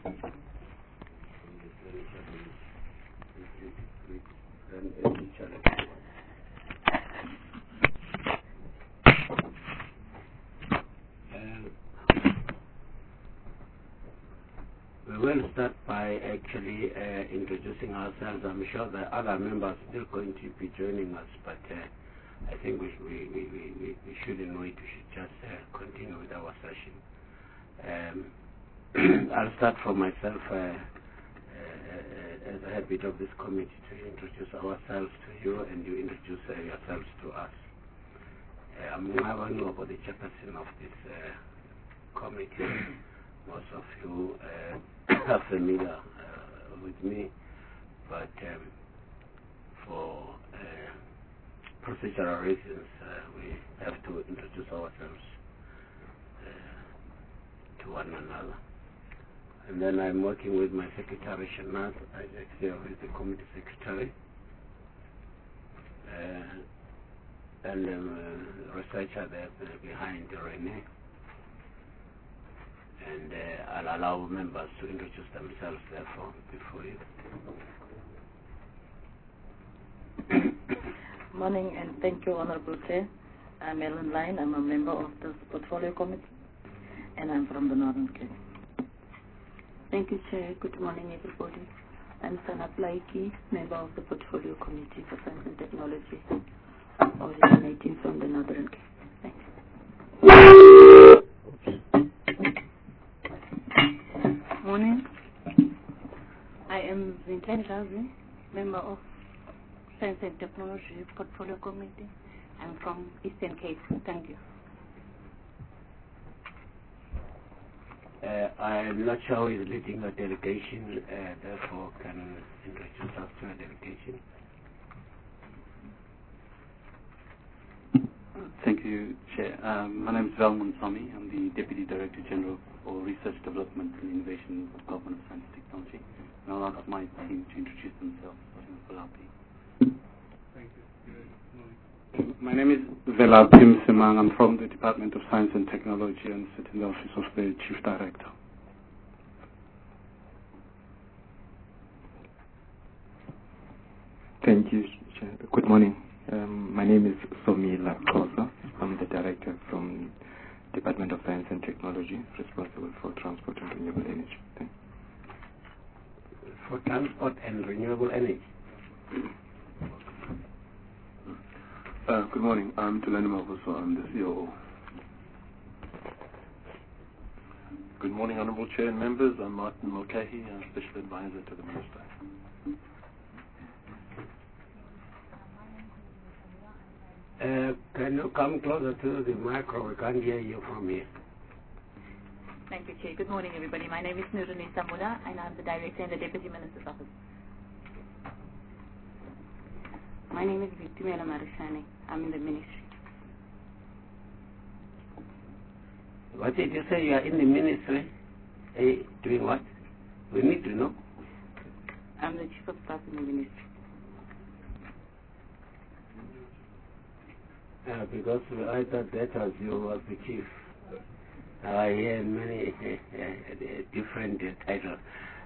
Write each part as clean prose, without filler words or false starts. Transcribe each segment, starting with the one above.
We will start by actually introducing ourselves. I'm sure the other members are still going to be joining us, but I think we shouldn't wait. We should just continue with our session. I'll start from myself as a habit of this committee to introduce ourselves to you, and you introduce yourselves to us. I'm Ngabanu, the chairperson of this committee. Most of you are familiar with me, but for procedural reasons, we have to introduce ourselves to one another. And then I'm working with my secretary, Shanaz Isaac, who is the committee secretary, and the researcher there behind Rene. And I'll allow members to introduce themselves, therefore, before you. Morning, and thank you, Honorable Chair. I'm Ellen Line. I'm a member of the Portfolio Committee, and I'm from the Northern Cape. Thank you, Chair. Good morning, everybody. I'm Sanat Laiki, member of the Portfolio Committee for Science and Technology, originating from the Northern Cape. Thanks. Morning. I am Zintlani Gazi, member of Science and Technology Portfolio Committee. I'm from Eastern Cape. Thank you. I'm not sure who is leading the delegation, therefore can introduce us to a delegation. Thank you, Chair. My name is Valmon Swami. I'm the Deputy Director General for Research Development and Innovation, Department of Science and Technology. And I'll ask my team to introduce themselves, starting with Velapi. Thank you. My name is Velapim Simang. I'm from the Department of Science and Technology and sit in the office of the Chief Director. Thank you, Chair. Good morning. My name is Somila Khosa. I'm the Director from Department of Science and Technology, responsible for transport and renewable energy. Thank you. For transport and renewable energy. Good morning. I'm Tulani Mavuso. I'm the COO. Good morning, Honorable Chair and members. I'm Martin Mulcahy. I'm Special Advisor to the Minister. Can you come closer to the micro? We can't hear you from here. Thank you, Chair. Good morning, everybody. My name is Nuruni Samula, and I'm the Director in the Deputy Minister's Office. My name is Victimela Marishani. I'm in the Ministry. What did you say? You are in the Ministry? Doing what? We need to know. I'm the Chief of Staff in the Ministry. Because I thought that was you was the chief. I hear many different titles.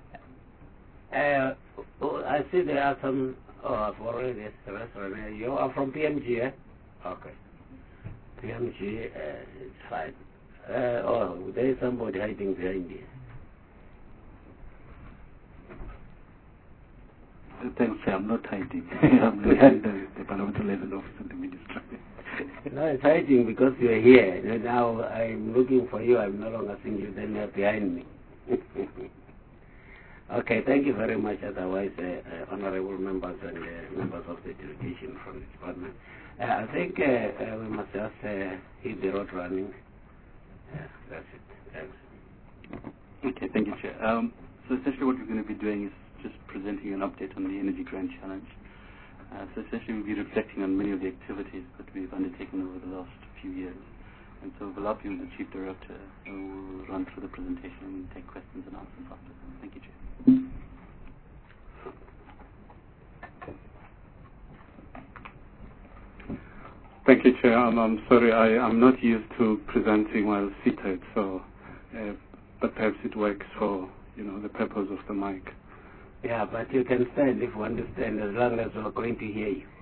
I see there are some. I've already the restaurant. You are from PMG, eh? Okay. PMG, it's fine. There is somebody hiding behind you. Thanks, Chair. I'm not hiding. I'm behind the parliamentary level office in the Ministry. No, it's hiding because you are here. Now I'm looking for you. I'm no longer seeing you. Then you're behind me. Okay, thank you very much. Otherwise, honorable members and members of the delegation from the department. I think we must just hit the road running. That's it. Thanks. Okay, thank you, Chair. So essentially what we're going to be doing is just presenting an update on the Energy Grand Challenge. So essentially we'll be reflecting on many of the activities that we've undertaken over the last few years. And so Velapi, the Chief Director, will run through the presentation and take questions and answers after. Thank you, Chair. Thank you, Chair. I'm sorry, I'm not used to presenting while seated, so but perhaps it works for the purpose of the mic. Yeah, but you can stand if you want to stand, as long as we're going to hear you.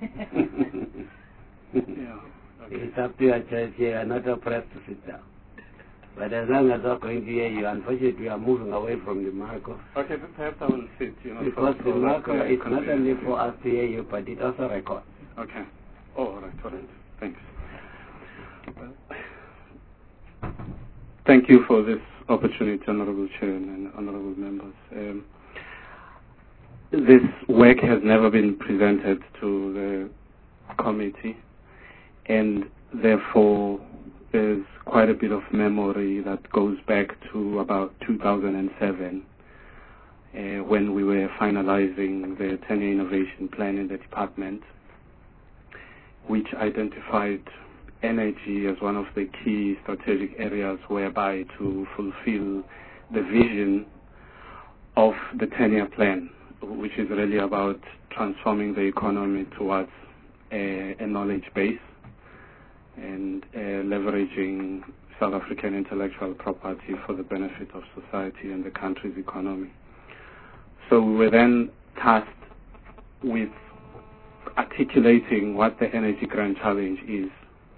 Yeah. Okay. It's up to your choice here. I'm not oppressed to sit down. But as long as we're going to hear you, unfortunately, we are moving away from the Marco. Okay, but perhaps I will sit, Because the Marco is not only for us to hear you, but it also records. Okay. Oh, all right. Thanks. Thank you for this opportunity, Honorable Chair and Honorable Members. This work has never been presented to the committee, and therefore there's quite a bit of memory that goes back to about 2007 when we were finalizing the 10-year innovation plan in the department, which identified energy as one of the key strategic areas whereby to fulfill the vision of the 10-year plan, which is really about transforming the economy towards a knowledge base and leveraging South African intellectual property for the benefit of society and the country's economy. So we were then tasked with articulating what the energy grand challenge is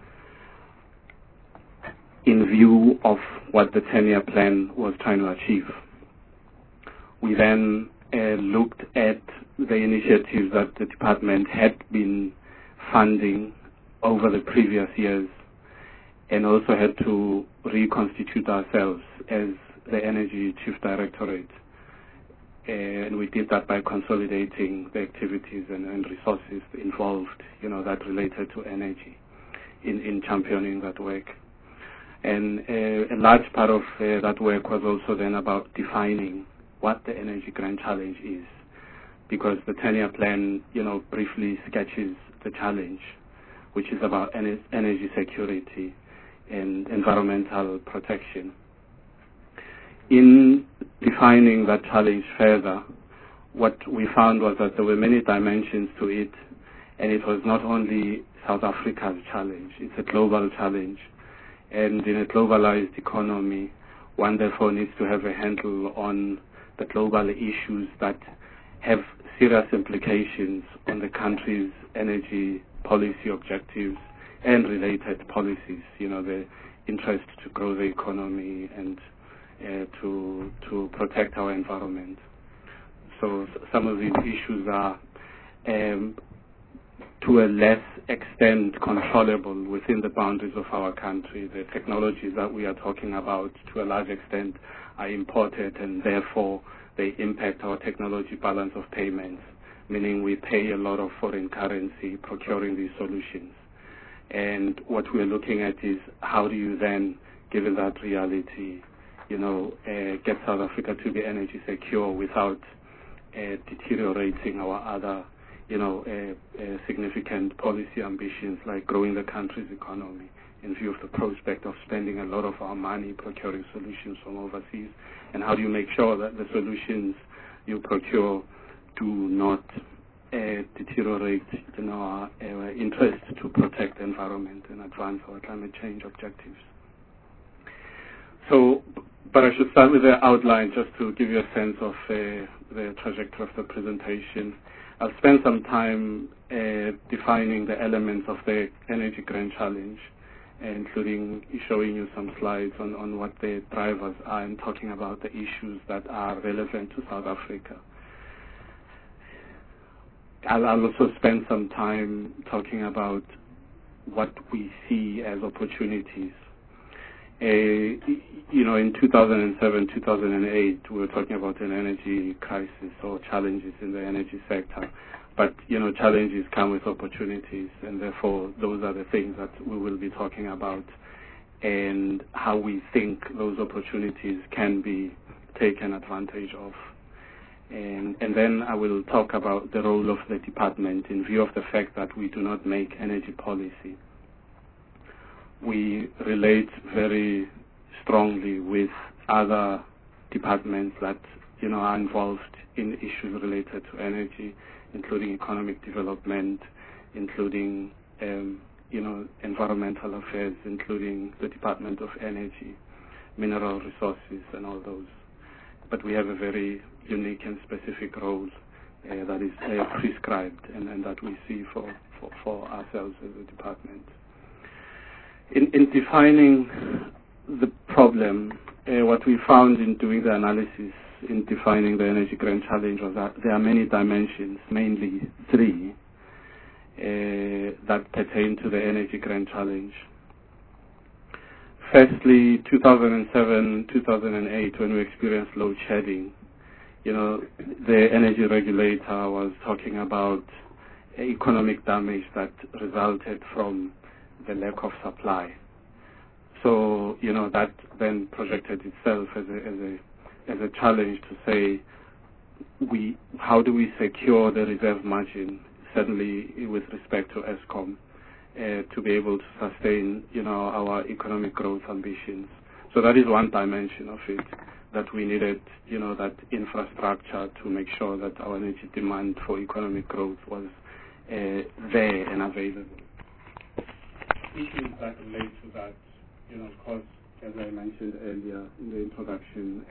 in view of what the 10-year plan was trying to achieve. We then looked at the initiatives that the department had been funding over the previous years, and also had to reconstitute ourselves as the Energy Chief Directorate. And we did that by consolidating the activities and resources involved, that related to energy in championing that work. And a large part of that work was also then about defining what the energy grand challenge is, because the 10-year plan, briefly sketches the challenge, which is about energy security and environmental protection. In defining that challenge further, what we found was that there were many dimensions to it, and it was not only South Africa's challenge, it's a global challenge. And in a globalized economy, one therefore needs to have a handle on the global issues that have serious implications on the country's energy policy objectives and related policies, the interest to grow the economy and to protect our environment. So some of these issues are to a less extent controllable within the boundaries of our country. The technologies that we are talking about to a large extent are imported, and therefore they impact our technology balance of payments, meaning we pay a lot of foreign currency procuring these solutions. And what we're looking at is how do you then, given that reality, get South Africa to be energy secure without deteriorating our other, significant policy ambitions like growing the country's economy in view of the prospect of spending a lot of our money procuring solutions from overseas. And how do you make sure that the solutions you procure do not deteriorate our interest to protect the environment and advance our climate change objectives? So, but I should start with the outline just to give you a sense of the trajectory of the presentation. I'll spend some time defining the elements of the Energy Grand Challenge, including showing you some slides on what the drivers are and talking about the issues that are relevant to South Africa. I'll also spend some time talking about what we see as opportunities. In 2007, 2008, we were talking about an energy crisis or challenges in the energy sector. But, challenges come with opportunities, and therefore those are the things that we will be talking about and how we think those opportunities can be taken advantage of. And then I will talk about the role of the department in view of the fact that we do not make energy policy. We relate very strongly with other departments that are involved in issues related to energy, including economic development, including environmental affairs, including the Department of Energy, mineral resources, and all those. but we have a very unique and specific role that is prescribed and that we see for ourselves as a department. In defining the problem, what we found in doing the analysis in defining the Energy Grand Challenge was that there are many dimensions, mainly three, that pertain to the Energy Grand Challenge. Firstly, 2007, 2008, when we experienced load shedding, the energy regulator was talking about economic damage that resulted from the lack of supply. So, that then projected itself as a challenge to say, how do we secure the reserve margin, certainly with respect to Eskom, to be able to sustain, our economic growth ambitions. So that is one dimension of it, that we needed, that infrastructure to make sure that our energy demand for economic growth was there and available. Issues that relate to that, of course, as I mentioned earlier in the introduction,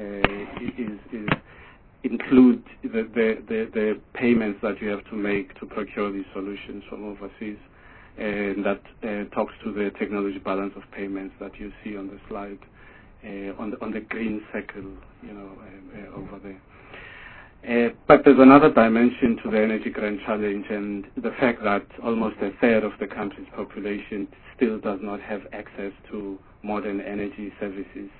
include the payments that you have to make to procure these solutions from overseas, and that talks to the technology balance of payments that you see on the slide, on the green circle, over there. But there's another dimension to the Energy Grand Challenge, and the fact that almost a third of the country's population still does not have access to modern energy services.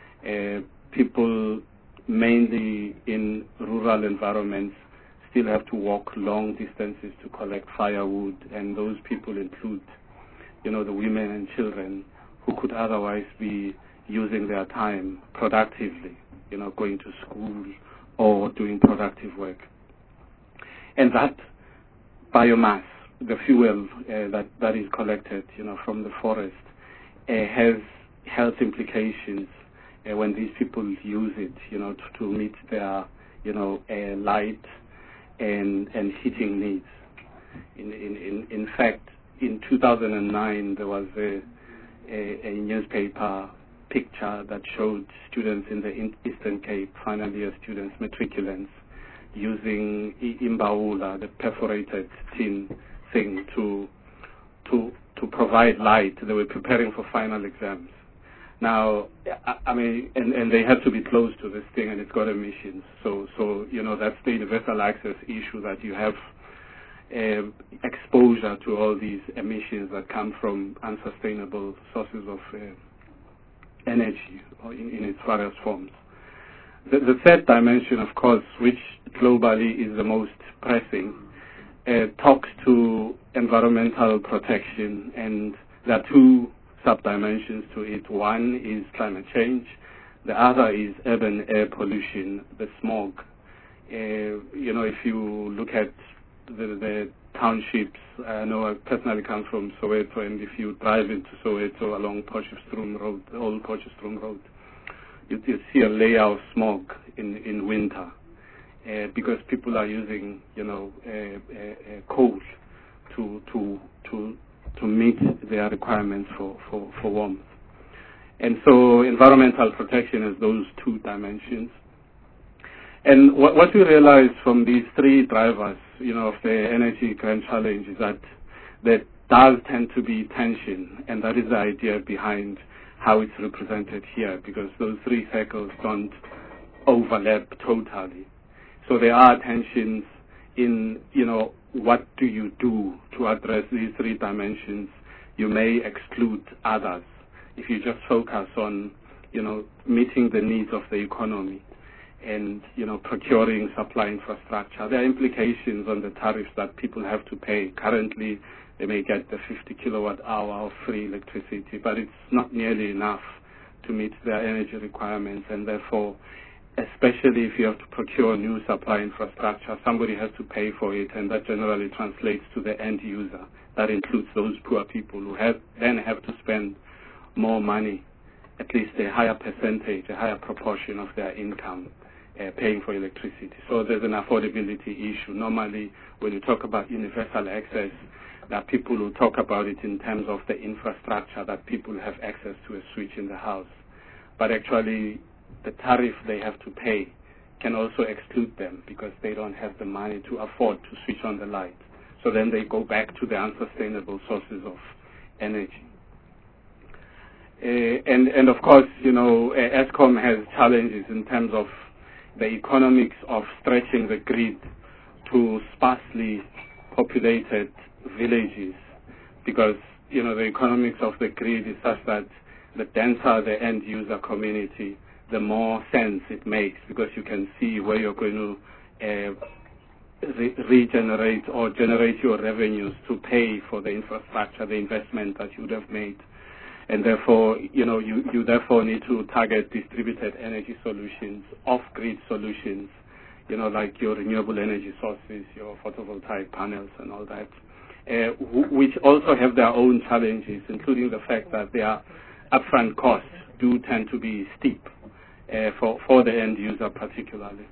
People, mainly in rural environments, still have to walk long distances to collect firewood, and those people include, the women and children who could otherwise be using their time productively, going to school or doing productive work. And that biomass, the fuel that is collected, from the forest, has health implications when these people use it, to meet their, light and heating needs. In fact, in 2009, there was a newspaper picture that showed students in the Eastern Cape, final year students, matriculants, using Imbaula, the perforated tin thing, to provide light. They were preparing for final exams. Now, and they have to be close to this thing, and it's got emissions. So that's the universal access issue, that you have exposure to all these emissions that come from unsustainable sources of energy, or in its various forms. The third dimension, of course, which globally is the most pressing, talks to environmental protection, and there are two sub-dimensions to it. One is climate change. The other is urban air pollution, the smog. If you look at the townships, I know I personally come from Soweto, and if you drive into Soweto along Potchefstroom Road, the old Potchefstroom Road, you see a layer of smog in winter, because people are using, coal to meet their requirements for warmth. And so environmental protection has those two dimensions. And what we realize from these three drivers, of the Energy Grand Challenge, is that there does tend to be tension, and that is the idea behind how it's represented here, because those three cycles don't overlap totally. So there are tensions in, what do you do to address these three dimensions? You may exclude others if you just focus on, meeting the needs of the economy and, procuring supply infrastructure. There are implications on the tariffs that people have to pay. Currently, they may get the 50 kilowatt hour of free electricity, but it's not nearly enough to meet their energy requirements, and therefore, especially if you have to procure new supply infrastructure, somebody has to pay for it, and that generally translates to the end user. That includes those poor people who then have to spend more money, at least a higher percentage, a higher proportion of their income, paying for electricity. So there's an affordability issue. Normally, when you talk about universal access, there are people who talk about it in terms of the infrastructure, that people have access to a switch in the house. But actually, the tariff they have to pay can also exclude them because they don't have the money to afford to switch on the light. So then they go back to the unsustainable sources of energy. And of course, Eskom has challenges in terms of the economics of stretching the grid to sparsely populated villages, because the economics of the grid is such that the denser the end user community, the more sense it makes, because you can see where you're going to regenerate or generate your revenues to pay for the infrastructure, the investment that you would have made. And therefore, you therefore need to target distributed energy solutions, off-grid solutions, like your renewable energy sources, your photovoltaic panels and all that, which also have their own challenges, including the fact that their upfront costs do tend to be steep for the end user particularly.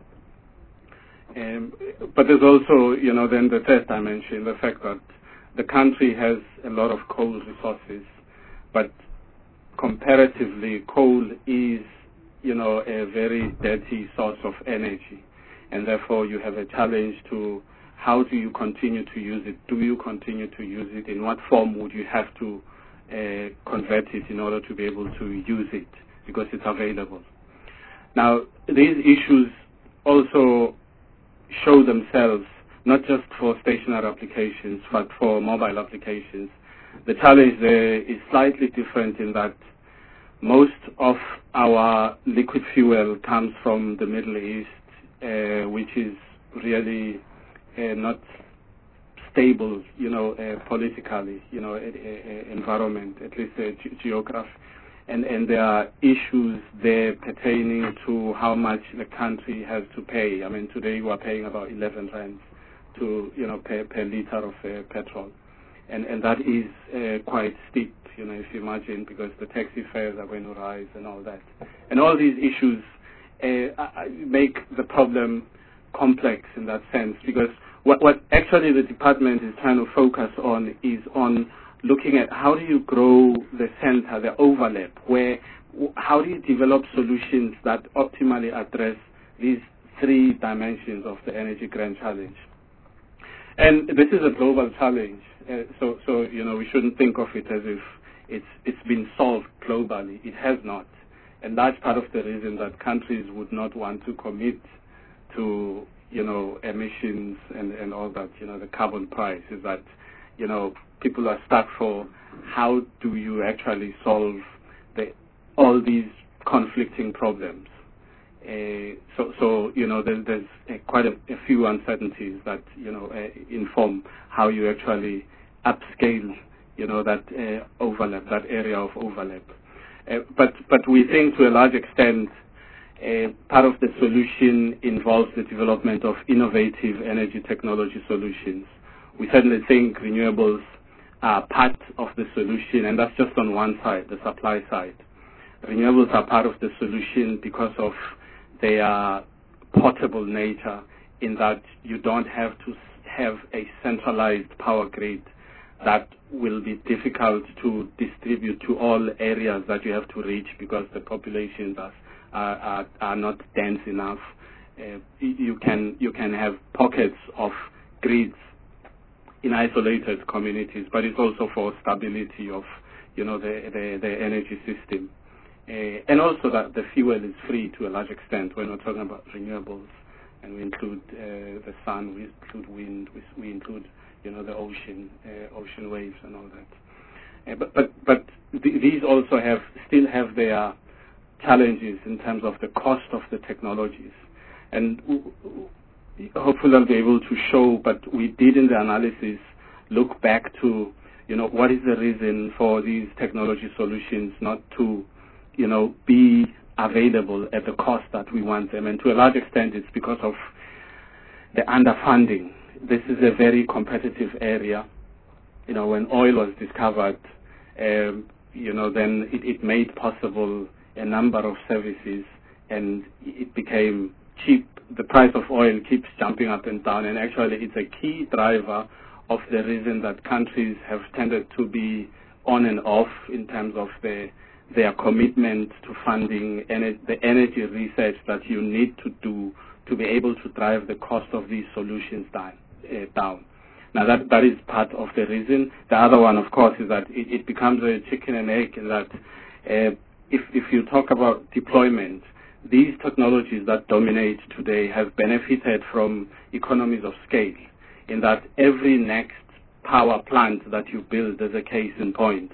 But there's also, then the third dimension, the fact that the country has a lot of coal resources, but comparatively, coal is, a very dirty source of energy, and therefore you have a challenge to how do you continue to use it? Do you continue to use it? In what form would you have to convert it in order to be able to use it, because it's available? Now, these issues also show themselves not just for stationary applications, but for mobile applications. The challenge there is slightly different in that most of our liquid fuel comes from the Middle East, which is really not stable, politically, environment, at least geography. And there are issues there pertaining to how much the country has to pay. I mean, today we are paying about 11 rands to, per liter of petrol. And that is quite steep, if you imagine, because the taxi fares are going to rise and all that. And all these issues make the problem complex in that sense, because what actually the department is trying to focus on is on looking at how do you grow the center, the overlap, how do you develop solutions that optimally address these three dimensions of the energy grand challenge. And this is a global challenge, so we shouldn't think of it as if it's been solved globally. It has not. And that's part of the reason that countries would not want to commit to, emissions and all that, the carbon price, is that, people are stuck for how do you actually solve all these conflicting problems. So there's quite a few uncertainties that, inform how you actually upscale, that overlap, that area of overlap. But we think to a large extent, part of the solution involves the development of innovative energy technology solutions. We certainly think renewables are part of the solution, and that's just on one side, the supply side. Renewables are part of the solution because of their portable nature, in that you don't have to have a centralized power grid that will be difficult to distribute to all areas that you have to reach because the populations are not dense enough. You can have pockets of grids in isolated communities, but it's also for stability of the energy system. And also that the fuel is free to a large extent when we're talking about renewables, and we include the sun, we include wind, we include the ocean waves and all that. But these also still have their challenges in terms of the cost of the technologies, and hopefully I'll be able to show. But we did in the analysis look back to what is the reason for these technology solutions not to be available at the cost that we want them. And to a large extent, it's because of the underfunding. This is a very competitive area. When oil was discovered, then it made possible a number of services, and it became cheap. The price of oil keeps jumping up and down, and actually it's a key driver of the reason that countries have tended to be on and off in terms of their commitment to funding the energy research that you need to do to be able to drive the cost of these solutions down. Now that is part of the reason. The other one, of course, is that it becomes a chicken and egg, in that if you talk about deployment, these technologies that dominate today have benefited from economies of scale, in that every next power plant that you build, as a case in point,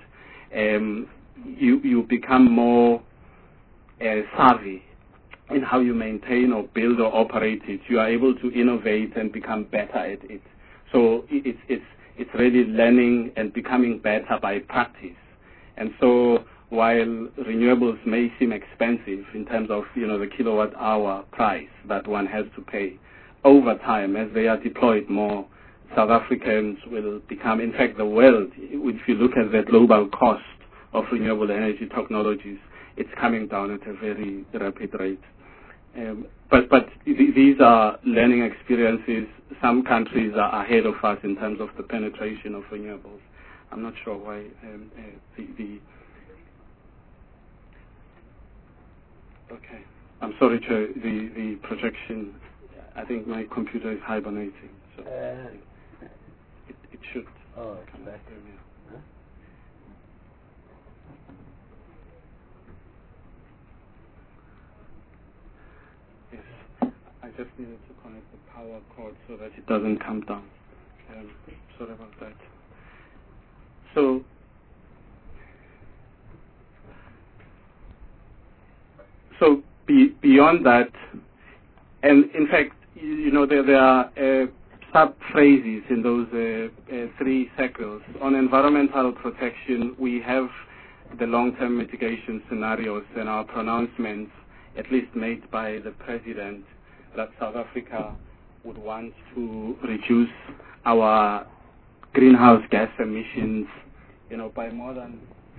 you become more savvy in how you maintain or build or operate it. You are able to innovate and become better at it. So it's really learning and becoming better by practice. And so while renewables may seem expensive in terms of the kilowatt hour price that one has to pay, over time, as they are deployed more, South Africans will become, in fact, the world, if you look at the global cost of renewable energy technologies, it's coming down at a very rapid rate. But these are learning experiences. Some countries are ahead of us in terms of the penetration of renewables. I'm not sure why Okay. I'm sorry, Chair. The projection, I think my computer is hibernating, so it should come back. Huh? Yes. I just needed to connect the power cord so that it doesn't come down. Sorry about that. So beyond that, and in fact, there are sub-phrases in those three circles. On environmental protection, we have the long-term mitigation scenarios and our pronouncements, at least made by the President, that South Africa would want to reduce our greenhouse gas emissions, by more than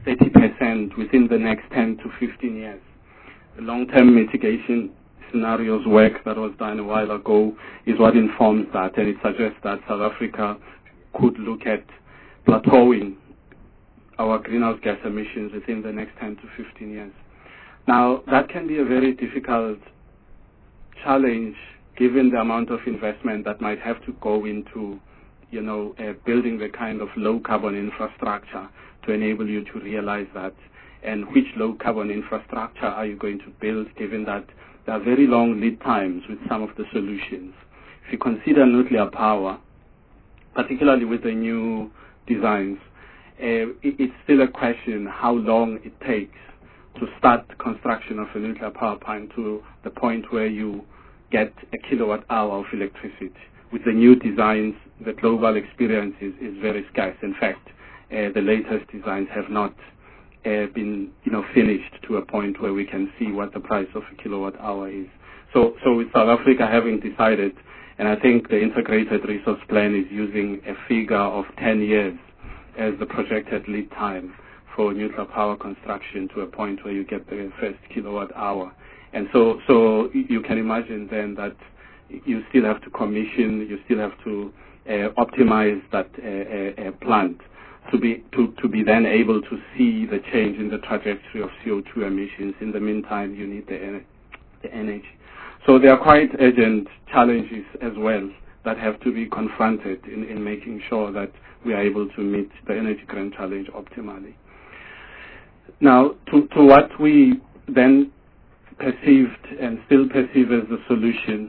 30% within the next 10 to 15 years. The long-term mitigation scenarios work that was done a while ago is what informs that, and it suggests that South Africa could look at plateauing our greenhouse gas emissions within the next 10 to 15 years. Now, that can be a very difficult challenge given the amount of investment that might have to go into building the kind of low-carbon infrastructure to enable you to realize that. And which low-carbon infrastructure are you going to build, given that there are very long lead times with some of the solutions? If you consider nuclear power, particularly with the new designs, it's still a question how long it takes to start construction of a nuclear power plant to the point where you get a kilowatt hour of electricity. With the new designs, the global experience is very scarce. In fact, the latest designs have not been finished to a point where we can see what the price of a kilowatt hour is. So with South Africa having decided, and I think the integrated resource plan is using a figure of 10 years as the projected lead time for nuclear power construction to a point where you get the first kilowatt hour. And so you can imagine then that you still have to commission, you still have to optimize that plant to be then able to see the change in the trajectory of CO2 emissions. In the meantime, you need the energy. So there are quite urgent challenges as well that have to be confronted in making sure that we are able to meet the energy grant challenge optimally. Now, to what we then perceived and still perceive as the solution,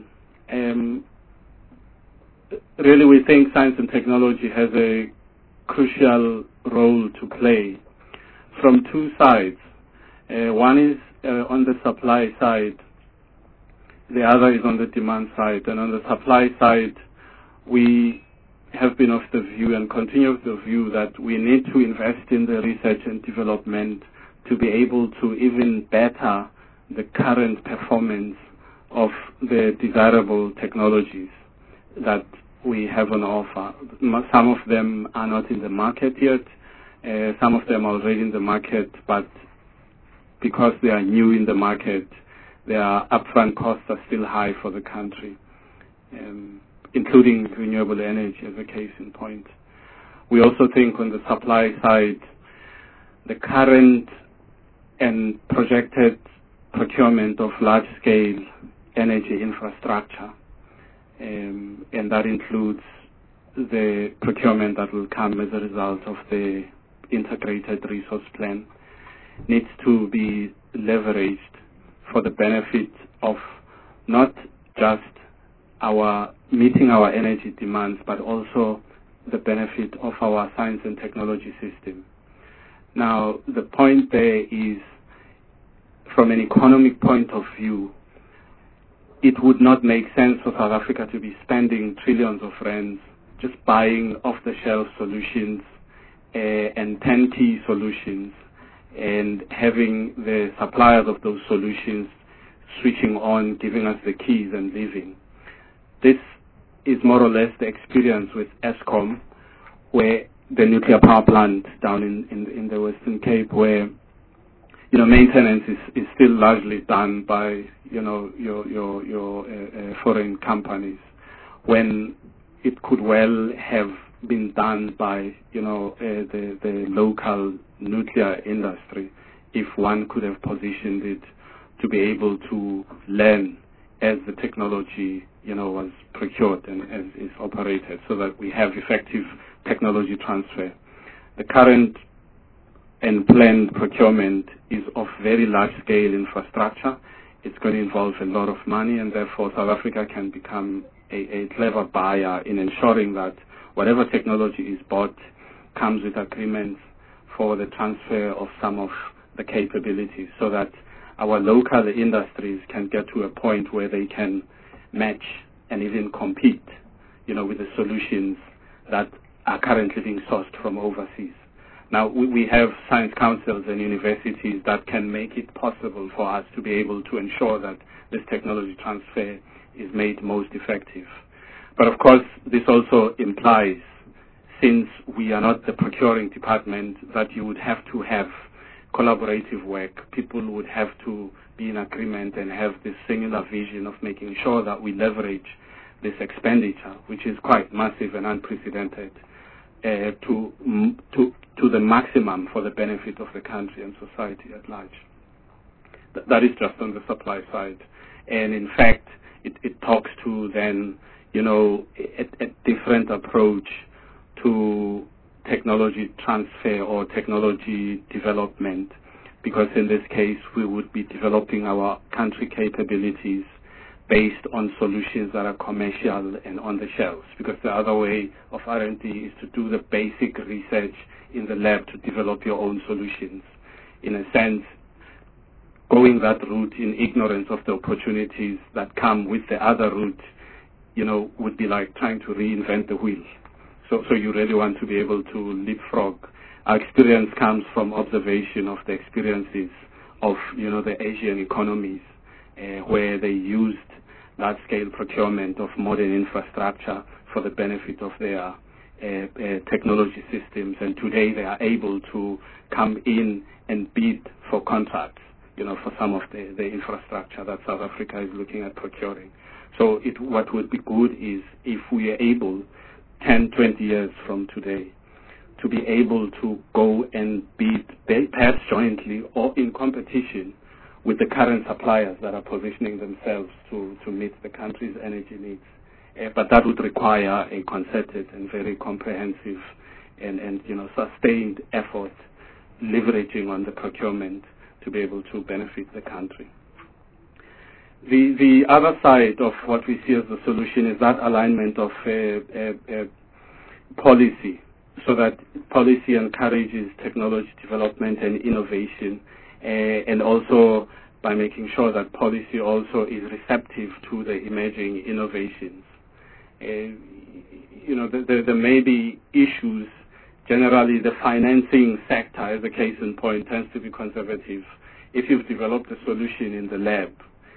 really we think science and technology has a crucial role to play from two sides. One is on the supply side, the other is on the demand side. And on the supply side, we have been of the view and continue of the view that we need to invest in the research and development to be able to even better the current performance of the desirable technologies that we have on offer. Some of them are not in the market yet. Some of them are already in the market, but because they are new in the market, their upfront costs are still high for the country, including renewable energy as a case in point. We also think on the supply side, the current and projected procurement of large-scale energy infrastructure, and that includes the procurement that will come as a result of the integrated resource plan, needs to be leveraged for the benefit of not just our meeting our energy demands, but also the benefit of our science and technology system. Now, the point there is, from an economic point of view, it would not make sense for South Africa to be spending trillions of rands just buying off-the-shelf solutions and turnkey solutions and having the suppliers of those solutions switching on, giving us the keys and leaving. This is more or less the experience with Eskom, where the nuclear power plant down in the Western Cape, where maintenance is still largely done by your foreign companies, when it could well have been done by the local nuclear industry, if one could have positioned it to be able to learn as the technology was procured and as is operated, so that we have effective technology transfer. The current and planned procurement is of very large scale infrastructure. It's going to involve a lot of money, and therefore South Africa can become a clever buyer in ensuring that whatever technology is bought comes with agreements for the transfer of some of the capabilities, so that our local industries can get to a point where they can match and even compete, with the solutions that are currently being sourced from overseas. Now, we have science councils and universities that can make it possible for us to be able to ensure that this technology transfer is made most effective. But of course, this also implies, since we are not the procuring department, that you would have to have collaborative work. People would have to be in agreement and have this singular vision of making sure that we leverage this expenditure, which is quite massive and unprecedented, to the maximum for the benefit of the country and society at large. That is just on the supply side. And in fact, it talks to then, a different approach to technology transfer or technology development, because in this case we would be developing our country capabilities based on solutions that are commercial and on the shelves, because the other way of R&D is to do the basic research in the lab to develop your own solutions. In a sense, going that route in ignorance of the opportunities that come with the other route, would be like trying to reinvent the wheel. So you really want to be able to leapfrog. Our experience comes from observation of the experiences of, the Asian economies, where they used large-scale procurement of modern infrastructure for the benefit of their technology systems, and today they are able to come in and bid for contracts, for some of the infrastructure that South Africa is looking at procuring. So what would be good is if we are able, 10, 20 years from today, to be able to go and bid, perhaps jointly or in competition with the current suppliers that are positioning themselves to meet the country's energy needs. But that would require a concerted and very comprehensive and sustained effort, leveraging on the procurement to be able to benefit the country. The other side of what we see as the solution is that alignment of policy, so that policy encourages technology development and innovation, and also by making sure that policy also is receptive to the emerging innovations. There may be issues. Generally, the financing sector, as a case in point, tends to be conservative. If you've developed a solution in the lab,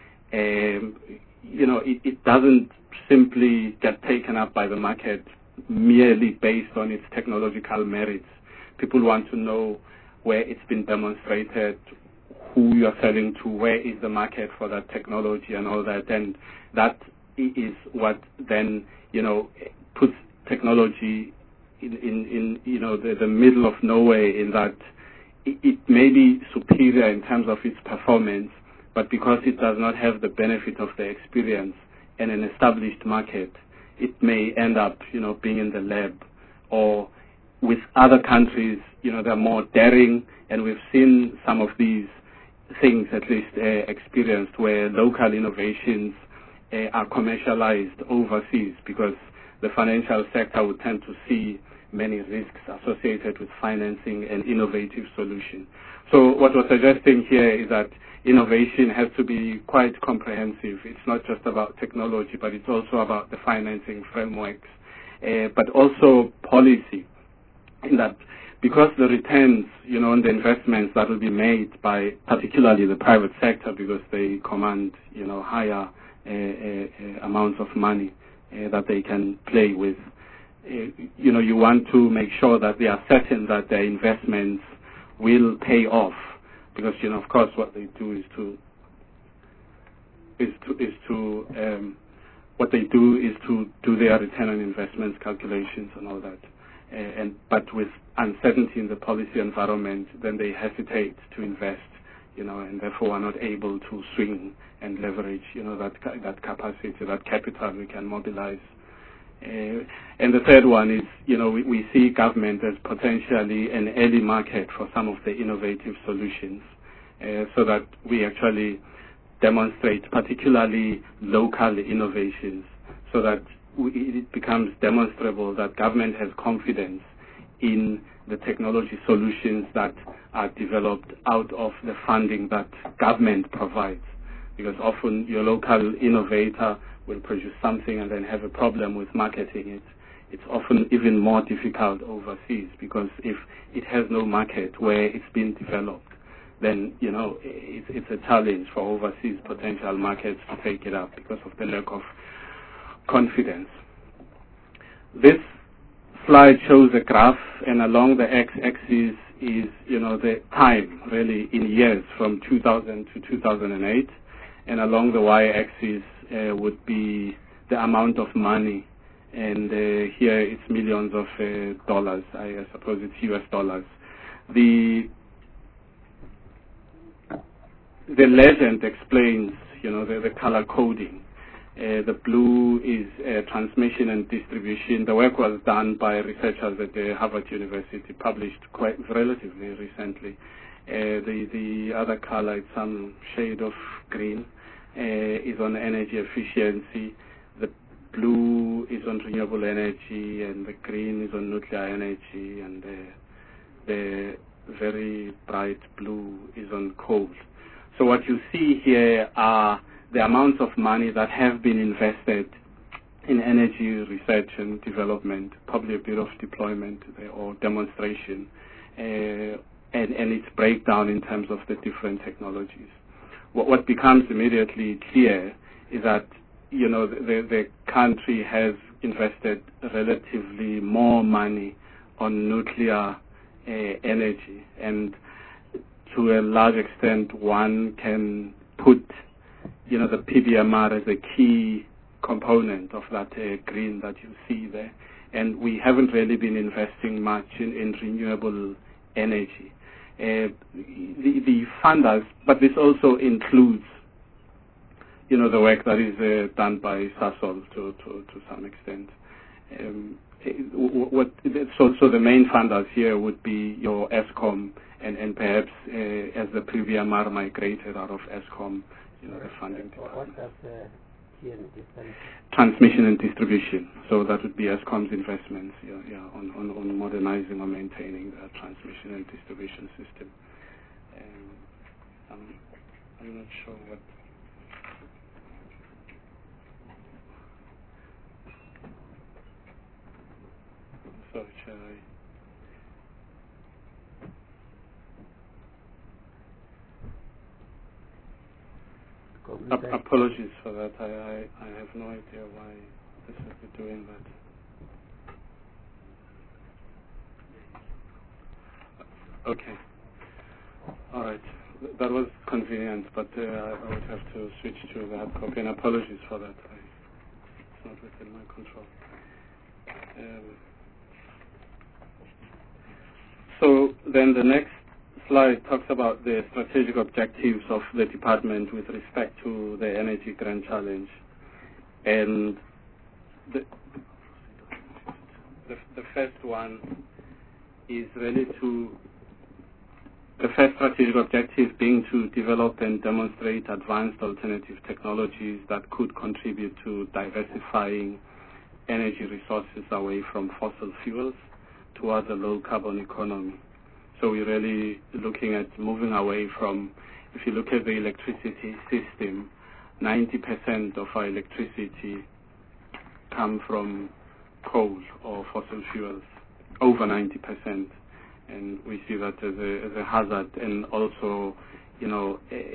it doesn't simply get taken up by the market merely based on its technological merits. People want to know where it's been demonstrated, who you're selling to, where is the market for that technology and all that. And that is what then, puts technology in the middle of nowhere, in that it may be superior in terms of its performance, but because it does not have the benefit of the experience and an established market, it may end up, being in the lab. Or with other countries, they're more daring, and we've seen some of these things at least experienced where local innovations are commercialized overseas, because the financial sector would tend to see many risks associated with financing an innovative solution. So what we're suggesting here is that innovation has to be quite comprehensive. It's not just about technology, but it's also about the financing frameworks, but also policy, in that because the returns, on the investments that will be made by particularly the private sector, because they command, higher amounts of money that they can play with, you want to make sure that they are certain that their investments will pay off, because of course what they do is to do their return on investments calculations and all that, but with uncertainty in the policy environment, then they hesitate to invest, and therefore are not able to swing and leverage, that capacity, that capital we can mobilize. And the third one is, we see government as potentially an early market for some of the innovative solutions, so that we actually demonstrate particularly local innovations, so that it becomes demonstrable that government has confidence in the technology solutions that are developed out of the funding that government provides. Because often your local innovator will produce something and then have a problem with marketing it. It's often even more difficult overseas, because if it has no market where it's been developed, then, it's a challenge for overseas potential markets to take it up because of the lack of confidence. This slide shows a graph, and along the x-axis is, the time, really, in years from 2000 to 2008, and along the y-axis would be the amount of money, and here it's millions of dollars. I suppose it's US dollars. The legend explains, the color coding. The blue is transmission and distribution. The work was done by researchers at Harvard University, published quite relatively recently. The other color, it's some shade of green, is on energy efficiency. The blue is on renewable energy, and the green is on nuclear energy, and the very bright blue is on coal. So what you see here are the amounts of money that have been invested in energy research and development, probably a bit of deployment or demonstration, and its breakdown in terms of the different technologies. What becomes immediately clear is that, the country has invested relatively more money on nuclear energy, and to a large extent one can put, the PBMR as a key component of that green that you see there. And we haven't really been investing much in renewable energy. The funders, but this also includes, the work that is done by Sasol to some extent. So the main funders here would be your Eskom, and perhaps as the PBMR migrated out of Eskom, the funding department. What does TND stand? Transmission and distribution. So that would be Eskom's investments, on modernizing or maintaining the transmission and distribution system. I'm not sure what. Sorry, Chair. Apologies for that. I have no idea why this would be doing that. Okay. All right. That was convenient, but I would have to switch to the hard copy, and apologies for that. It's not within my control. So then the next slide talks about the strategic objectives of the department with respect to the Energy Grand Challenge. And the first one is really the first strategic objective being to develop and demonstrate advanced alternative technologies that could contribute to diversifying energy resources away from fossil fuels towards a low-carbon economy. So we're really looking at moving away from, if you look at the electricity system, 90% of our electricity come from coal or fossil fuels, over 90%. And we see that as a hazard. And also, you know,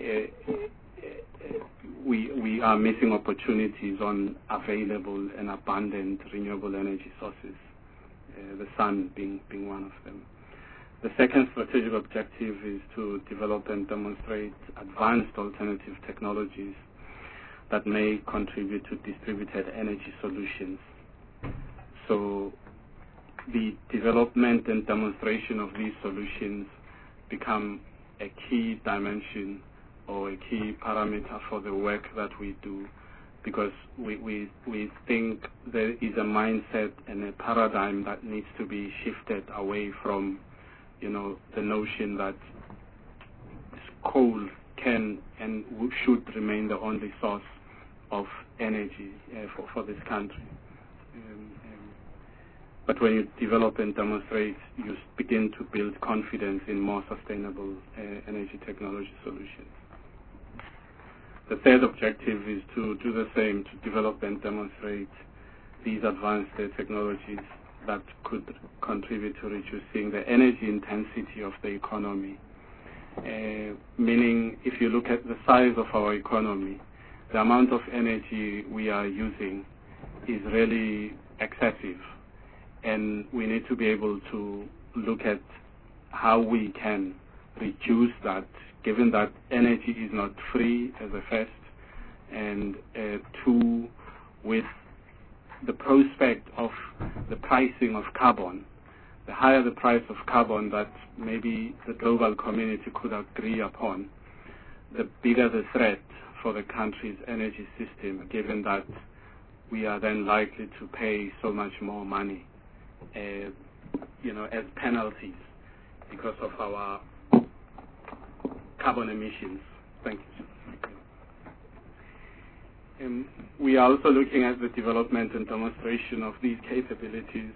we are missing opportunities on available and abundant renewable energy sources, the sun being one of them. The second strategic objective is to develop and demonstrate advanced alternative technologies that may contribute to distributed energy solutions. So the development and demonstration of these solutions become a key dimension or a key parameter for the work that we do, because we think there is a mindset and a paradigm that needs to be shifted away from, you know, the notion that coal can and should remain the only source of energy for this country. But when you develop and demonstrate, you begin to build confidence in more sustainable energy technology solutions. The third objective is to do the same, to develop and demonstrate these advanced technologies that could contribute to reducing the energy intensity of the economy. Meaning, if you look at the size of our economy, the amount of energy we are using is really excessive. And we need to be able to look at how we can reduce that, given that energy is not free as a first, and two, with the prospect of the pricing of carbon. The higher the price of carbon that maybe the global community could agree upon, the bigger the threat for the country's energy system, given that we are then likely to pay so much more money, you know, as penalties because of our carbon emissions. Thank you. We are also looking at the development and demonstration of these capabilities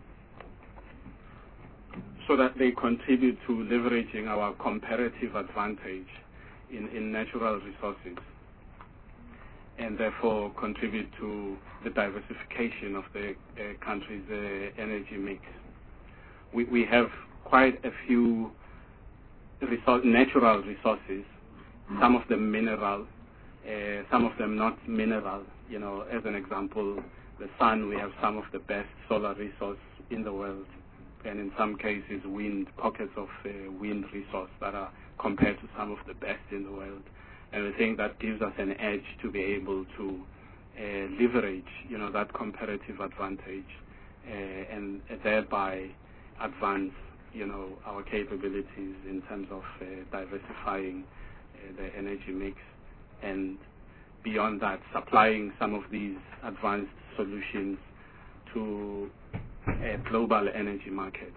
so that they contribute to leveraging our comparative advantage in natural resources, and therefore contribute to the diversification of the country's energy mix. We have quite a few natural resources, some of them mineral, some of them not mineral. You know, as an example, the sun, we have some of the best solar resource in the world, and in some cases wind, pockets of wind resource that are compared to some of the best in the world. And I think that gives us an edge to be able to leverage, you know, that comparative advantage and thereby advance, you know, our capabilities in terms of diversifying the energy mix, and beyond that, supplying some of these advanced solutions to global energy markets.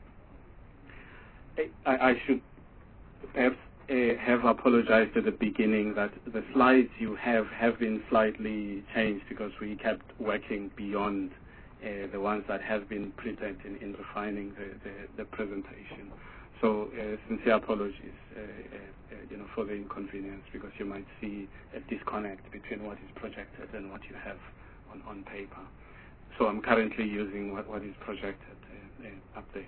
I should perhaps have apologized at the beginning that the slides you have been slightly changed because we kept working beyond the ones that have been printed in refining the presentation. So sincere apologies, you know, for the inconvenience, because you might see a disconnect between what is projected and what you have on paper. So I'm currently using what is projected up there.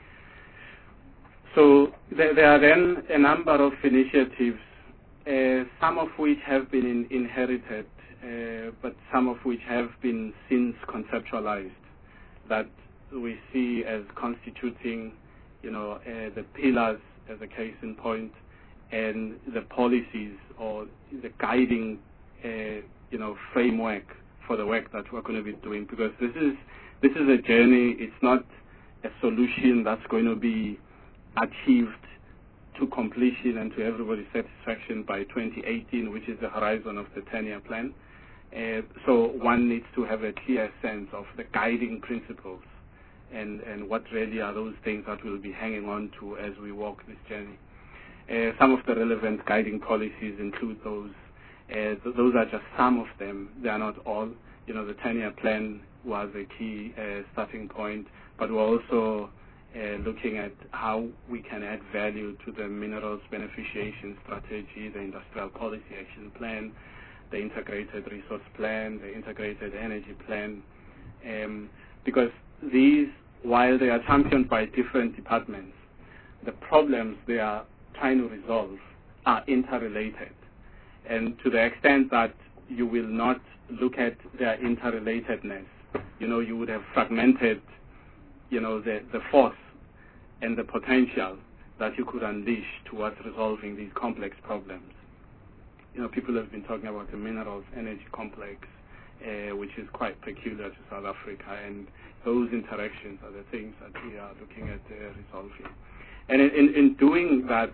So there are then a number of initiatives, some of which have been inherited, but some of which have been since conceptualized, that we see as constituting, you know, the pillars as a case in point, and the policies or the guiding, you know, framework for the work that we're going to be doing. Because this is a journey. It's not a solution that's going to be achieved to completion and to everybody's satisfaction by 2018, which is the horizon of the 10-year plan. So one needs to have a clear sense of the guiding principles and what really are those things that we'll be hanging on to as we walk this journey. Some of the relevant guiding policies include those. Those are just some of them. They are not all. The 10-year plan was a key starting point, but we're also looking at how we can add value to the minerals beneficiation strategy, the industrial policy action plan, the integrated resource plan, the integrated energy plan, because these, while they are championed by different departments, the problems they are trying to resolve are interrelated. And to the extent that you will not look at their interrelatedness, you would have fragmented, the force and the potential that you could unleash towards resolving these complex problems. People have been talking about the minerals energy complex, which is quite peculiar to South Africa, and those interactions are the things that we are looking at resolving. And in doing that,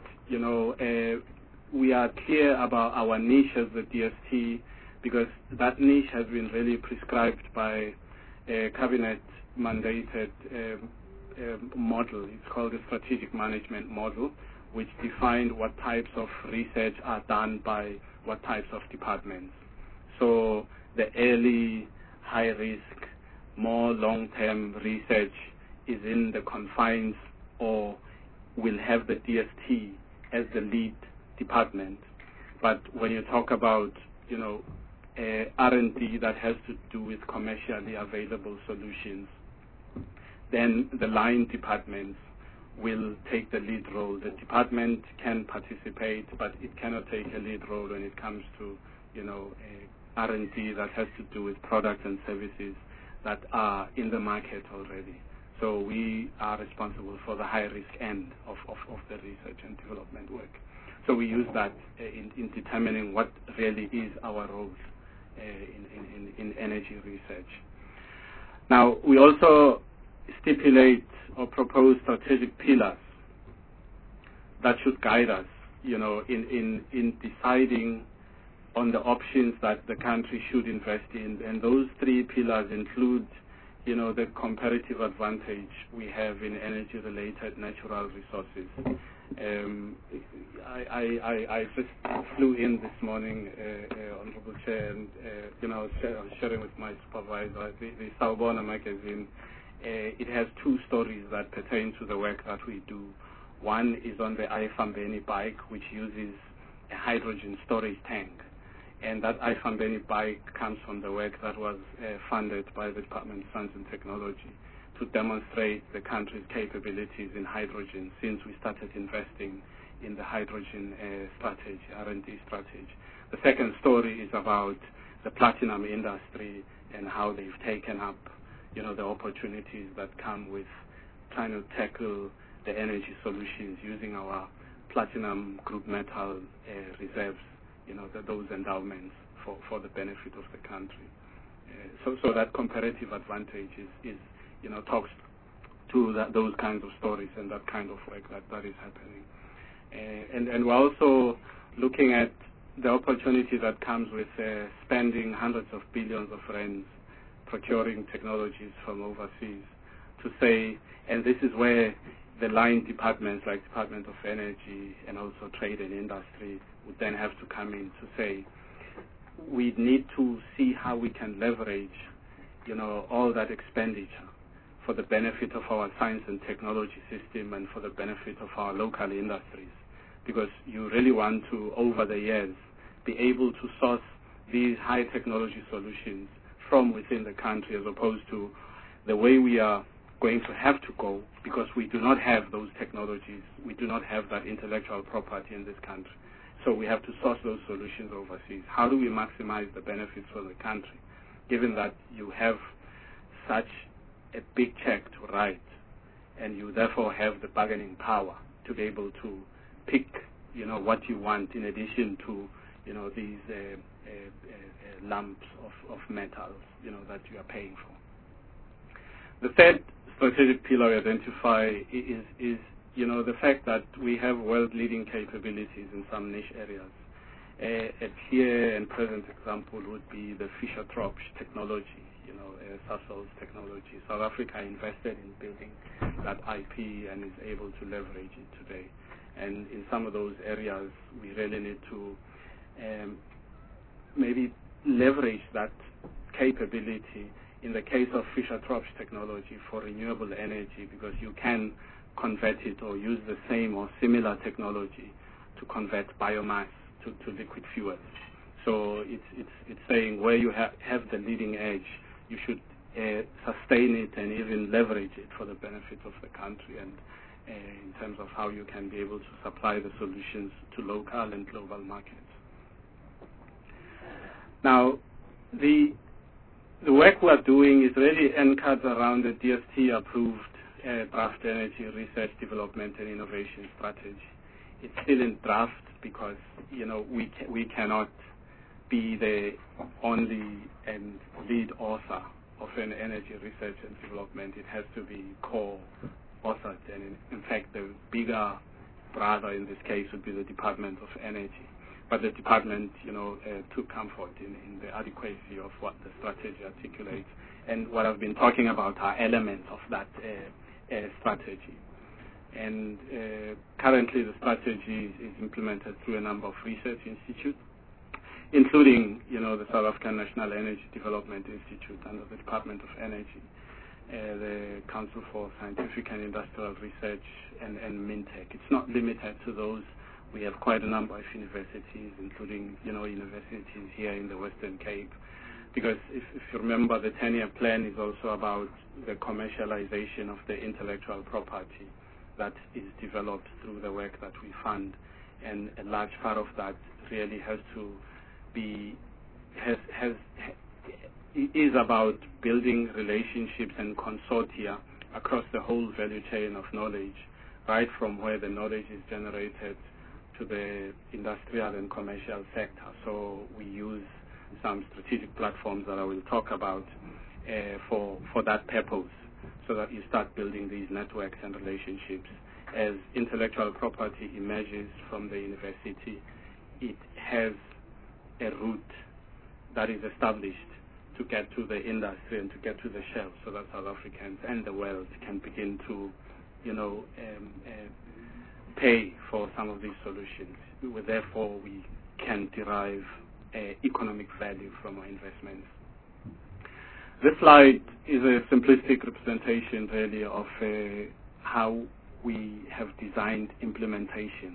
we are clear about our niche as the DST, because that niche has been really prescribed by a cabinet-mandated model. It's called the strategic management model, which defined what types of research are done by what types of departments. So the early, high-risk, more long-term research is in the confines or will have the DST as the lead department. But when you talk about, R&D that has to do with commercially available solutions, then the line departments will take the lead role. The department can participate, but it cannot take a lead role when it comes to, R&D that has to do with products and services that are in the market already. So we are responsible for the high-risk end of the research and development work. So we use that in determining what really is our role in energy research. Now, we also stipulate or propose strategic pillars that should guide us, in deciding on the options that the country should invest in. And those three pillars include, the comparative advantage we have in energy-related natural resources. I just flew in this morning, Honorable Chair, and I was sharing with my supervisor the Sawubona magazine. It has two stories that pertain to the work that we do. One is on the iFambeni bike, which uses a hydrogen storage tank. And that iFambeni bike comes from the work that was funded by the Department of Science and Technology to demonstrate the country's capabilities in hydrogen since we started investing in the hydrogen strategy, R&D strategy. The second story is about the platinum industry and how they've taken up, the opportunities that come with trying to tackle the energy solutions using our platinum group metal reserves, those endowments for the benefit of the country. So that comparative advantage is talks to those kinds of stories and that kind of work that is happening. And we're also looking at the opportunity that comes with spending hundreds of billions of rands procuring technologies from overseas to say, and this is where the line departments like Department of Energy and also Trade and Industry would then have to come in to say, we need to see how we can leverage, all that expenditure for the benefit of our science and technology system and for the benefit of our local industries. Because you really want to, over the years, be able to source these high technology solutions from within the country, as opposed to the way we are going to have to go, because we do not have those technologies, we do not have that intellectual property in this country. So we have to source those solutions overseas. How do we maximize the benefits for the country, given that you have such a big check to write, and you therefore have the bargaining power to be able to pick, what you want in addition to, these lumps of metals, that you are paying for. The third strategic pillar we identify is the fact that we have world-leading capabilities in some niche areas. A clear and present example would be the Fischer-Tropsch technology, Sasol's technology. South Africa invested in building that IP and is able to leverage it today. And in some of those areas, we really need to maybe leverage that capability in the case of Fischer-Tropsch technology for renewable energy, because you can convert it or use the same or similar technology to convert biomass to liquid fuels. So it's saying where you have the leading edge, you should sustain it and even leverage it for the benefit of the country, and in terms of how you can be able to supply the solutions to local and global markets. Now, the work we're doing is really anchored around the DST-approved draft energy research, development, and innovation strategy. It's still in draft because we cannot be the only and lead author of an energy research and development. It has to be co-authored, and in fact, the bigger brother in this case would be the Department of Energy. But the department, took comfort in the adequacy of what the strategy articulates, and what I've been talking about are elements of that strategy. And currently, the strategy is implemented through a number of research institutes, including, the South African National Energy Development Institute under the Department of Energy, the Council for Scientific and Industrial Research, and MINTEC. It's not limited to those. We have quite a number of universities, including, universities here in the Western Cape, because if you remember, the 10-year plan is also about the commercialization of the intellectual property that is developed through the work that we fund, and a large part of that really is about building relationships and consortia across the whole value chain of knowledge, right from where the knowledge is generated to the industrial and commercial sector. So we use some strategic platforms that I will talk about for that purpose, so that you start building these networks and relationships. As intellectual property emerges from the university, it has a route that is established to get to the industry and to get to the shelves, so that South Africans and the world can begin to, pay for some of these solutions. Therefore, we can derive economic value from our investments. This slide is a simplistic representation, really, of how we have designed implementation.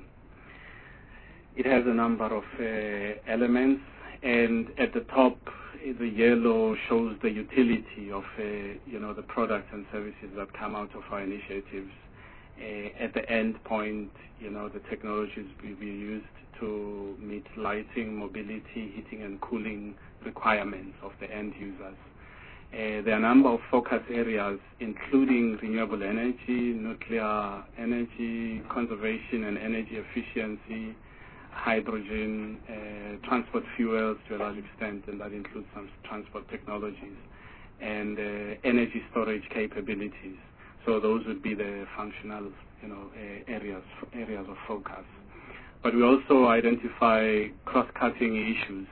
It has a number of elements, and at the top, the yellow shows the utility of the products and services that come out of our initiatives. At the end point, the technologies will be used to meet lighting, mobility, heating, and cooling requirements of the end users. There are a number of focus areas, including renewable energy, nuclear energy, conservation and energy efficiency, hydrogen, transport fuels to a large extent, and that includes some transport technologies, and energy storage capabilities. So those would be the functional, areas of focus. But we also identify cross-cutting issues,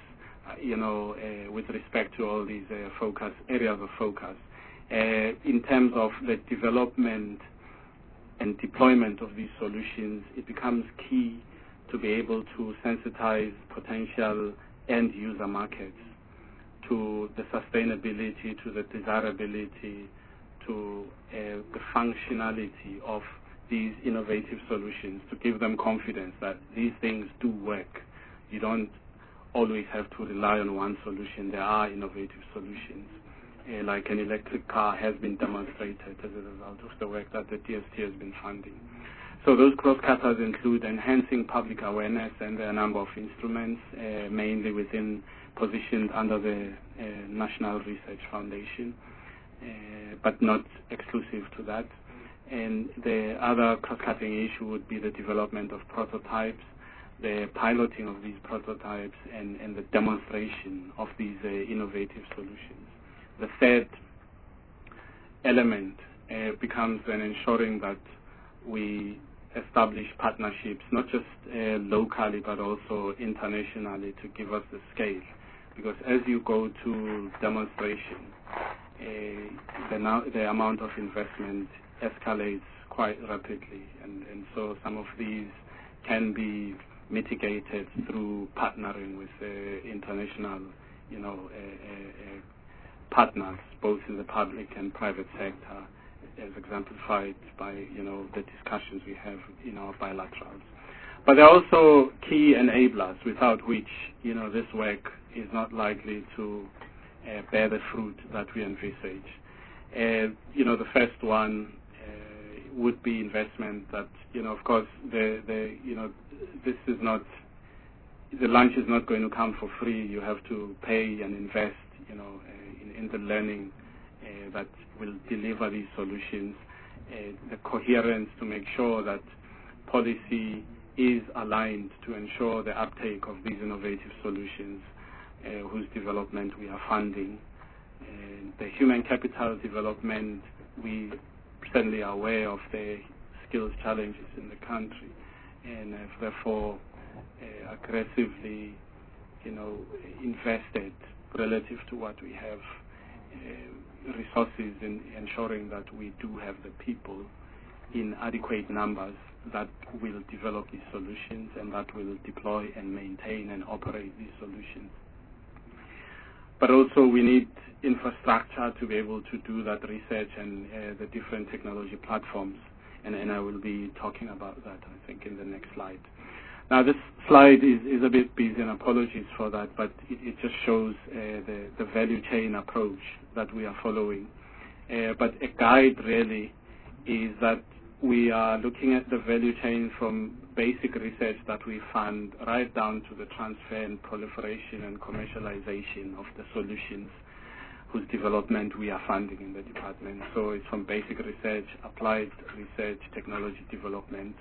with respect to all these areas of focus. In terms of the development and deployment of these solutions, it becomes key to be able to sensitize potential end-user markets to the sustainability, to the desirability, to the functionality of these innovative solutions, to give them confidence that these things do work. You don't always have to rely on one solution. There are innovative solutions, like an electric car has been demonstrated as a result of the work that the DST has been funding. So those cross-cutters include enhancing public awareness, and there are a number of instruments, mainly positioned under the National Research Foundation, but not exclusive to that. And the other cross-cutting issue would be the development of prototypes, the piloting of these prototypes, and the demonstration of these innovative solutions. The third element becomes then ensuring that we establish partnerships, not just locally but also internationally, to give us the scale. Because as you go to demonstration, the amount of investment escalates quite rapidly, and so some of these can be mitigated through partnering with international, partners, both in the public and private sector, as exemplified by, the discussions we have in our bilaterals. But there are also key enablers without which, this work is not likely to bear the fruit that we envisage. The first one would be investment that, of course, this is not, the lunch is not going to come for free. You have to pay and invest, in the learning that will deliver these solutions, the coherence to make sure that policy is aligned to ensure the uptake of these innovative solutions, whose development we are funding. The human capital development, we certainly are aware of the skills challenges in the country, and have therefore aggressively, invested relative to what we have, resources in ensuring that we do have the people in adequate numbers that will develop these solutions and that will deploy and maintain and operate these solutions. But also we need infrastructure to be able to do that research and the different technology platforms, and I will be talking about that, I think, in the next slide. Now, this slide is a bit busy, and apologies for that, but it just shows the value chain approach that we are following. But a guide really is that we are looking at the value chain from basic research that we fund right down to the transfer and proliferation and commercialization of the solutions whose development we are funding in the department. So it's from basic research, applied research, technology development,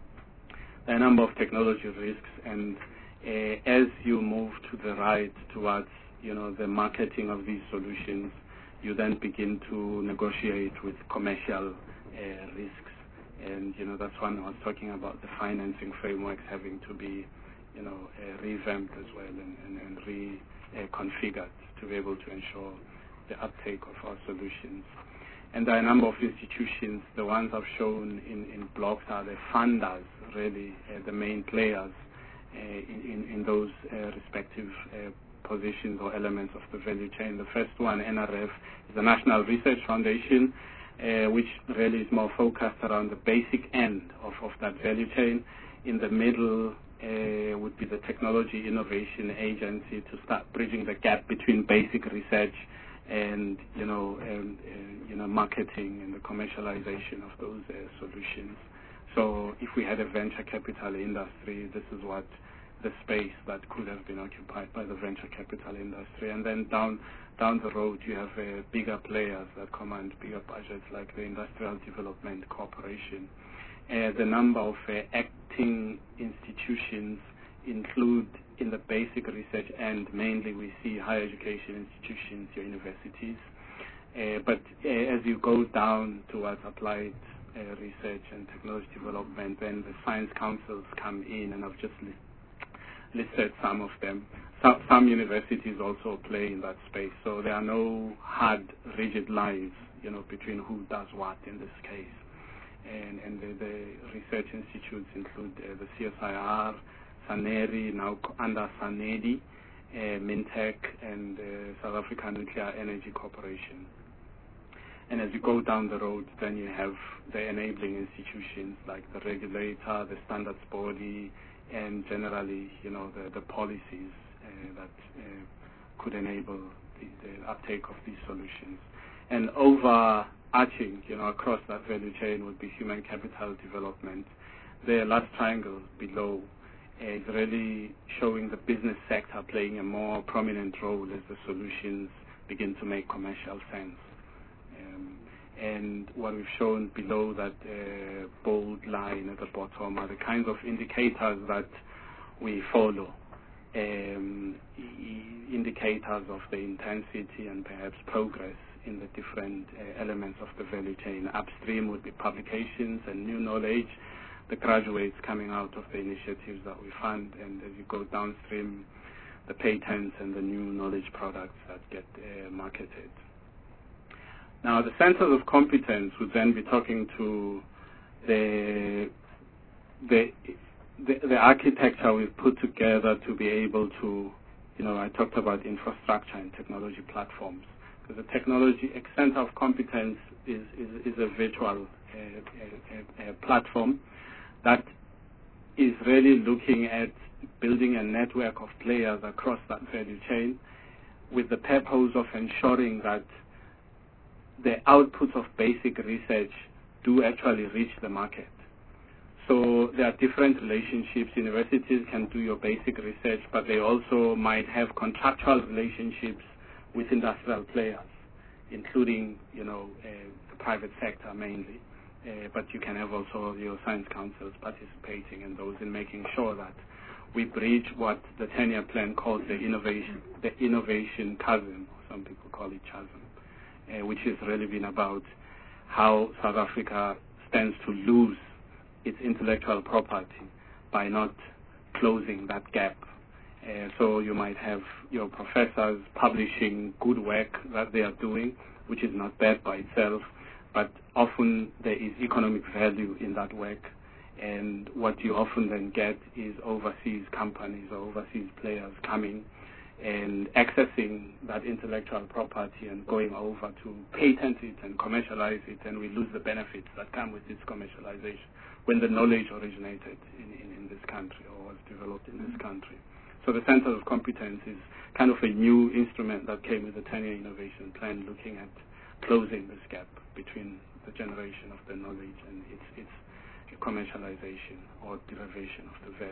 a number of technology risks, and as you move to the right towards, the marketing of these solutions, you then begin to negotiate with commercial risks. And, that's when I was talking about the financing frameworks having to be, revamped as well and reconfigured to be able to ensure the uptake of our solutions. And there are a number of institutions. The ones I've shown in blocks are the funders, really, the main players in those respective positions or elements of the value chain. The first one, NRF, is the National Research Foundation, which really is more focused around the basic end of that value chain. In the middle would be the Technology Innovation Agency to start bridging the gap between basic research and marketing and the commercialization of those solutions. So if we had a venture capital industry, this is what the space that could have been occupied by the venture capital industry. And then down the road, you have bigger players that command bigger budgets, like the Industrial Development Corporation. The number of acting institutions include, in the basic research end, mainly we see higher education institutions, your universities. But as you go down towards applied research and technology development, then the science councils come in, and I've just listed some of them. Some universities also play in that space, so there are no hard, rigid lines, between who does what in this case. And the research institutes include the CSIR, SANERI, now under SANEDI, Mintech, and South African Nuclear Energy Corporation. And as you go down the road, then you have the enabling institutions like the regulator, the standards body, and generally, the policies that could enable the uptake of these solutions. And overarching, across that value chain would be human capital development. The last triangle below is really showing the business sector playing a more prominent role as the solutions begin to make commercial sense. And what we've shown below that bold line at the bottom are the kinds of indicators that we follow, indicators of the intensity and perhaps progress in the different elements of the value chain. Upstream would be publications and new knowledge. the graduates coming out of the initiatives that we fund, and as you go downstream, the patents and the new knowledge products that get marketed. Now, the centers of competence would then be talking to the architecture we've put together to be able to, I talked about infrastructure and technology platforms. Because the technology center of competence is a virtual platform that is really looking at building a network of players across that value chain with the purpose of ensuring that the outputs of basic research do actually reach the market. So there are different relationships. Universities can do your basic research, but they also might have contractual relationships with industrial players, including, the private sector mainly. But you can have also your science councils participating in those in making sure that we bridge what the 10-year plan calls the innovation chasm, or some people call it chasm, which has really been about how South Africa stands to lose its intellectual property by not closing that gap. So you might have your professors publishing good work that they are doing, which is not bad by itself, but often there is economic value in that work. And what you often then get is overseas companies or overseas players coming and accessing that intellectual property and going over to patent it and commercialize it, and we lose the benefits that come with its commercialization when the knowledge originated in this country or was developed in this country. So the Center of Competence is kind of a new instrument that came with the 10-year innovation plan, looking at closing this gap between the generation of the knowledge and its commercialization or derivation of the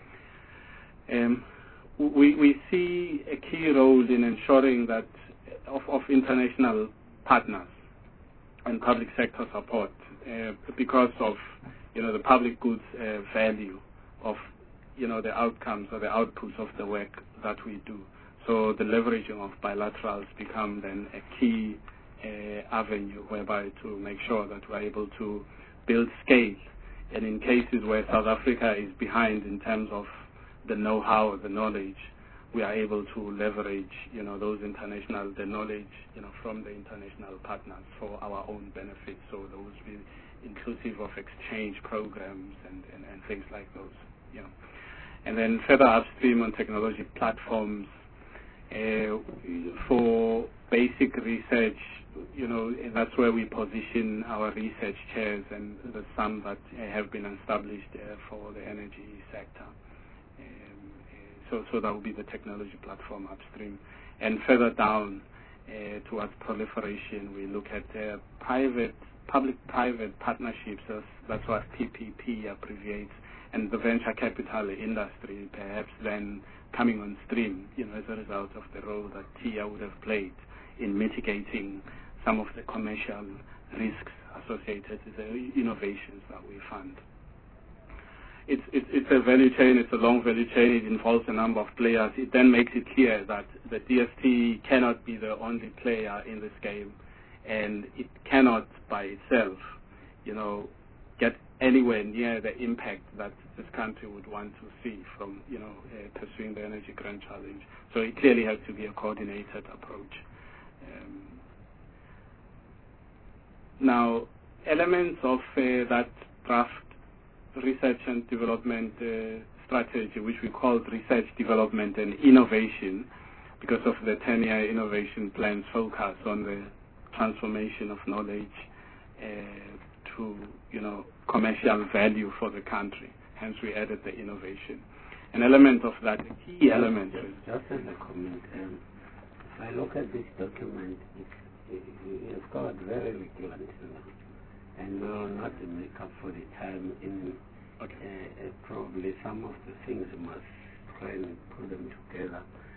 value. We see a key role in ensuring that of international partners and public sector support because of the public goods value of the outcomes or the outputs of the work that we do. So the leveraging of bilaterals become then a key avenue whereby to make sure that we're able to build scale. And in cases where South Africa is behind in terms of the know-how or the knowledge, we are able to leverage, those the knowledge, from the international partners for our own benefit. So those will be inclusive of exchange programs and things like those, And then further upstream on technology platforms, for basic research, that's where we position our research chairs, and the some that have been established for the energy sector. So that will be the technology platform upstream. And further down towards proliferation, we look at public-private partnerships. That's what PPP abbreviates, and the venture capital industry perhaps then coming on stream, as a result of the role that TIA would have played in mitigating some of the commercial risks associated with the innovations that we fund. It's a value chain. It's a long value chain. It involves a number of players. It then makes it clear that the DST cannot be the only player in this game, and it cannot by itself, get anywhere near the impact that this country would want to see from, pursuing the energy grand challenge. So it clearly has to be a coordinated approach. Now, elements of that draft research and development strategy, which we call research, development, and innovation, because of the 10-year innovation plan's focus on the transformation of knowledge to, commercial value for the country. Hence, we added the innovation. An element of that, a key element. Just as a comment, if I look at this document, it's got very little and will not make up for the time in probably some of the things you must try and put them together.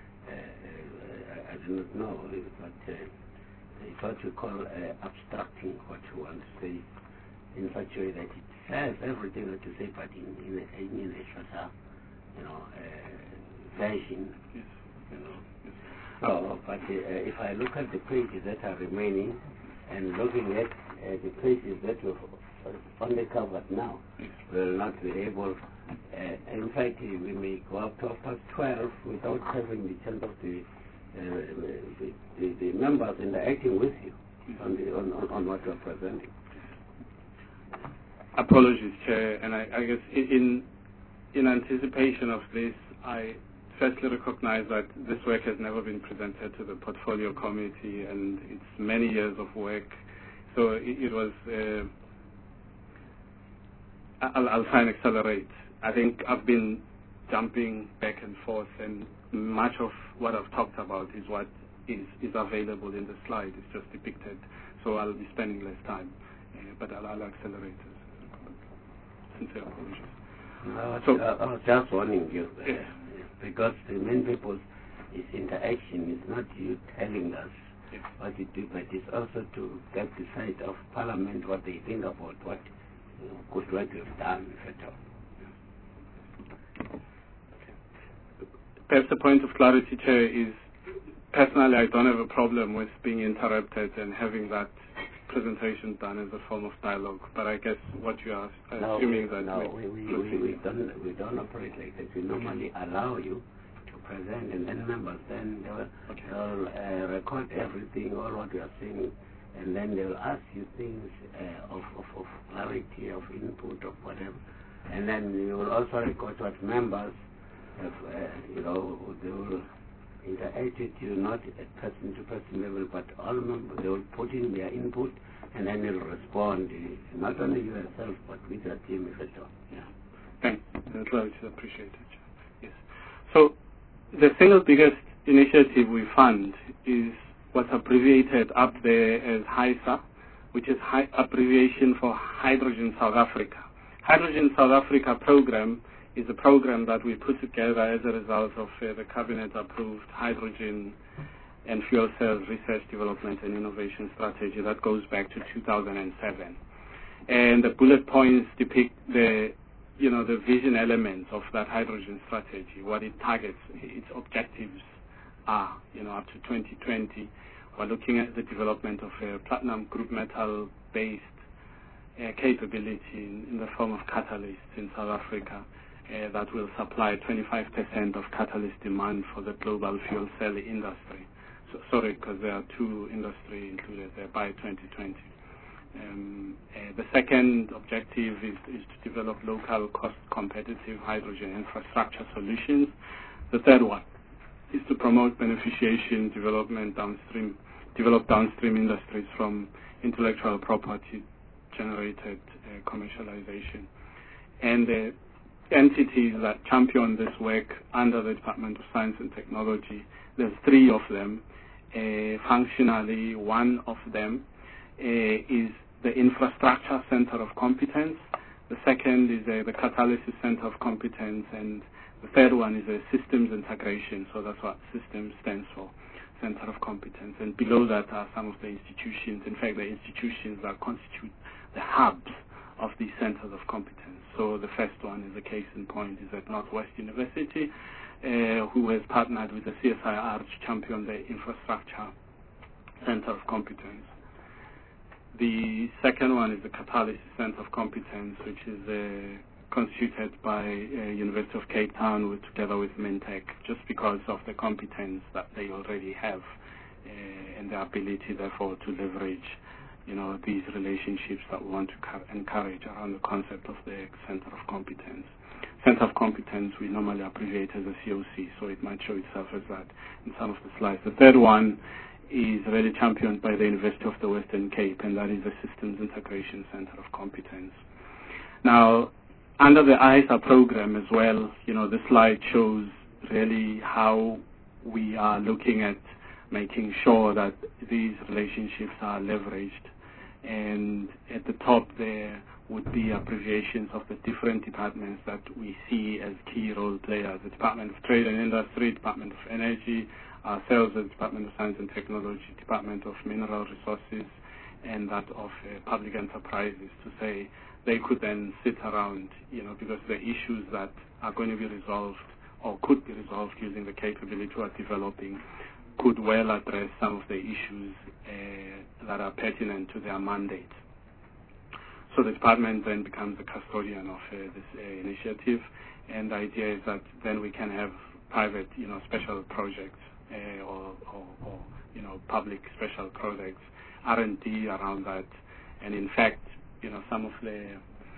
I do not know, but it's what we call abstracting what you want to say in such a way that it says everything that you say, but in a shorter, version. So, but if I look at the pages that are remaining and looking at the pages that we've only covered now. We will not be able. In fact, we may go up to 12 without having the chance of the members interacting with you on what you are presenting. Apologies, Chair, and I guess in anticipation of this, I firstly recognize that this work has never been presented to the Portfolio Committee, and it's many years of work. So it was, I'll try and accelerate. I think I've been jumping back and forth, and much of what I've talked about is what is available in the slide. It's just depicted, so I'll be spending less time, but I'll accelerate. Sincere apologies. I was just warning you, because the main purpose is interaction. It's not you telling us what you do, but it's also to get the side of Parliament what they think about what good work you've done, if at all. Perhaps the point of clarity, Chair, is personally I don't have a problem with being interrupted and having that presentation done as a form of dialogue, but I guess what you are assuming that we don't operate like that. We normally allow you to present, and then members then they'll record everything, all what you are saying, and then they'll ask you things of clarity, of input, of whatever, and then you will also record what members have, they will interact with you, not at person-to-person level, but all members, they will put in their input, and then they'll respond, not only you yourself, but with your team, if at all. Yeah. Thanks. I appreciate it. Yes. So the single biggest initiative we fund is what's abbreviated up there as HYSA, which is abbreviation for Hydrogen South Africa. Hydrogen South Africa program is a program that we put together as a result of the Cabinet-approved hydrogen and fuel cells research, development, and innovation strategy that goes back to 2007. And the bullet points depict the vision elements of that hydrogen strategy, what it targets, its objectives are, up to 2020. We're looking at the development of a platinum group metal-based capability in the form of catalysts in South Africa. That will supply 25% of catalyst demand for the global fuel cell industry. So, sorry, because there are two industries included there by 2020. The second objective is to develop local cost-competitive hydrogen infrastructure solutions. The third one is to promote beneficiation, develop downstream industries from intellectual property generated commercialization. And the entities that champion this work under the Department of Science and Technology, there's three of them. Functionally, one of them is the Infrastructure Center of Competence. The second is the Catalysis Center of Competence, and the third one is a Systems Integration. So that's what Systems stands for, Center of Competence. And below that are some of the institutions, in fact, the institutions that constitute the hubs of these centers of competence. So the first one is a case in point is at Northwest University, who has partnered with the CSIR to champion the Infrastructure Center of Competence. The second one is the Catalysis Center of Competence, which is constituted by University of Cape Town together with Mintech, just because of the competence that they already have and the ability, therefore, to leverage these relationships that we want to encourage around the concept of the Center of Competence. Center of Competence we normally abbreviate as a COC, so it might show itself as that in some of the slides. The third one is really championed by the University of the Western Cape, and that is the Systems Integration Center of Competence. Now, under the ISA program as well, the slide shows really how we are looking at making sure that these relationships are leveraged. And at the top there would be abbreviations of the different departments that we see as key role players: the Department of Trade and Industry, Department of Energy, ourselves, the Department of Science and Technology, Department of Mineral Resources, and that of Public Enterprises, to say they could then sit around, because the issues that are going to be resolved or could be resolved using the capability we are developing could well address some of the issues that are pertinent to their mandate. So the department then becomes the custodian of this initiative, and the idea is that then we can have private, special projects or public special projects, R&D around that. And in fact, some of the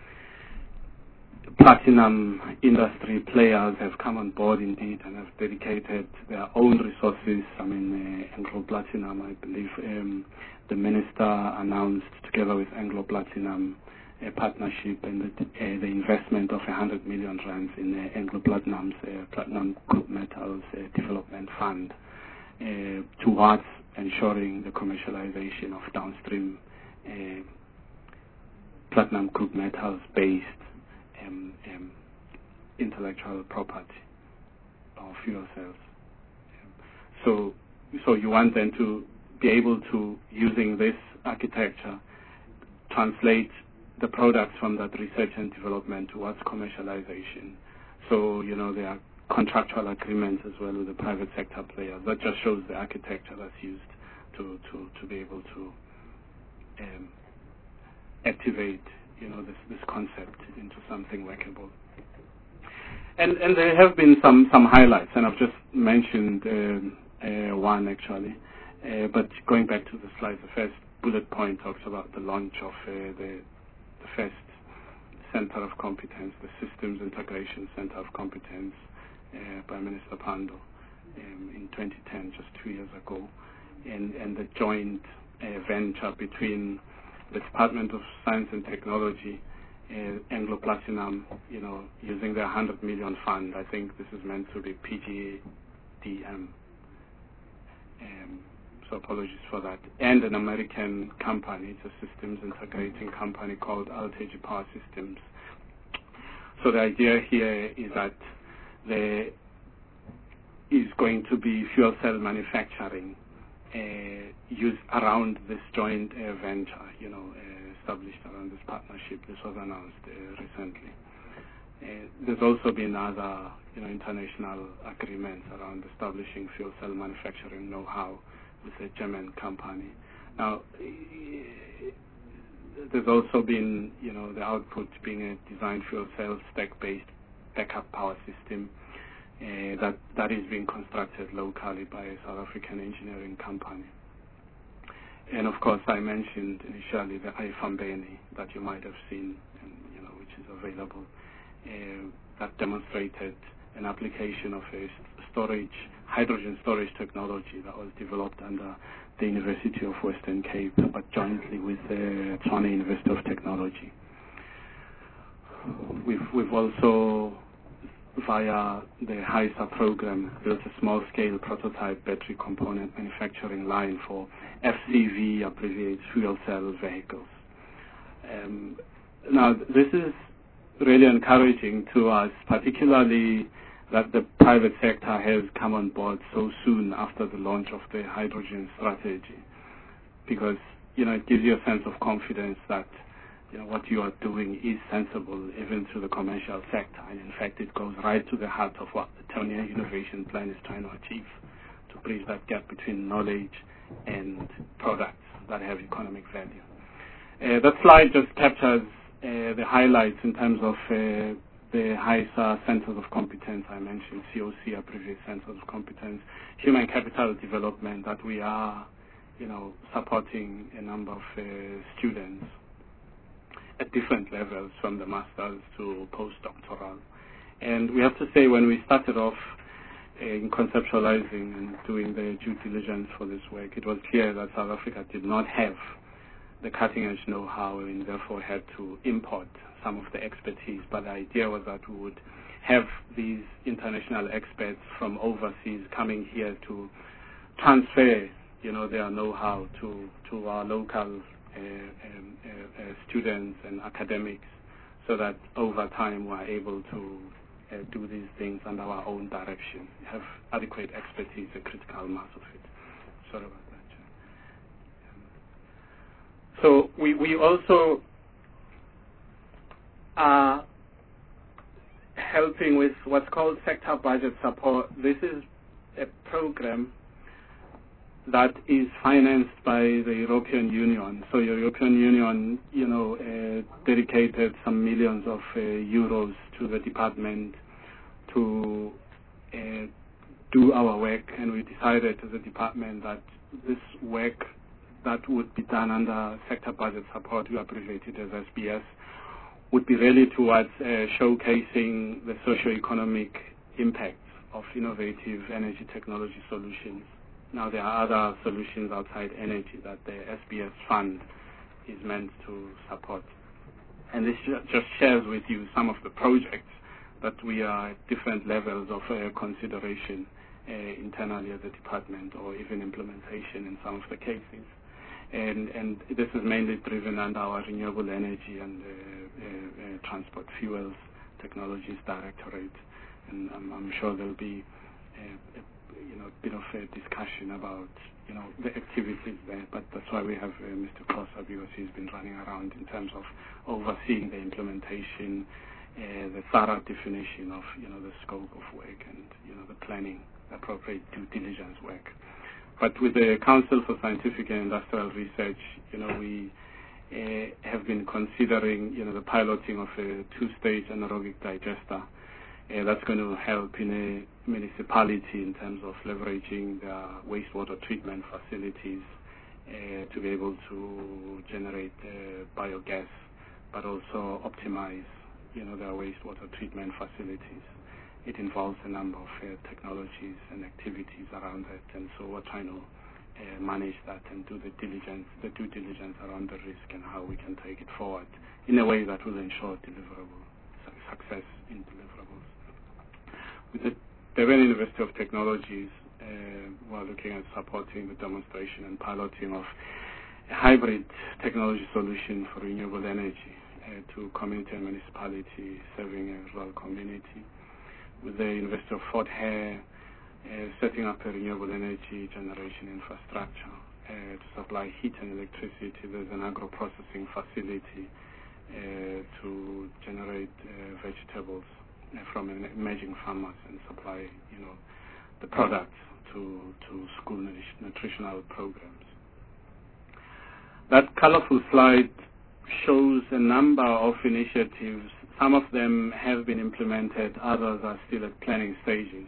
platinum industry players have come on board indeed and have dedicated their own resources. I mean, Anglo Platinum, I believe the minister announced together with Anglo Platinum a partnership and the investment of 100 million rands in Anglo Platinum's Platinum Group Metals Development Fund towards ensuring the commercialization of downstream Platinum Group Metals based intellectual property or fuel cells. So you want them to be able to, using this architecture, translate the products from that research and development towards commercialization. So, there are contractual agreements as well with the private sector players. That just shows the architecture that's used to be able to activate, this concept into something workable. And there have been some highlights, and I've just mentioned one actually. But going back to the slide, the first bullet point talks about the launch of the first Center of Competence, the Systems Integration Center of Competence by Minister Pandor in 2010, just 2 years ago, and the joint venture between the Department of Science and Technology, Anglo Platinum, using their 100 million fund. I think this is meant to be PGDM. So apologies for that. And an American company, it's a systems integrating company called Altage Power Systems. So the idea here is that there is going to be fuel cell manufacturing used around this joint venture, established around this partnership. This was announced recently. There's also been other, international agreements around establishing fuel cell manufacturing know-how with a German company. Now, there's also been, the output being a design fuel cell stack-based backup power system that is being constructed locally by a South African engineering company. And of course, I mentioned initially the iFambeni that you might have seen, and, which is available, that demonstrated an application of a hydrogen storage technology that was developed under the University of Western Cape, but jointly with the Tshwane University of Technology. We've also, via the HISA program, built a small-scale prototype battery component manufacturing line for FCV, abbreviated fuel cell vehicles. Now, this is really encouraging to us, particularly that the private sector has come on board so soon after the launch of the hydrogen strategy, because it gives you a sense of confidence that what you are doing is sensible even to the commercial sector, and in fact it goes right to the heart of what the 10-year innovation plan is trying to achieve, to bridge that gap between knowledge and products that have economic value. That slide just captures the highlights in terms of the HISA Centers of Competence. I mentioned COC, our previous Centers of Competence, human capital development, that we are, supporting a number of students at different levels, from the masters to postdoctoral. And we have to say, when we started off in conceptualizing and doing the due diligence for this work, it was clear that South Africa did not have the cutting-edge know-how and therefore had to import some of the expertise. But the idea was that we would have these international experts from overseas coming here to transfer, their know-how to our local students and academics, so that over time we're able to do these things under our own direction, have adequate expertise, a critical mass of it. Sorry about that. So we also are helping with what's called sector budget support. This is a program that is financed by the European Union. So the European Union, dedicated some millions of euros to the department to do our work, and we decided as a department that this work that would be done under sector budget support, we abbreviated as SBS, would be really towards showcasing the socio-economic impacts of innovative energy technology solutions. Now, there are other solutions outside energy that the SBS fund is meant to support. And this just shares with you some of the projects that we are at different levels of consideration internally at the department, or even implementation in some of the cases. And this is mainly driven under our Renewable Energy and Transport Fuels Technologies Directorate. And I'm sure there'll be a bit of a discussion about the activities there, but that's why we have Mr. Khosa, because he's been running around in terms of overseeing the implementation, the thorough definition of the scope of work, and the planning, appropriate due diligence work. But with the Council for Scientific and Industrial Research, we have been considering the piloting of a two-stage anaerobic digester. That's going to help in a municipality in terms of leveraging the wastewater treatment facilities to be able to generate biogas, but also optimize their wastewater treatment facilities. It involves a number of technologies and activities around it, and so we're trying to manage that and do the due diligence around the risk and how we can take it forward in a way that will ensure success in deliverables. With the Durban University of Technologies, we're looking at supporting the demonstration and piloting of a hybrid technology solution for renewable energy to community and municipality serving a rural community. With the University of Fort Hare, setting up a renewable energy generation infrastructure to supply heat and electricity. There's an agro-processing facility to generate vegetables from emerging farmers and supply, the products to school nutritional programs. That colorful slide shows a number of initiatives. Some of them have been implemented, others are still at planning stages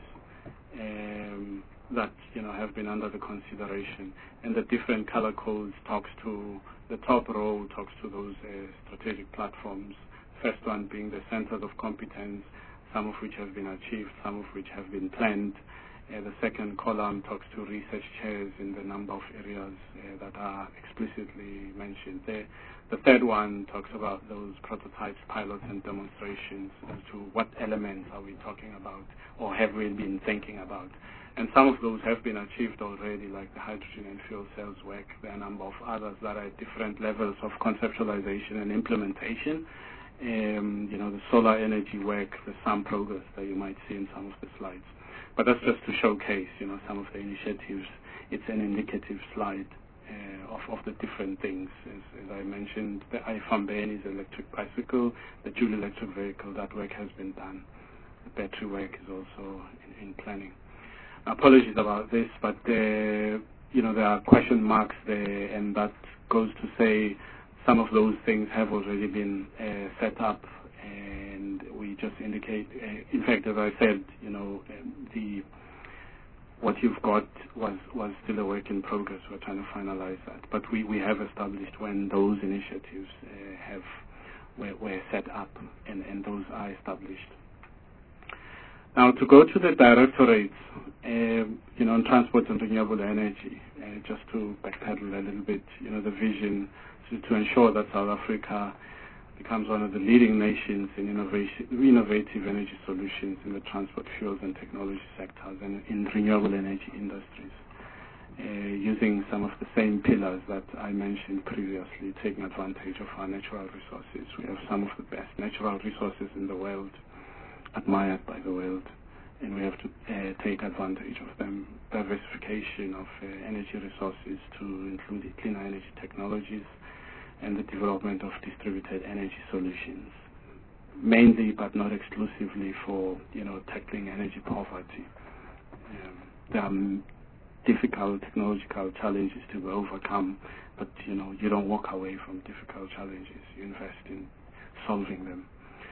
that have been under the consideration. And the different color codes talks to, the top row talks to those strategic platforms. First one being the centers of competence, some of which have been achieved, some of which have been planned. The second column talks to research chairs in the number of areas that are explicitly mentioned there. The third one talks about those prototypes, pilots, and demonstrations as to what elements are we talking about or have we been thinking about. And some of those have been achieved already, like the hydrogen and fuel cells work. There are a number of others that are at different levels of conceptualization and implementation. The solar energy work, there's some progress that you might see in some of the slides. But that's just to showcase, some of the initiatives. It's an indicative slide of the different things. As I mentioned, the iFambeni is electric bicycle, the Joule electric vehicle, that work has been done. The battery work is also in planning. Apologies about this, but there are question marks there, and that goes to say some of those things have already been set up, and we just indicate, in fact, as I said, what you've got was still a work in progress. We're trying to finalize that. But we have established when those initiatives were set up, and those are established. Now, to go to the directorates, on transport and renewable energy, just to backpedal a little bit, the vision to ensure that South Africa becomes one of the leading nations in innovative energy solutions in the transport, fuels, and technology sectors and in renewable energy industries, using some of the same pillars that I mentioned previously, taking advantage of our natural resources. We have some of the best natural resources in the world, admired by the world, and we have to take advantage of them. Diversification of energy resources to include cleaner energy technologies, and the development of distributed energy solutions, mainly but not exclusively for tackling energy poverty. There are difficult technological challenges to be overcome, but you don't walk away from difficult challenges. You invest in solving them.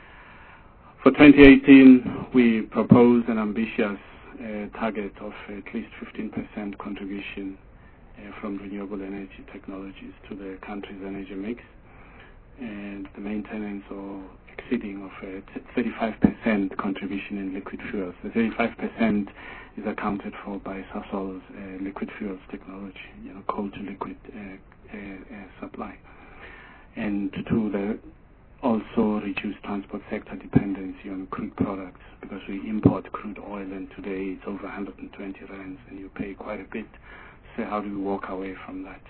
For 2018, we propose an ambitious target of at least 15% contribution from renewable energy technologies to the country's energy mix, and the maintenance or exceeding of a 35% contribution in liquid fuels. The 35% is accounted for by Sasol's liquid fuels technology, coal to liquid supply, and to also reduce transport sector dependency on crude products, because we import crude oil, and today it's over 120 rands, and you pay quite a bit. So how do we walk away from that?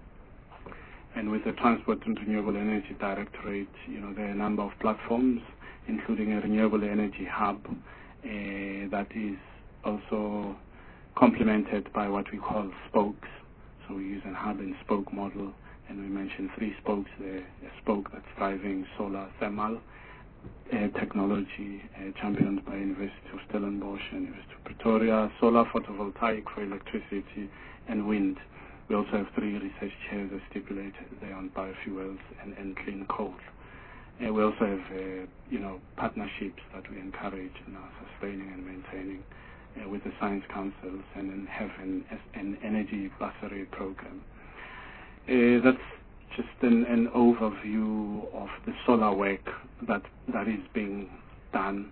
And with the Transport and Renewable Energy Directorate, there are a number of platforms, including a renewable energy hub that is also complemented by what we call spokes. So we use a hub and spoke model, and we mentioned 3 spokes there. A spoke that's driving solar thermal technology, championed by University of Stellenbosch and University of Pretoria, solar photovoltaic for electricity, and wind. We also have 3 research chairs as stipulated there on biofuels and clean coal. We also have, partnerships that we encourage in our sustaining and maintaining with the science councils, and then have an energy bursary program. That's just an overview of the solar work that is being done.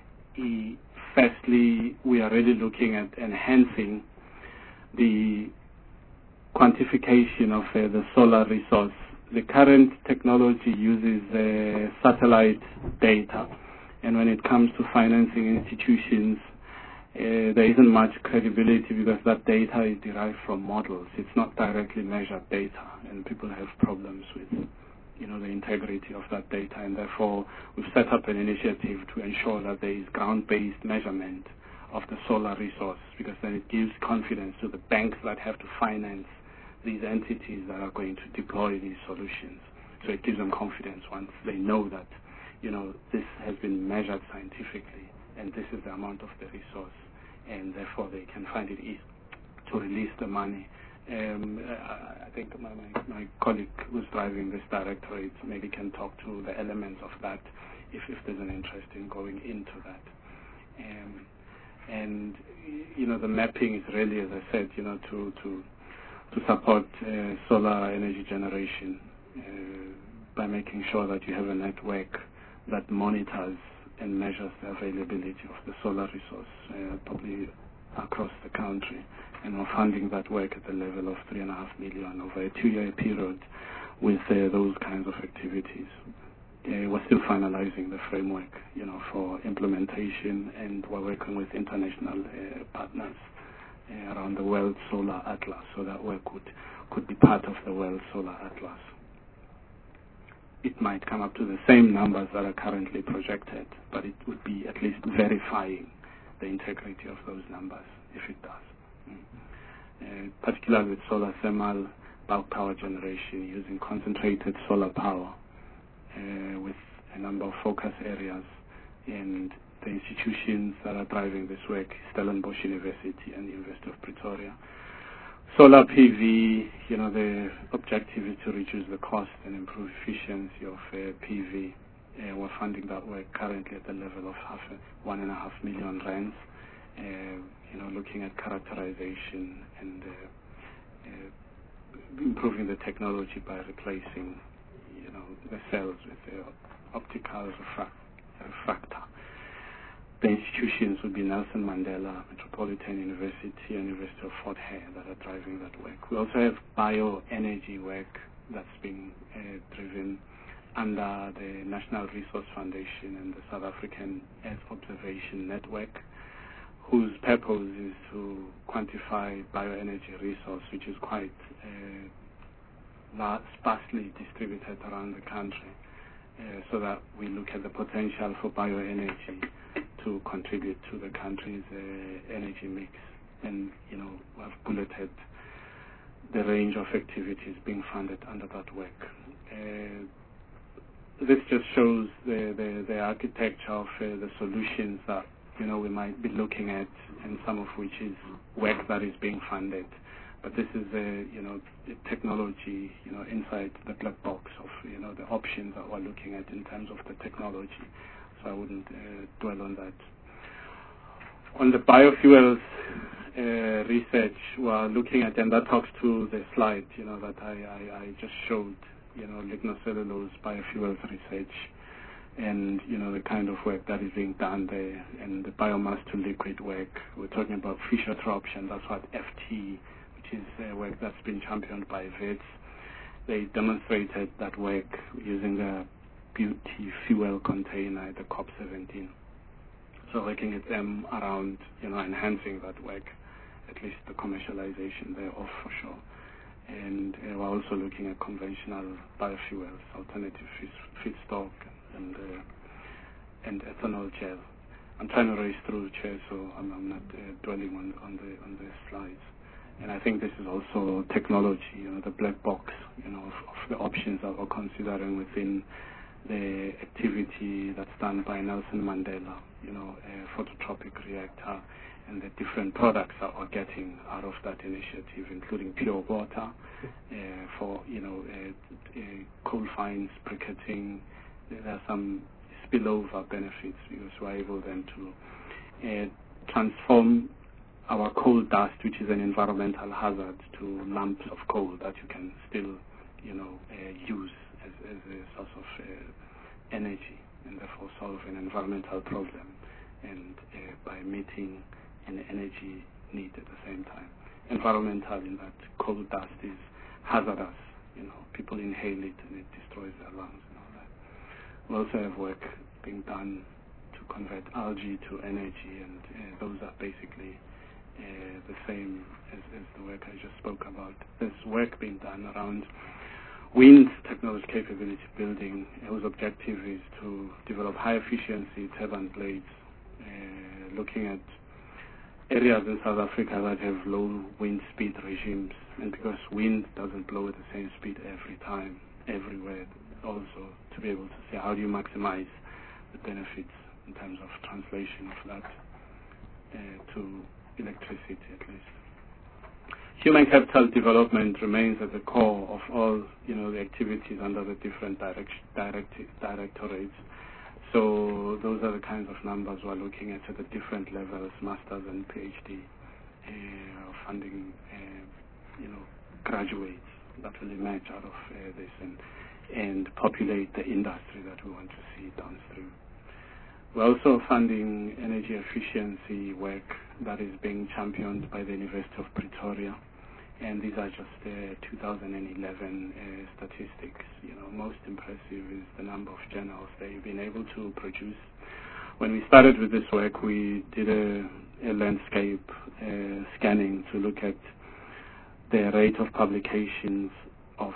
Firstly, we are really looking at enhancing the quantification of the solar resource. The current technology uses satellite data, and when it comes to financing institutions, there isn't much credibility, because that data is derived from models. It's not directly measured data, and people have problems with the integrity of that data, and therefore we've set up an initiative to ensure that there is ground-based measurement of the solar resource, because then it gives confidence to the banks that have to finance these entities that are going to deploy these solutions. So it gives them confidence once they know that, this has been measured scientifically, and this is the amount of the resource, and therefore they can find it easy to release the money. I think my colleague who's driving this directorate maybe can talk to the elements of that if there's an interest in going into that. And the mapping is really, as I said, to support solar energy generation by making sure that you have a network that monitors and measures the availability of the solar resource probably across the country. And we're funding that work at the level of 3.5 million over a 2-year period with those kinds of activities. We're still finalizing the framework, for implementation, and we're working with international partners around the World Solar Atlas, so that work could be part of the World Solar Atlas. It might come up to the same numbers that are currently projected, but it would be at least verifying the integrity of those numbers if it does. Particularly with solar thermal bulk power generation using concentrated solar power, with a number of focus areas, and the institutions that are driving this work, Stellenbosch University and the University of Pretoria. Solar PV, the objective is to reduce the cost and improve efficiency of PV. We're funding that work currently at the level of 1.5 million rands, looking at characterization and improving the technology by replacing, the cells with the optical refractor. The institutions would be Nelson Mandela Metropolitan University and University of Fort Hare that are driving that work. We also have bioenergy work that's being driven under the National Resource Foundation and the South African Earth Observation Network, whose purpose is to quantify bioenergy resource, which is quite sparsely distributed around the country, so that we look at the potential for bioenergy to contribute to the country's energy mix. And, I've bulleted the range of activities being funded under that work. This just shows the architecture of the solutions that we might be looking at, and some of which is work that is being funded. But this is a technology, inside the black box of, the options that we're looking at in terms of the technology. So I wouldn't dwell on that. On the biofuels research we're looking at, and that talks to the slide, that I just showed, lignocellulose biofuels research, and, the kind of work that is being done there, and the biomass to liquid work. We're talking about Fischer-Tropsch, and that's what FT, which is work that's been championed by VETS. They demonstrated that work using a beauty fuel container, the COP17. So working with them around, enhancing that work, at least the commercialization thereof for sure. And we're also looking at conventional biofuels, alternative feedstock, and ethanol gel. I'm trying to race through, Chair, so I'm not dwelling on the slides. And I think this is also technology, the black box, of the options that we're considering within the activity that's done by Nelson Mandela, a phototropic reactor, and the different products that we're getting out of that initiative, including pure water for, coal fines, briquetting. There are some spillover benefits because we're able then to transform our coal dust, which is an environmental hazard, to lumps of coal that you can still, use as a source of energy, and therefore solve an environmental problem, and by meeting an energy need at the same time. Environmental in that coal dust is hazardous, people inhale it and it destroys their lungs and all that. We also have work being done to convert algae to energy, and those are basically the same as the work I just spoke about. There's work being done around wind technology capability building, whose objective is to develop high efficiency turbine blades, looking at areas in South Africa that have low wind speed regimes, and because wind doesn't blow at the same speed every time, everywhere, also to be able to say how do you maximize the benefits in terms of translation of that to electricity at least. Human capital development remains at the core of all, the activities under the different directorates. So those are the kinds of numbers we're looking at the different levels, masters and PhD, funding, graduates that will emerge out of this and populate the industry that we want to see downstream. We're also funding energy efficiency work that is being championed by the University of Pretoria, and these are just 2011 statistics. Most impressive is the number of journals they've been able to produce. When we started with this work, we did a landscape scanning to look at the rate of publications of,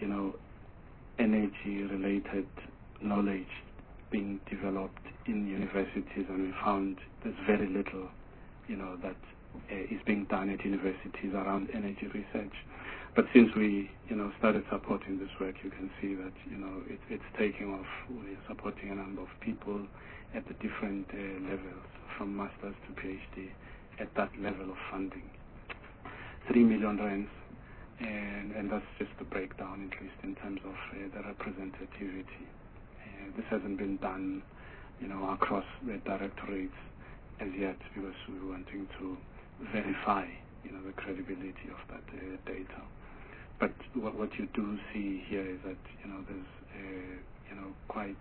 energy-related knowledge being developed in universities, and we found there's very little, that is being done at universities around energy research. But since we, started supporting this work, you can see that, it's taking off. We're supporting a number of people at the different levels, from masters to PhD, at that level of funding. 3 million rands, and that's just the breakdown, at least in terms of the representativity. This hasn't been done, across the directorates as yet, because we're wanting to verify, the credibility of that data. But what you do see here is that, there's, quite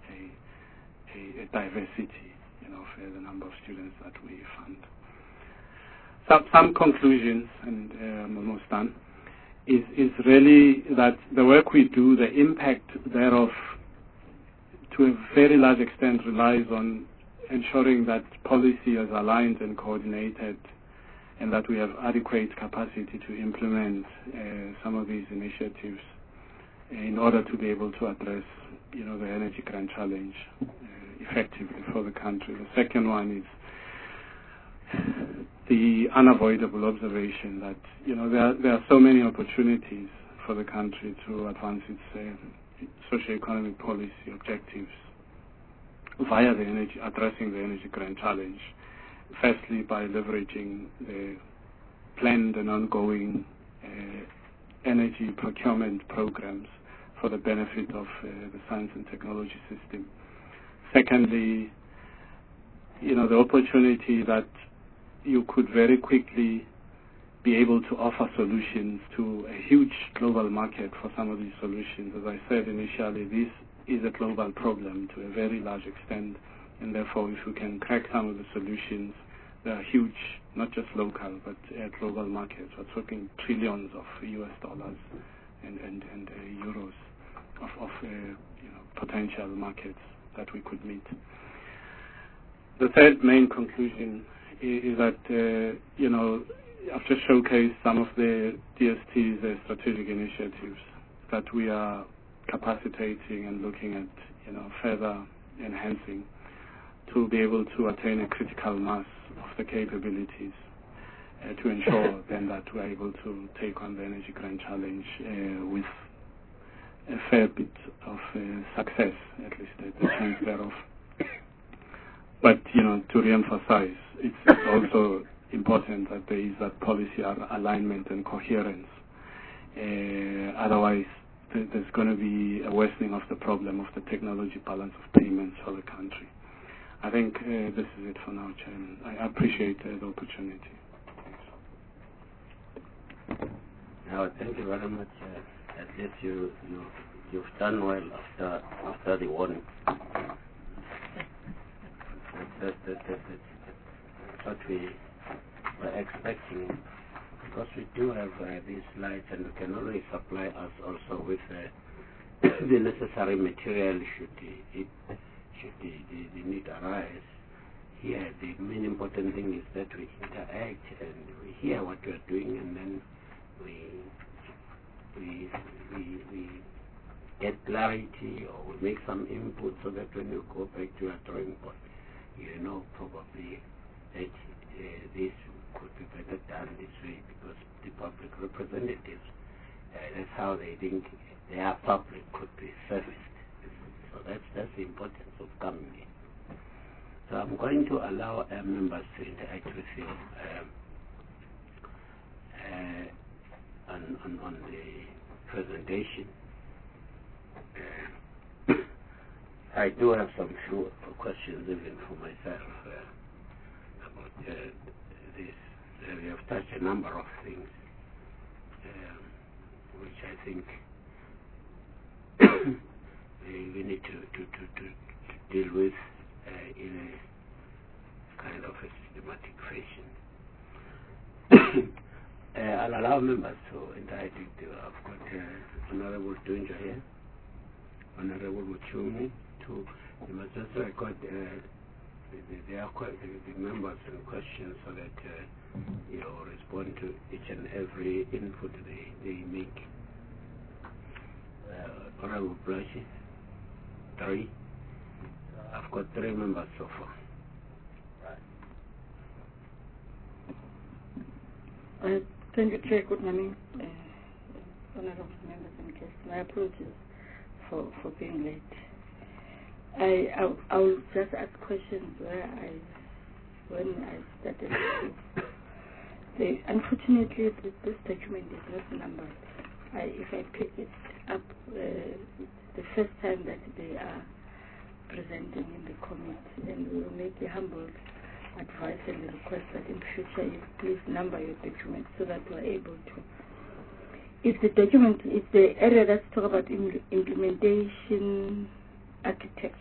a diversity, for the number of students that we fund. Some conclusions, and I'm almost done, is really that the work we do, the impact thereof, to a very large extent relies on ensuring that policy is aligned and coordinated, and that we have adequate capacity to implement some of these initiatives in order to be able to address, the energy grand challenge effectively for the country. The second one is the unavoidable observation that, there are so many opportunities for the country to advance its socio-economic policy objectives, via addressing the energy grand challenge. Firstly, by leveraging the planned and ongoing energy procurement programs for the benefit of the science and technology system. Secondly, the opportunity that you could very quickly be able to offer solutions to a huge global market for some of these solutions. As I said initially, this is a global problem to a very large extent, and therefore if we can crack some of the solutions, they are huge, not just local, but global markets. We're talking trillions of US dollars and euros of potential markets that we could meet. The third main conclusion is that, I've just showcased some of the DST's strategic initiatives that we are capacitating and looking at, further enhancing to be able to attain a critical mass of the capabilities to ensure then that we're able to take on the energy grand challenge with a fair bit of success, at least the chance thereof. But, to re-emphasize, it's also important that there is that policy alignment and coherence. Otherwise, there's going to be a worsening of the problem of the technology balance of payments for the country. I think this is it for now, Chairman. I appreciate the opportunity. Thank you very much. At least you've done well after the warning. That's what we were expecting, because we do have these lights, and we can always supply us also with the necessary material should the need arise. Here, the main important thing is that we interact and we hear what we are doing, and then we get clarity, or we make some input so that when you go back to your drawing board, probably that this could be better done this way, because the public representatives, that's how they think their public could be serviced. So that's the importance of coming in. So I'm going to allow members to interact with you on the presentation. I do have some few questions even for myself about this. We have touched a number of things which I think we need to deal with in a kind of a systematic fashion. I'll allow members to interact with you. I've got Honorable Dunja here, Honorable Muchumi. You must just record the members and questions so that you respond to each and every input they make. Honorable Blashi, 3. I've got 3 members so far. Thank you, Chair. Good morning, honorable members and guests. My apologies for being late. I will just ask questions when I started. Unfortunately, this document is not numbered. If I pick it up, the first time that they are presenting in the committee, and we will make a humble advice and request that in future you please number your documents so that we're able to. If the document is the area that's talk about implementation architecture,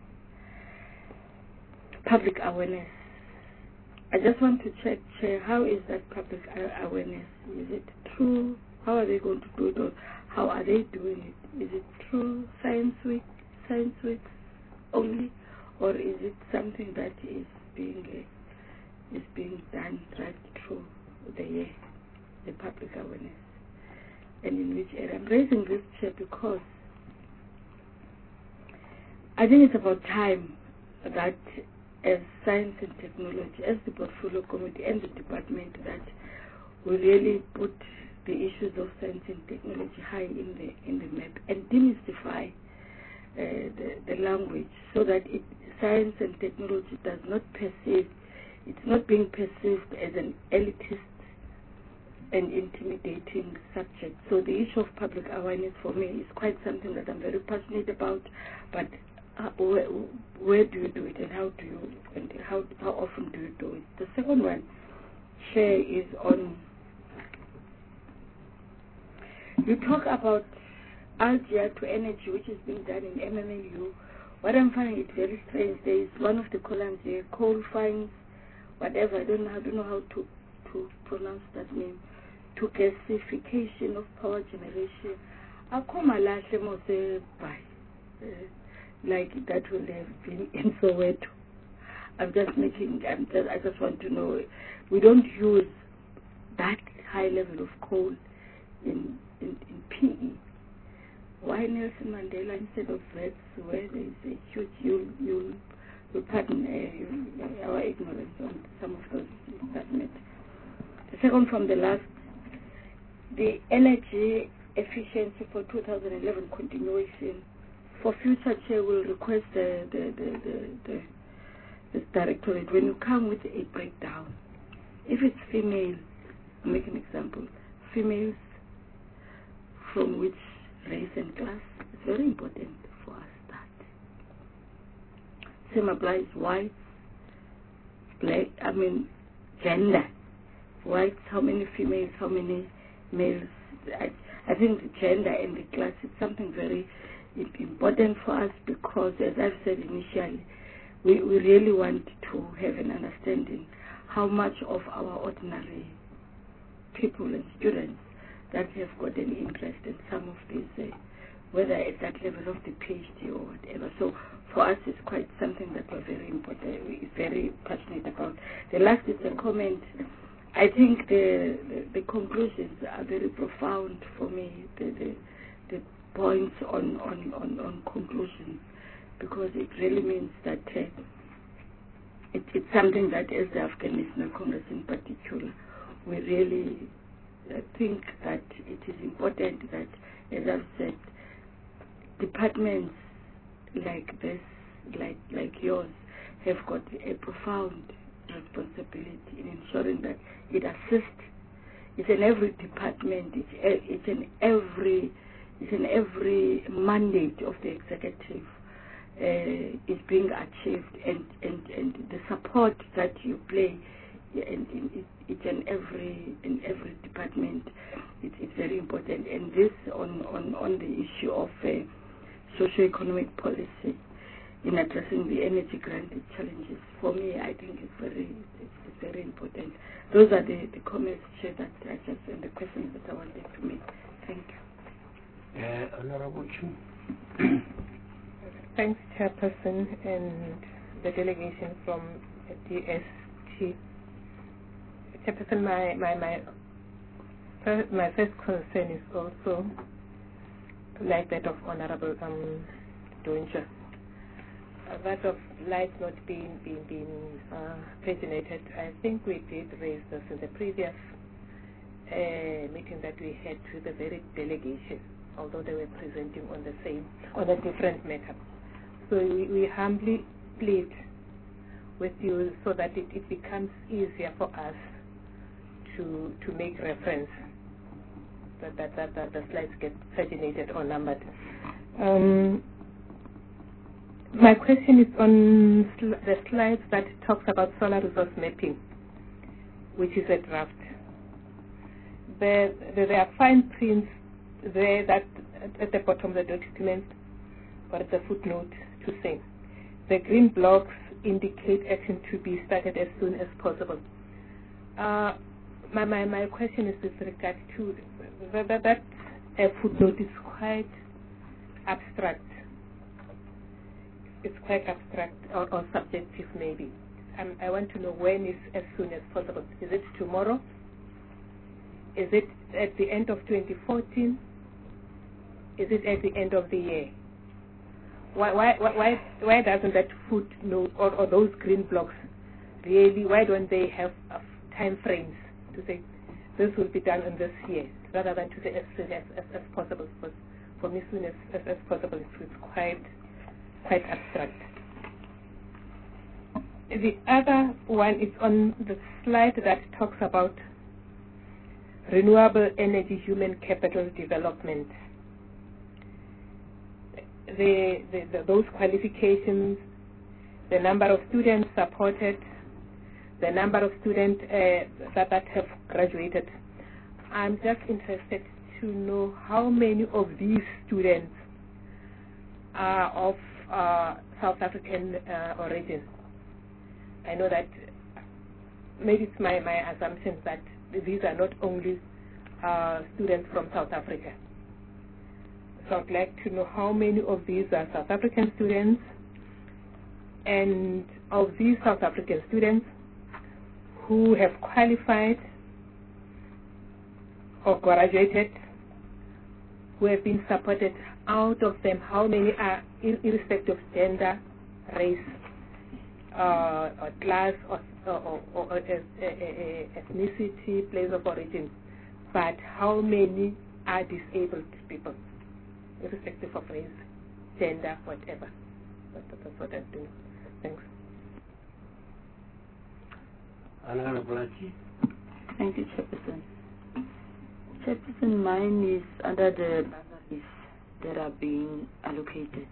public awareness. I just want to check, Chair, how is that public awareness? Is it through, how are they going to do it, or how are they doing it? Is it through Science Week only, or is it something that is being done right through the year, the public awareness? And in which area? I'm raising this, Chair, because I think it's about time that as science and technology, as the portfolio committee and the department, that we really put the issues of science and technology high in the map and demystify the language, so that science and technology does not perceive, it's not being perceived as an elitist and intimidating subject. So the issue of public awareness for me is quite something that I'm very passionate about, but where do you do it, and how do you, and how often do you do it? The second one, Chair, is on, you talk about Algae to Energy, which is being done in MMAU. What I'm finding it very strange, there is one of the columns here, coal finds, whatever, I don't know how to pronounce that name, to gasification of power generation. Like that will have been in Soweto. I just want to know, we don't use that high level of coal in PE. Why Nelson Mandela instead of Vets, where there is a huge, you'll pardon our ignorance on some of those statements. The second from the last, the energy efficiency for 2011 continuation. For future, Chair, will request the directorate, when you come with a breakdown, if it's female, I'll make an example, females from which race and class, it's very important for us that. Same applies whites, black, gender. Whites, how many females, how many males. I think the gender and the class is something very important for us, because, as I've said initially, we really want to have an understanding how much of our ordinary people and students that have got an interest in some of these, whether at that level of the PhD or whatever. So for us, it's quite something that we're very important, we're very passionate about. The last is a comment. I think the conclusions are very profound for me. The points on conclusions, because it really means that it's something that, as the African National Congress in particular, we really think that it is important that, as I've said, departments like this, like yours, have got a profound responsibility in ensuring that it assists. It's in every department. It's in every mandate of the executive is being achieved, and the support that you play, and it's in every department. It's very important. And this on the issue of socio-economic policy in addressing the energy granted challenges. For me, I think it's very important. Those are the comments, Chair, that I just, and the questions that I wanted to make. Thank you. Honorable Chu. Thanks, Chairperson, and the delegation from DST. Chairperson, my first concern is also like that of Honorable Donja. That of light not being paginated. I think we did raise this in the previous meeting that we had to the very delegation, although they were presenting on a different matter. So we humbly plead with you so that it becomes easier for us to make reference, that the slides get paginated or numbered. My question is on the slides that talks about solar resource mapping, which is a draft. There are fine prints there that at the bottom of the document, or at the footnote, to say the green blocks indicate action to be started as soon as possible. My question is with regard to that footnote is quite abstract. It's quite abstract or subjective, maybe. I want to know when is as soon as possible. Is it tomorrow? Is it at the end of 2014? Is it at the end of the year? Why doesn't that footnote or those green blocks really, why don't they have time frames to say this will be done in this year, rather than to say as soon as possible? Because for me, soon as possible, it's quite abstract. The other one is on the slide that talks about renewable energy human capital development. Those qualifications, the number of students supported, the number of students that have graduated. I'm just interested to know how many of these students are of South African origin. I know that maybe it's my assumption that these are not only students from South Africa. So I'd like to know how many of these are South African students, and of these South African students who have qualified or graduated, who have been supported, out of them, how many are irrespective of gender, race, or class, or ethnicity, place of origin, but how many are disabled people, irrespective of race, gender, whatever. That's what I'm doing. Thanks. Thank you, Chairperson. Chairperson, mine is under the bursaries that are being allocated.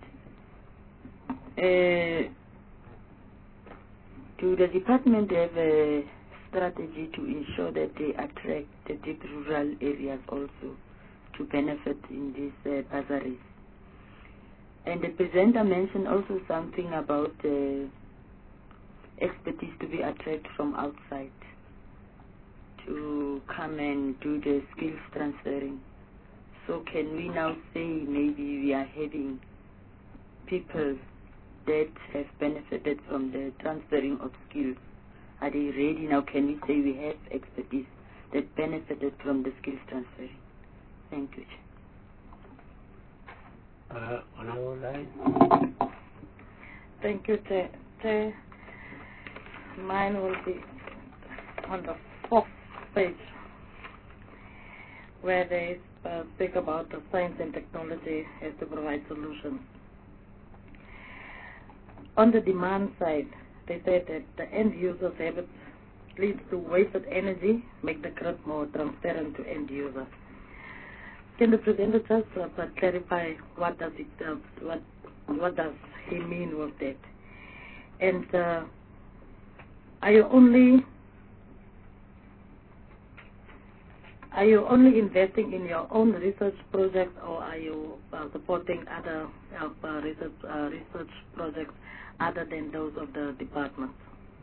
Do the department have a strategy to ensure that they attract the deep rural areas also to benefit in these bursaries? And the presenter mentioned also something about expertise to be attracted from outside to come and do the skills transferring. So can we now say maybe we are having people that have benefited from the transferring of skills? Are they ready now? Can we say we have expertise that benefited from the skills transferring? Thank you. Honorable Lai. Thank you, Chair. Mine will be on the 4th page, where they speak about the science and technology as to provide solutions. On the demand side, they said that the end user's habits leads to wasted energy, make the grid more transparent to end users. Can the presenter just clarify what does he mean with that? And are you only investing in your own research projects, or are you supporting other research projects other than those of the department?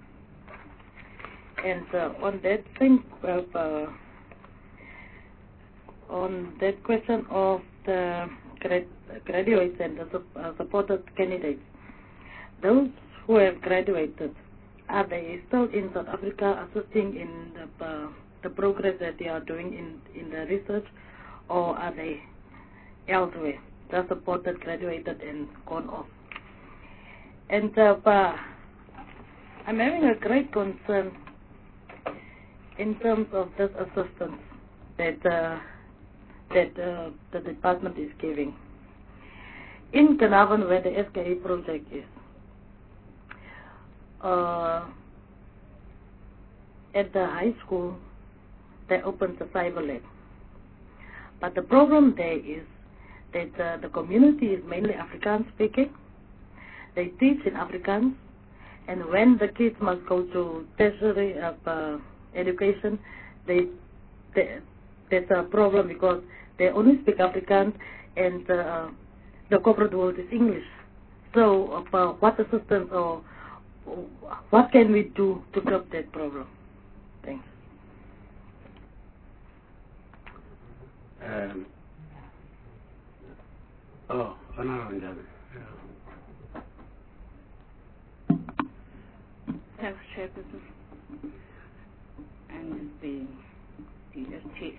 And on that thing, on that question of the graduates and the supported candidates, those who have graduated, are they still in South Africa assisting in the progress that they are doing in the research, or are they elsewhere, just supported, graduated, and gone off? And I'm having a great concern in terms of this assistance that the department is giving. In Carnarvon, where the SKA project is, at the high school, they opened the cyber lab. But the problem there is that the community is mainly Afrikaans speaking. They teach in Afrikaans, and when the kids must go to tertiary education, there's a problem because they only speak Afrikaans, and the corporate world is English. So what assistance or what can we do to curb that problem? Thanks. Honorable. Thanks, Chairperson, and the DST.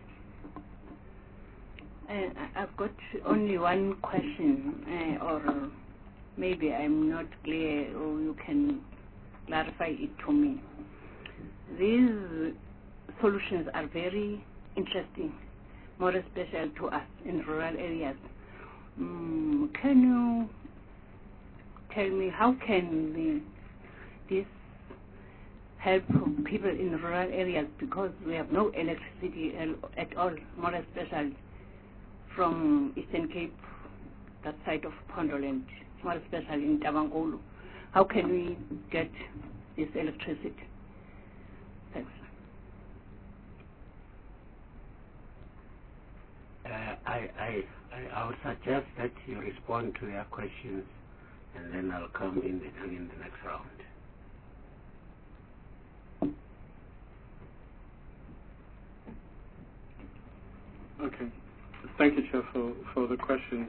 And I've got only one question, or maybe I'm not clear, or you can clarify it to me. These solutions are very interesting, more especially to us in rural areas. Can you tell me how can these help people in rural areas because we have no electricity at all, more especially from Eastern Cape, that side of Pondoland, more especially in Tabangolo. How can we get this electricity? Thanks. I would suggest that you respond to their questions, and then I'll come in the next round. Okay. Thank you, Chair, for the questions.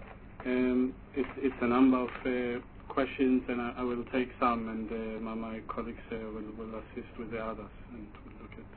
It's a number of questions, and I will take some, and my colleagues will assist with the others, and we'll look at.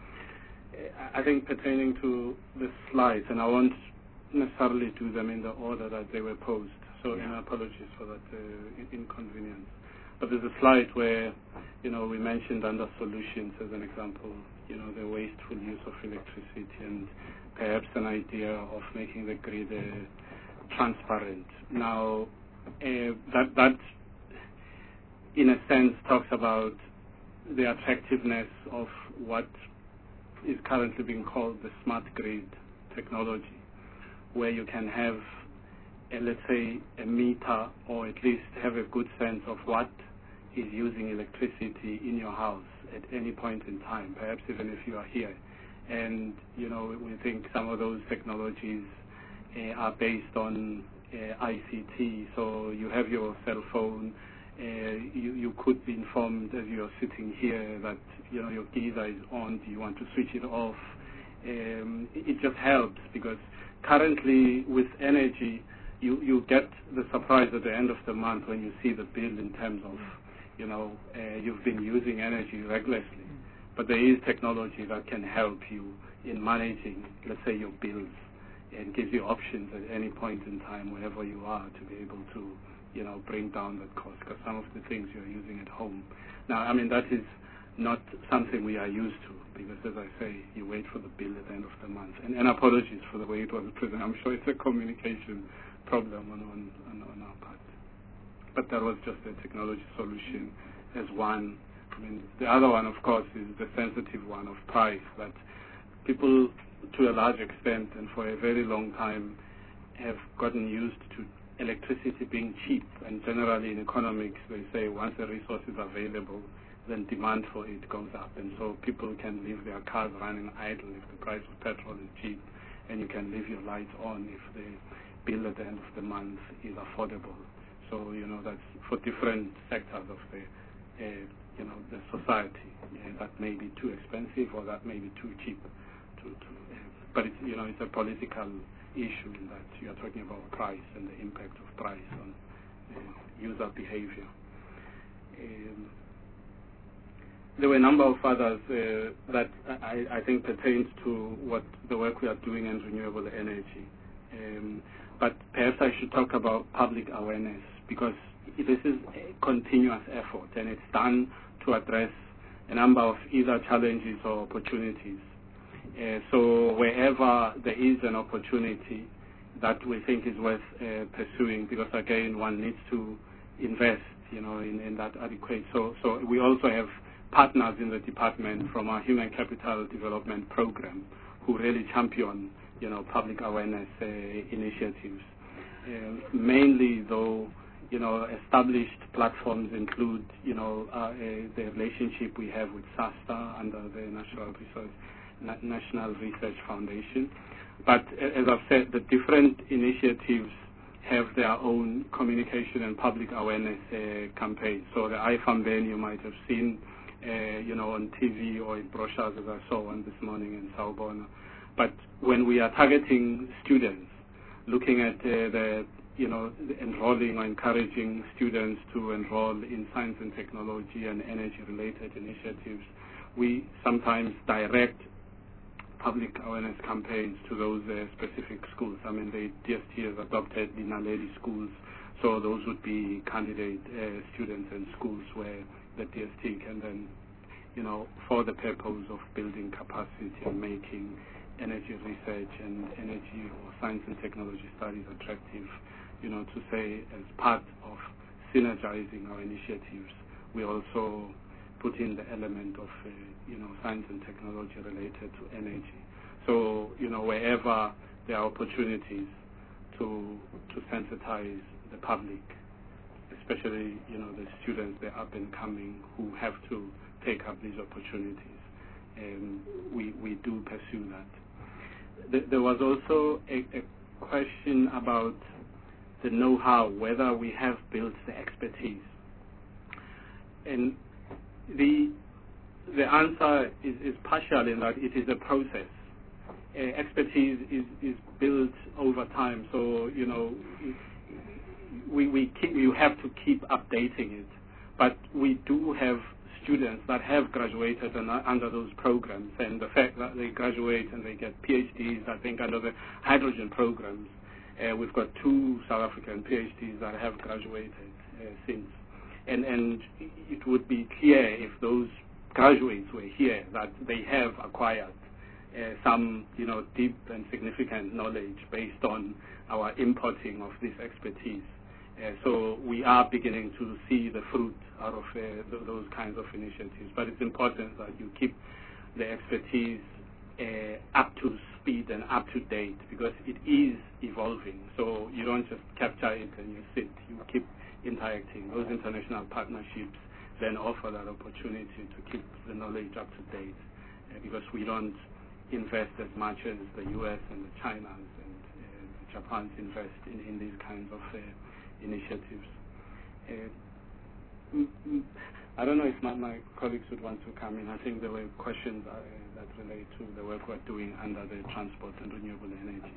I think pertaining to the slides, and I won't necessarily do them in the order that they were posed, so apologies for that inconvenience. But there's a slide where, we mentioned under solutions as an example, the wasteful use of electricity and perhaps an idea of making the grid transparent. Now, that in a sense talks about the attractiveness of what is currently being called the smart grid technology, where you can have, let's say, a meter, or at least have a good sense of what is using electricity in your house at any point in time, perhaps even if you are here. And, we think some of those technologies are based on ICT, so you have your cell phone, you could be informed as you're sitting here that, your geyser is on, do you want to switch it off? It just helps, because currently with energy, you get the surprise at the end of the month when you see the bill in terms of, you've been using energy regularly. But there is technology that can help you in managing, let's say, your bills, and gives you options at any point in time, wherever you are, to be able to, bring down that cost, because some of the things you're using at home. Now, that is not something we are used to, because, as I say, you wait for the bill at the end of the month. And apologies for the way it was presented. I'm sure it's a communication problem on our part. But that was just a technology solution as one. The other one, of course, is the sensitive one of price, that people, to a large extent and for a very long time, have gotten used to electricity being cheap. And generally in economics, they say once a resource is available, then demand for it goes up. And so people can leave their cars running idle if the price of petrol is cheap, and you can leave your lights on if the bill at the end of the month is affordable. So, that's for different sectors of the society. That may be too expensive, or that may be too cheap. But it's, it's a political issue in that you are talking about price and the impact of price on user behavior. There were a number of others that I think pertains to what the work we are doing in renewable energy. But perhaps I should talk about public awareness, because this is a continuous effort, and it's done to address a number of either challenges or opportunities. So wherever there is an opportunity that we think is worth pursuing, because again, one needs to invest, in that adequate. So we also have partners in the department from our Human Capital Development Program who really champion, public awareness initiatives. Mainly, though, established platforms include, the relationship we have with SASTA under the National Research Foundation. But as I've said, the different initiatives have their own communication and public awareness campaigns. So the iFamben you might have seen, on TV or in brochures, as I saw one this morning in Sawubona. But when we are targeting students, looking at enrolling or encouraging students to enroll in science and technology and energy-related initiatives, we sometimes direct public awareness campaigns to those specific schools. The DST has adopted the Naledi schools, so those would be candidate students and schools where the DST can then, for the purpose of building capacity and making energy research and energy or science and technology studies attractive, to say as part of synergizing our initiatives, we also put in the element of science and technology related to energy. So wherever there are opportunities to sensitize the public, especially the students, the up and coming, who have to take up these opportunities, we do pursue that. There was also a question about the know-how, whether we have built the expertise. And the answer is partial in that it is a process. Expertise is built over time, so you have to keep updating it. But we do have students that have graduated under those programs, and the fact that they graduate and they get PhDs, I think under the hydrogen programs, we've got 2 South African PhDs that have graduated since. And it would be clear if those graduates were here that they have acquired some deep and significant knowledge based on our importing of this expertise. So we are beginning to see the fruit out of those kinds of initiatives. But it's important that you keep the expertise up to speed and up to date, because it is evolving. So you don't just capture it and you sit. You keep interacting. Those international partnerships then offer that opportunity to keep the knowledge up to date, because we don't invest as much as the U.S. and the Chinas and the Japans invest in these kinds of initiatives. I don't know if my colleagues would want to come in. I think there were questions that relate to the work we're doing under the transport and renewable energy.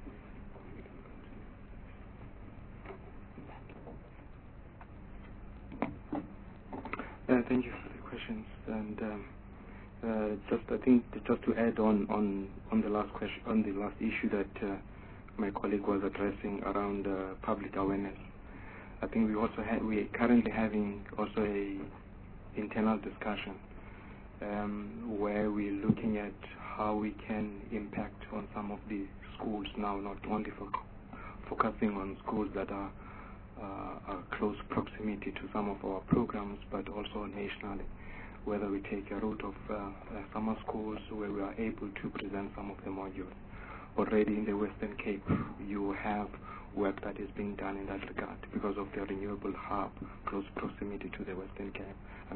Thank you for the questions. And I think just to add on the last question, on the last issue that my colleague was addressing around public awareness. I think we are currently having also a internal discussion where we're looking at how we can impact on some of the schools now, not only focusing on schools that are close proximity to some of our programs, but also nationally, whether we take a route of summer schools where we are able to present some of the modules. Already in the Western Cape, you have work that is being done in that regard because of the renewable hub, close proximity to the Western Cape.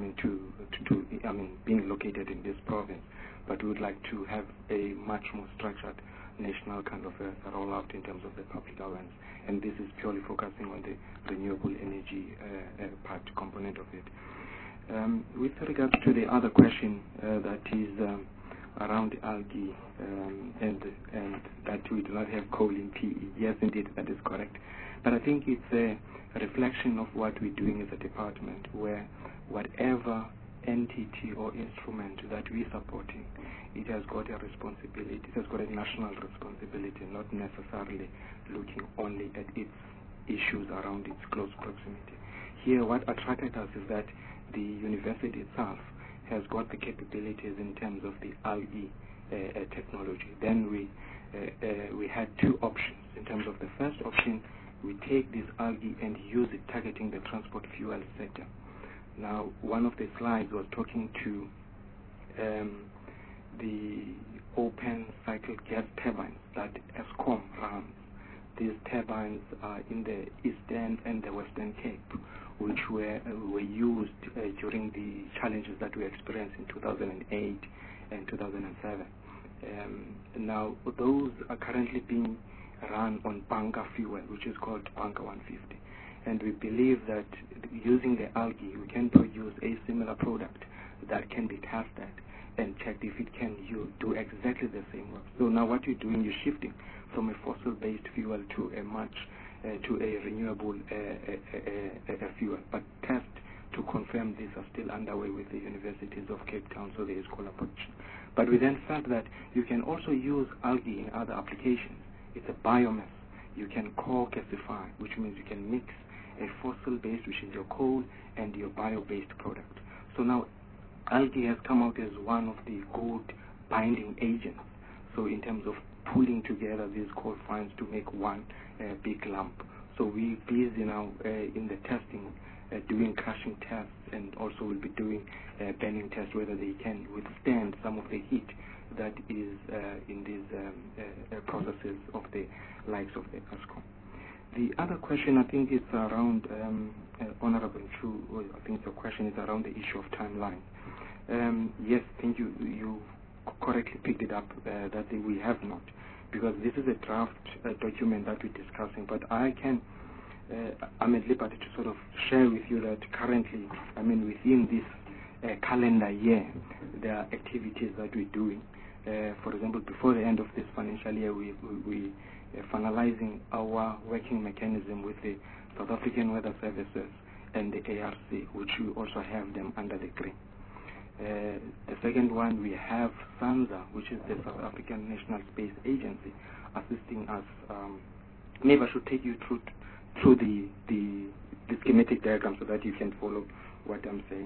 Being located in this province. But we would like to have a much more structured national kind of a rollout in terms of the public awareness. And this is purely focusing on the renewable energy part component of it. With regards to the other question that is around algae and that we do not have coal in PE. Yes, indeed, that is correct. But I think it's a reflection of what we're doing as a department, where whatever entity or instrument that we're supporting, it has got a responsibility, it has got a national responsibility, not necessarily looking only at its issues around its close proximity. Here, what attracted us is that the university itself has got the capabilities in terms of the algae technology. Then we had 2 options. In terms of the first option, we take this algae and use it targeting the transport fuel sector. Now, one of the slides was talking to the open cycle gas turbines that Eskom runs. These turbines are in the Eastern and the Western Cape, which were used during the challenges that we experienced in 2008 and 2007. Now, those are currently being run on bunker fuel, which is called bunker 150. And we believe that using the algae, we can produce a similar product that can be tested and checked if it can do exactly the same work. So now what you're doing, you're shifting from a fossil-based fuel to a renewable fuel. But tests to confirm this are still underway with the universities of Cape Town, so there is collaboration. But we then felt that you can also use algae in other applications. It's a biomass. You can co-gasify, which means you can mix a fossil-based, which is your coal, and your bio-based product. So now algae has come out as one of the good binding agents. So in terms of pulling together these coal fines to make one big lump. So we're busy now in the testing, doing crushing tests and also will be doing burning tests whether they can withstand some of the heat that is in these processes of the likes of the Eskom. The other question, I think, is around, Honorable Chu, I think your question is around the issue of timeline. Yes, I think you correctly picked it up, that we have not, because this is a draft document that we're discussing, but I'm at liberty to sort of share with you that currently, within this calendar year, there are activities that we're doing. For example, before the end of this financial year, we finalizing our working mechanism with the South African Weather Services and the ARC, which we also have them under the green. The second one, we have SANZA, which is the South African National Space Agency, assisting us. Maybe I should take you through the schematic diagram so that you can follow what I'm saying.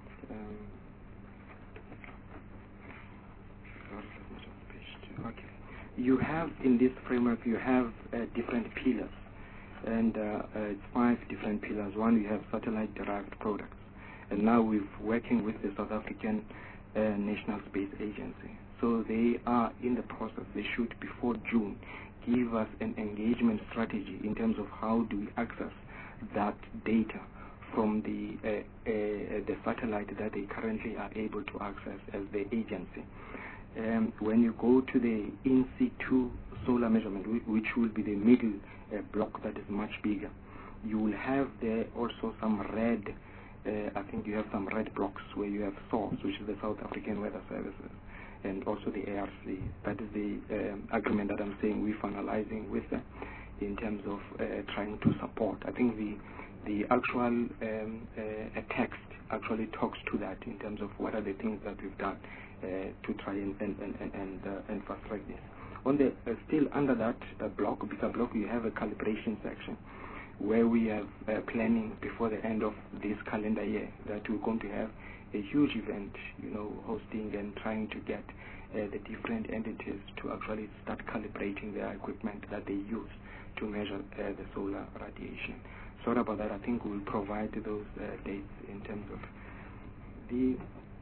Okay. You have in this framework, you have different pillars, and it's 5 different pillars. One, you have satellite-derived products, and now we're working with the South African National Space Agency. So they are in the process. They should, before June, give us an engagement strategy in terms of how do we access that data from the satellite that they currently are able to access as the agency. When you go to the in-situ solar measurement, which will be the middle block that is much bigger, you will have there also some red, I think you have some red blocks where you have SOURCE, which is the South African Weather Services, and also the ARC. That is the agreement that I'm saying we're finalizing with them in terms of trying to support. I think the actual text actually talks to that in terms of what are the things that we've done to try and fast track this. On the still under that bigger block, you have a calibration section where we have planning before the end of this calendar year that we're going to have a huge event, hosting and trying to get the different entities to actually start calibrating their equipment that they use to measure the solar radiation. Sorry about that. I think we'll provide those dates in terms of the.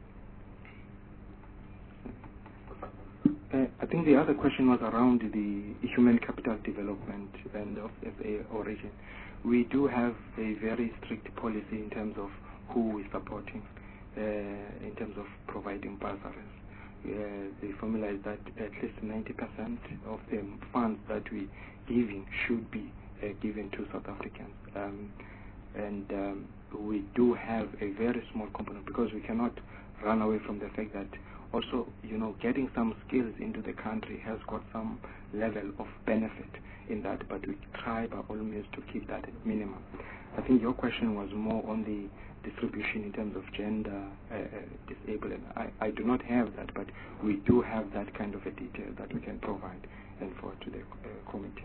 I think the other question was around the human capital development and of SA origin. We do have a very strict policy in terms of who we're supporting, in terms of providing bursaries. The formula is that at least 90% of the funds that we're giving should be given to South Africans. We do have a very small component because we cannot run away from the fact that also, getting some skills into the country has got some level of benefit in that, but we try by all means to keep that at minimum. I think your question was more on the distribution in terms of gender, disabled. I do not have that, but we do have that kind of a detail that we can provide and forward to the committee.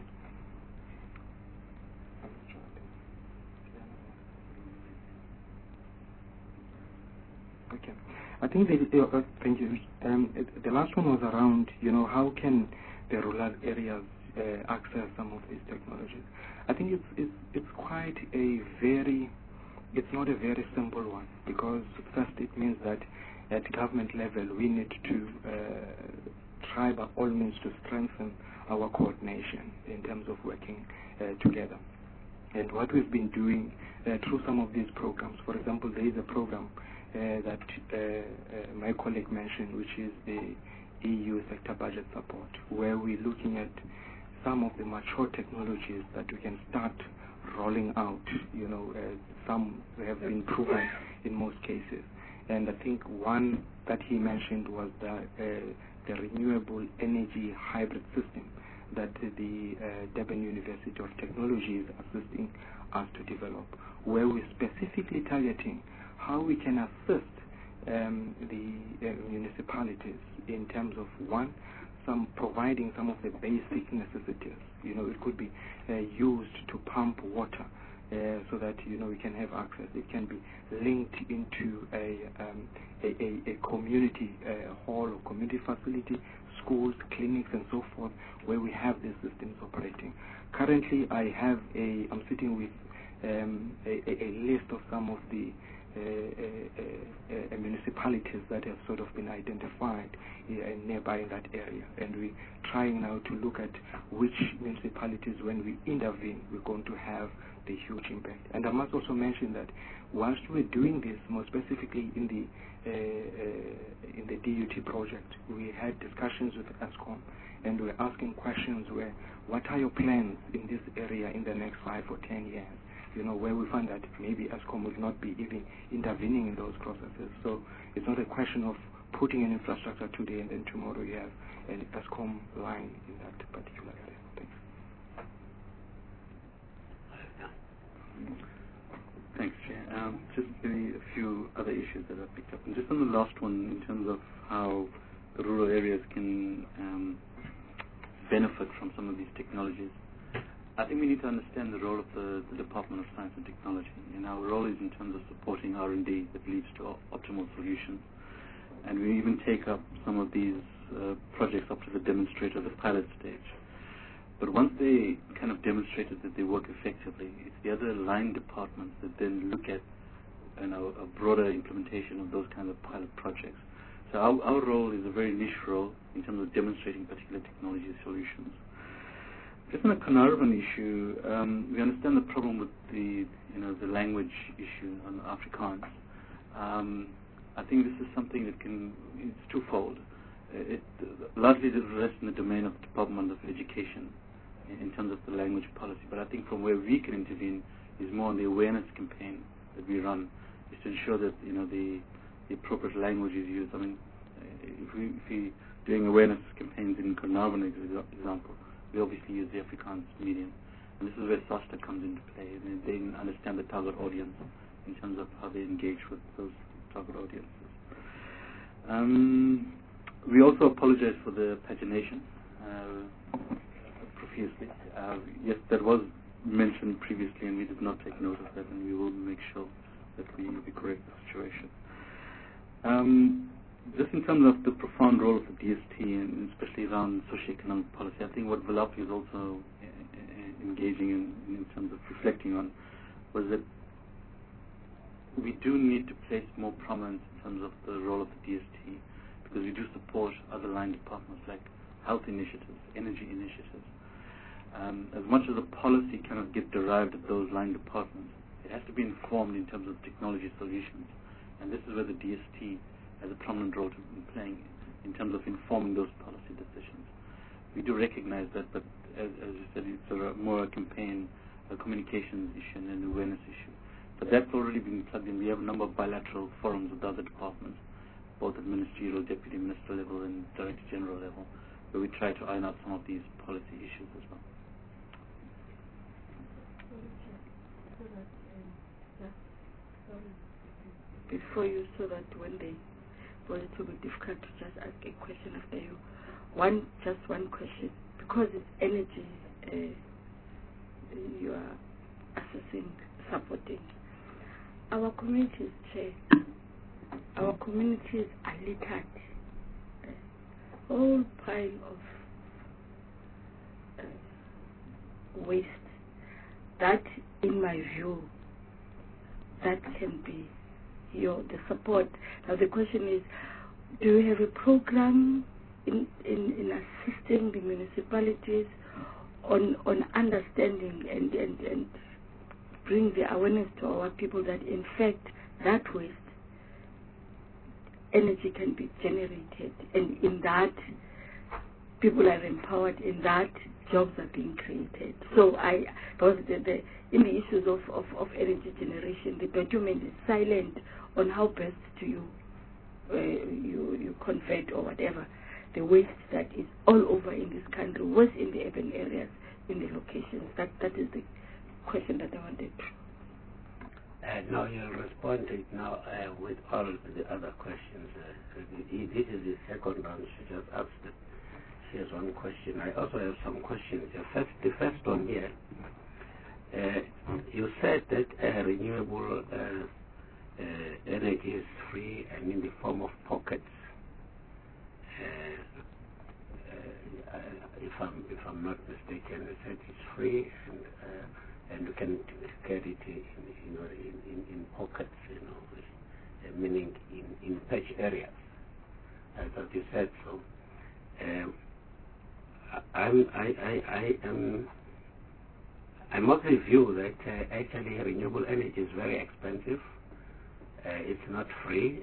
Okay. I think thank you. The last one was around, how can the rural areas access some of these technologies? I think it's quite it's not a very simple one, because first it means that at government level we need to try by all means to strengthen our coordination in terms of working together. And what we've been doing through some of these programs, for example, there is a program that my colleague mentioned, which is the EU sector budget support, where we're looking at some of the mature technologies that we can start rolling out. Some have been proven in most cases. And I think one that he mentioned was the renewable energy hybrid system that the Durban University of Technology is assisting us to develop, where we're specifically targeting how we can assist the municipalities in terms of, one, providing some of the basic necessities. It could be used to pump water so that we can have access. It can be linked into a community hall or community facility, schools, clinics, and so forth, where we have these systems operating. Currently, I'm sitting with a list of some of the municipalities that have sort of been identified nearby in that area, and we're trying now to look at which municipalities, when we intervene, we're going to have the huge impact. And I must also mention that whilst we're doing this, more specifically in the DUT project, we had discussions with Eskom, and we're asking questions where, what are your plans in this area in the next 5 or 10 years? You know, where we find that maybe Eskom will not be even intervening in those processes. So it's not a question of putting an infrastructure today and then tomorrow you have an Eskom line in that particular area. Thanks. Thanks, Chair. Just maybe a few other issues that I picked up. And just on the last one, in terms of how the rural areas can benefit from some of these technologies, I think we need to understand the role of the Department of Science and Technology. And our role is in terms of supporting R&D that leads to optimal solutions. And we even take up some of these projects up to the demonstrator, the pilot stage. But once they kind of demonstrated that they work effectively, it's the other line departments that then look at a broader implementation of those kinds of pilot projects. So our role is a very niche role in terms of demonstrating particular technology solutions. Just on the Carnarvon issue, we understand the problem with the language issue on Afrikaans. I think this is something that it's twofold. It largely rests in the domain of the Department of Education in terms of the language policy. But I think from where we can intervene is more on the awareness campaign that we run, is to ensure that the appropriate language is used. I mean, if we're doing awareness campaigns in Carnarvon, for example, we obviously use the Afrikaans medium. And this is where SASTA comes into play. And they understand the target audience in terms of how they engage with those target audiences. We also apologize for the pagination profusely. Yes, that was mentioned previously, and we did not take note of that, and we will make sure that we correct the situation. Just in terms of the profound role of the DST, and especially around socioeconomic policy, I think what Velapi is also engaging in terms of reflecting on was that we do need to place more prominence in terms of the role of the DST, because we do support other line departments like health initiatives, energy initiatives. As much as the policy cannot get derived at those line departments, it has to be informed in terms of technology solutions. And this is where the DST has a prominent role to be playing in terms of informing those policy decisions. We do recognize that, but as you said, it's more a campaign, a communications issue and an awareness issue. But that's already been plugged in. We have a number of bilateral forums with other departments, both at ministerial, deputy minister level and director general level, where we try to iron out some of these policy issues as well. Before you, so that when they, well, it will be difficult to just ask a question after you. Just one question, because it's energy you are assessing, supporting. Our communities, our communities are littered. A whole pile of waste that, in my view, that can be the support. Now the question is, do you have a program in assisting the municipalities on understanding and bring the awareness to our people that in fact that waste energy can be generated, and in that people are empowered, in that jobs are being created. So because in the issues of energy generation, the document is silent on how best do you convert or whatever the waste that is all over in this country, was in the urban areas, in the locations. That is the question that I wanted to. Now you're responding now with all the other questions. This is the second round. She just asked it. She has one question. I also have some questions. The first one here. You said that renewable energy is free and in the form of pockets. If I'm not mistaken, you said it's free and and you can get it in pockets, meaning in patch areas, as you said. So I'm of the view that actually renewable energy is very expensive. It's not free.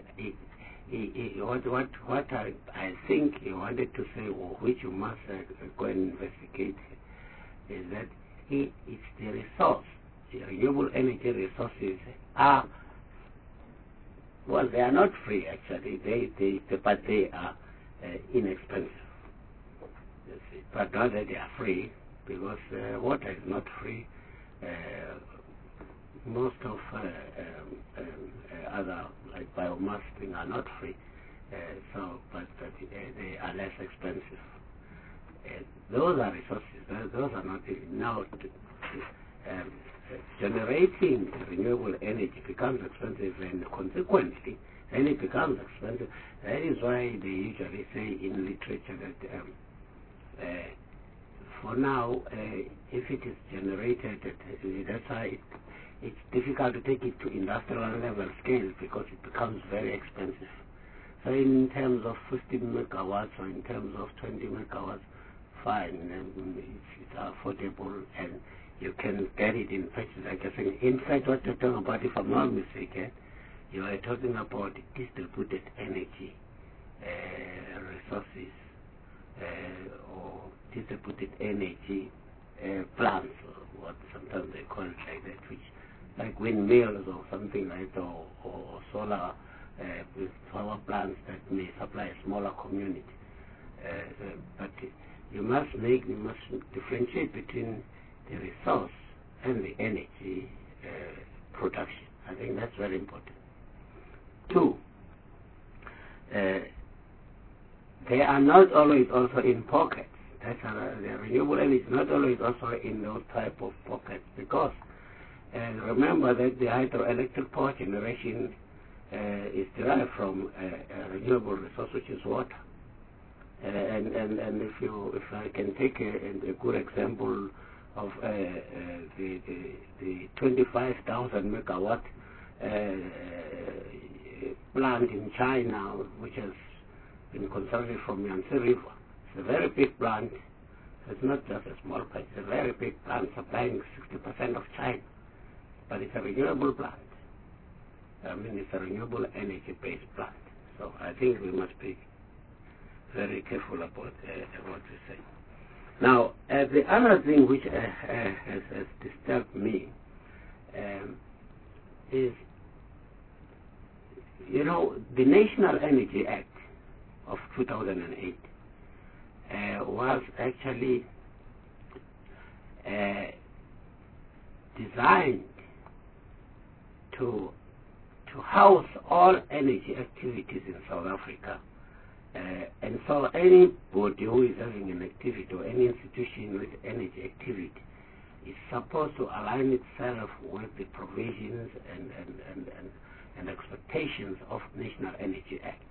What I think you wanted to say, or which you must go and investigate, is that it's the resource. The renewable energy resources are, well, they are not free actually. But they are inexpensive. You see. But not that they are free, because water is not free. Most of other like biomass things are not free. But they are less expensive. Those are resources. Those are not now. Generating renewable energy becomes expensive, and consequently, then it becomes expensive. That is why they usually say in literature that for now, if it is generated, that's why it's difficult to take it to industrial level scale, because it becomes very expensive. So in terms of 15 megawatts or in terms of 20 megawatts, fine, it's affordable, and you can get it in patches, like I said. In fact, what you're talking about, if I'm not mistaken, you are talking about distributed energy resources, or distributed energy plants, or what sometimes they call it like that, which like windmills or something like that, or solar power plants that may supply a smaller community. But you must differentiate between the resource and the energy production. I think that's very important. Two, they are not always also in pockets. The renewable energy is not always also in those type of pockets, because remember that the hydroelectric power generation is derived from a renewable resource, which is water. And if I can take a good example of the 25,000 megawatt plant in China, which has been constructed from Yangtze River. It's a very big plant. It's not just a small plant. It's a very big plant supplying 60% of China. But it's a renewable plant. I mean, it's a renewable energy-based plant. So I think we must be very careful about what we say. Now, the other thing which has disturbed me is, the National Energy Act of 2008 was actually designed to house all energy activities in South Africa. And so anybody who is having an activity, or any institution with energy activity, is supposed to align itself with the provisions and expectations of National Energy Act.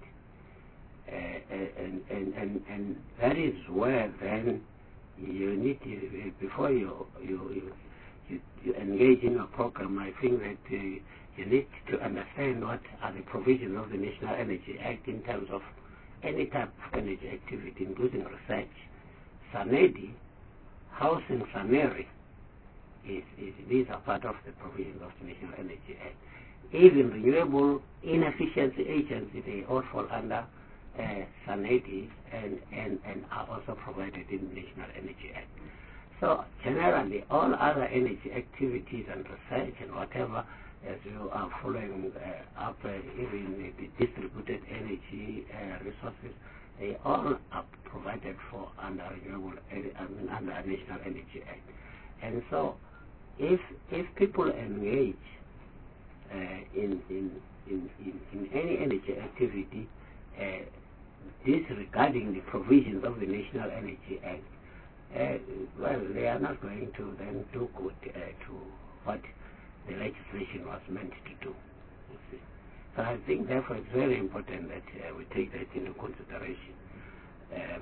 And that is where then you need to, before you engage in a program, I think that you need to understand what are the provisions of the National Energy Act in terms of any type of energy activity, including research. SANEDI, housing SANERI, these are part of the provisions of the National Energy Act. Even renewable inefficiency agency, they all fall under SANEDI and are also provided in the National Energy Act. So generally, all other energy activities and research and whatever, as you are following up, even the distributed energy resources, they all are provided for under under a National Energy Act. And so, if people engage in any energy activity disregarding the provisions of the National Energy Act, well, they are not going to then do good to what the legislation was meant to do. You see. So I think, therefore, it's very important that we take that into consideration.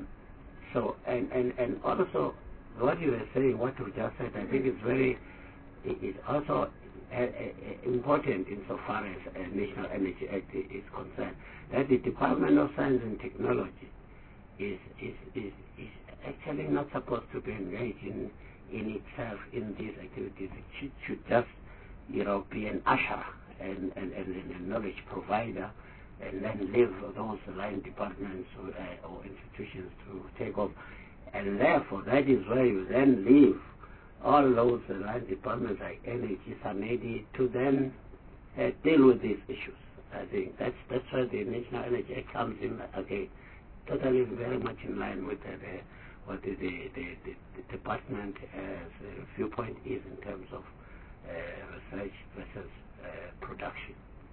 So, and also, what you were saying, what you just said, I think it's very is also important insofar as National Energy Act is concerned, that the Department of Science and Technology is actually not supposed to be engaged in itself in these activities. It should just, be an usher and a knowledge provider, and then leave those line departments or institutions to take off. And therefore, that is where you then leave all those line departments like Energy, SANEDI, to then deal with these issues. I think that's where the National Energy Act comes in again, totally very much in line with what the department viewpoint is in terms of research versus production.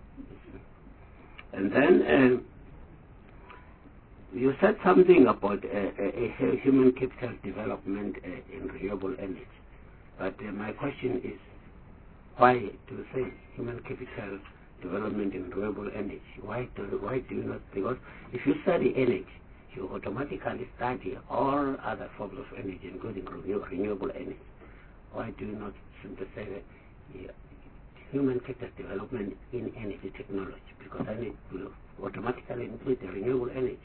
And then you said something about a human capital development in renewable energy. But my question is, why do you say human capital development in renewable energy? Why do you not? Because if you study energy, you automatically study all other forms of energy, including renewable energy. Why do you not simply say that human capital development in energy technology? Because then it will automatically include the renewable energy.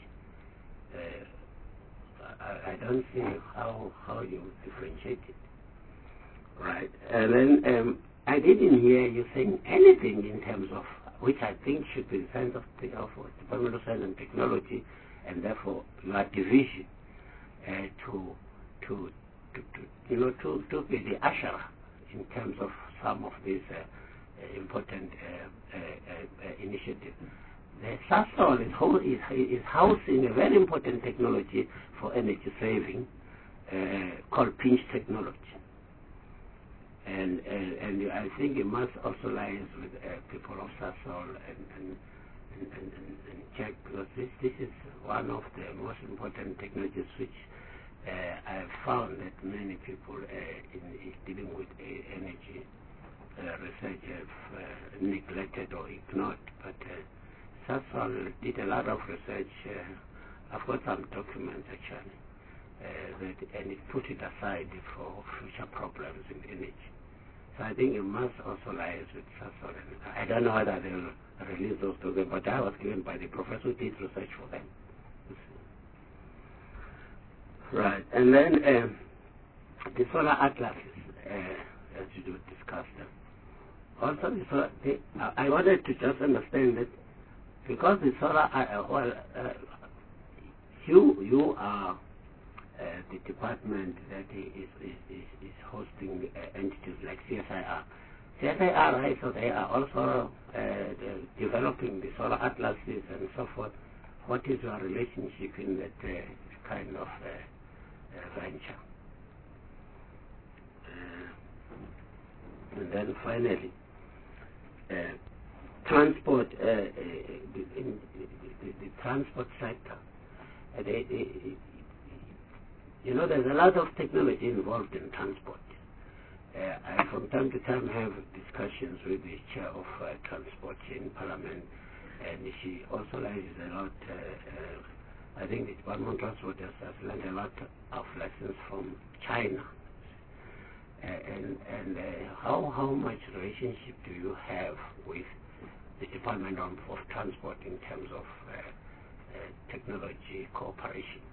I don't see how you differentiate it. Right. And then I didn't hear you saying anything in terms of, which I think should be the sense of Department of Science and Technology, and therefore your division to be the usher in terms of some of these important initiatives. The Sasol is housing a very important technology for energy saving called pinch technology. And I think it must also liaise with people of Sasol and check, because this is one of the most important technologies which I have found that many people in dealing with energy research have neglected or ignored. But Sasol did a lot of research. I've got some documents actually, and it put it aside for future problems in energy. So I think it must also liaise with Sasol. I don't know whether they'll release those documents, but I was given by the professor who did research for them. Right, and then the solar atlases, as you discussed them. Also, I wanted to just understand that because the solar, you are the department that is hosting entities like CSIR. CSIR, right, so they are also developing the solar atlases and so forth. What is your relationship in that kind of venture? And then finally, transport, in the transport sector, there's a lot of technology involved in transport. I from time to time have discussions with the chair of transport in Parliament, and she also learns a lot. I think the Department of Transport has learned a lot of lessons from China. And how much relationship do you have with the Department of Transport in terms of technology cooperation?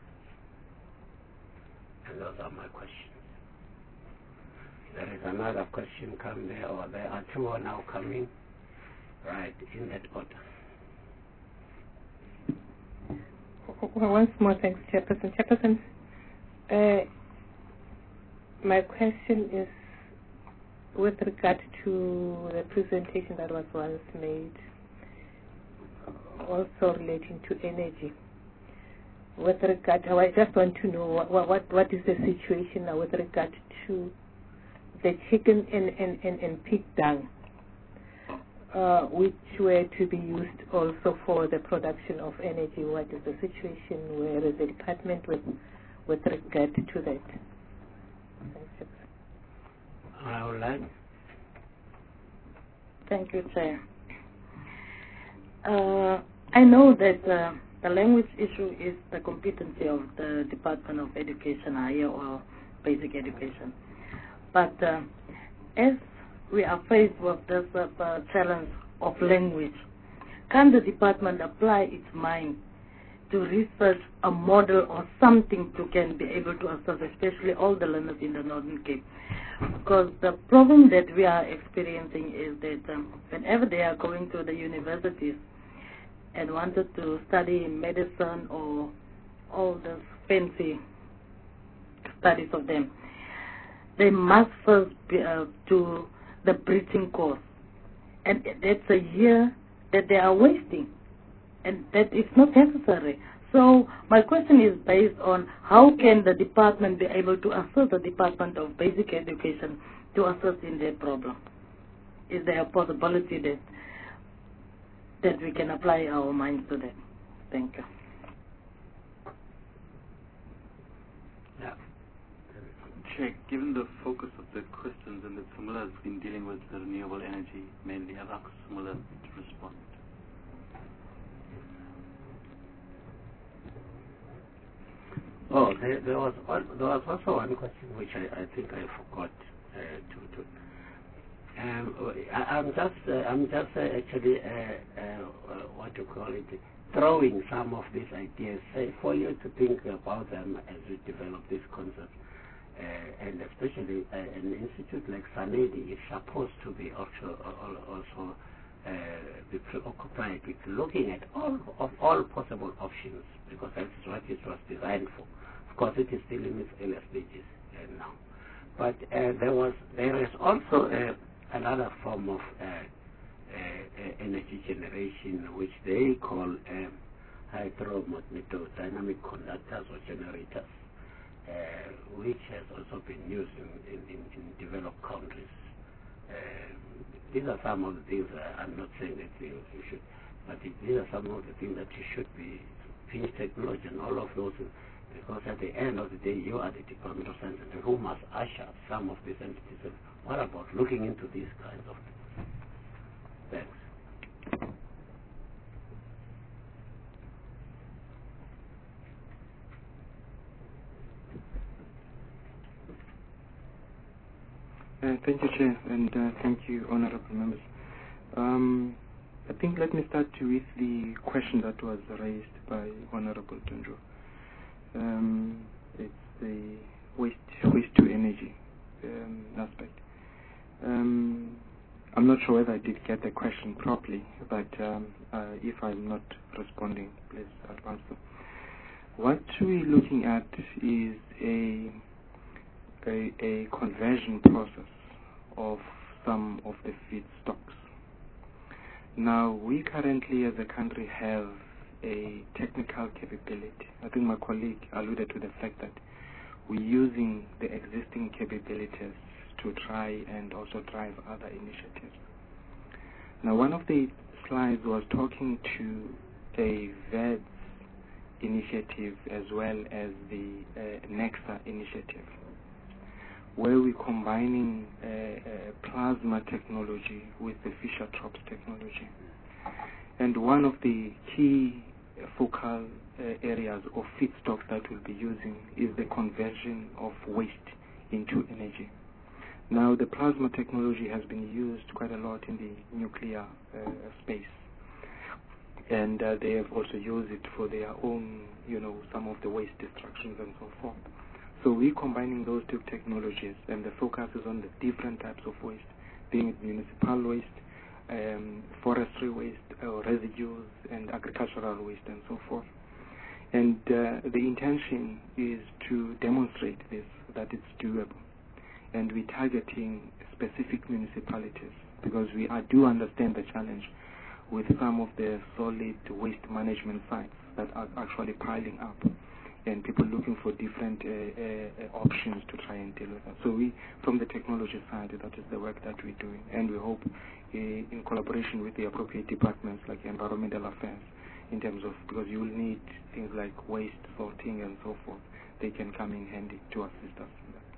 And those are my questions. There is another question come there, or there are two now coming, right, in that order. Well, once more, thanks, Chairperson. Chairperson, my question is with regard to the presentation that was once made, also relating to energy. With regard, I just want to know what is the situation now with regard to the chicken and pig dung, which were to be used also for the production of energy. What is the situation? Where is the department with regard to that? Thank you, Chair. I know that the language issue is the competency of the Department of Education, higher or basic education. But as we are faced with this challenge of language, can the department apply its mind to research a model or something to can be able to assess, especially all the learners in the Northern Cape? Because the problem that we are experiencing is that whenever they are going to the universities and wanted to study medicine or all the fancy studies of them, they must first do the breaching course. And that's a year that they are wasting. And that is not necessary. So my question is based on how can the department be able to assist the Department of Basic Education to assist in that problem? Is there a possibility that we can apply our minds to that? Thank you. Yeah. Chair, given the focus of the questions and that Samula has been dealing with the renewable energy mainly, I'd ask Samula to respond. Oh, there was also one question which I think I forgot to. I'm just actually what you call it, throwing some of these ideas for you to think about them as we develop this concept. And especially an institute like SANEDI is supposed to be also be preoccupied with looking at all possible options, because that's what it was designed for. Of course, it is still in its early stages now. But there is also another form of energy generation, which they call hydromagnetodynamic conductors or generators, which has also been used in developed countries. These are some of the things. I'm not saying that you should, but these are some of the things that you should be Finnish technology and all of those, because at the end of the day, you are the Department of Science and who must usher some of these entities. What about looking into these kinds of things? Thanks. Thank you, Chair, and thank you, honorable members. I think let me start with the question that was raised by Honorable Tunjo. It's the waste to energy aspect. I'm not sure whether I did get the question properly, but if I'm not responding, please advance them. What we're looking at is a conversion process of some of the feedstocks. Now, we currently as a country have a technical capability. I think my colleague alluded to the fact that we're using the existing capabilities to try and also drive other initiatives. Now, one of the slides was talking to a VEDS initiative as well as the NEXA initiative, where we're combining plasma technology with the Fischer-Tropsch technology. And one of the key focal areas of feedstock that we'll be using is the conversion of waste into energy. Now, the plasma technology has been used quite a lot in the nuclear space. And they have also used it for their own, some of the waste destructions and so forth. So we're combining those two technologies, and the focus is on the different types of waste, being it municipal waste, forestry waste, residues, and agricultural waste, and so forth. And the intention is to demonstrate this, that it's doable. And we're targeting specific municipalities, because we do understand the challenge with some of the solid waste management sites that are actually piling up, and people looking for different options to try and deal with that. So we, from the technology side, that is the work that we're doing, and we hope in collaboration with the appropriate departments like environmental affairs, in terms of, because you will need things like waste sorting and so forth, they can come in handy to assist us in that.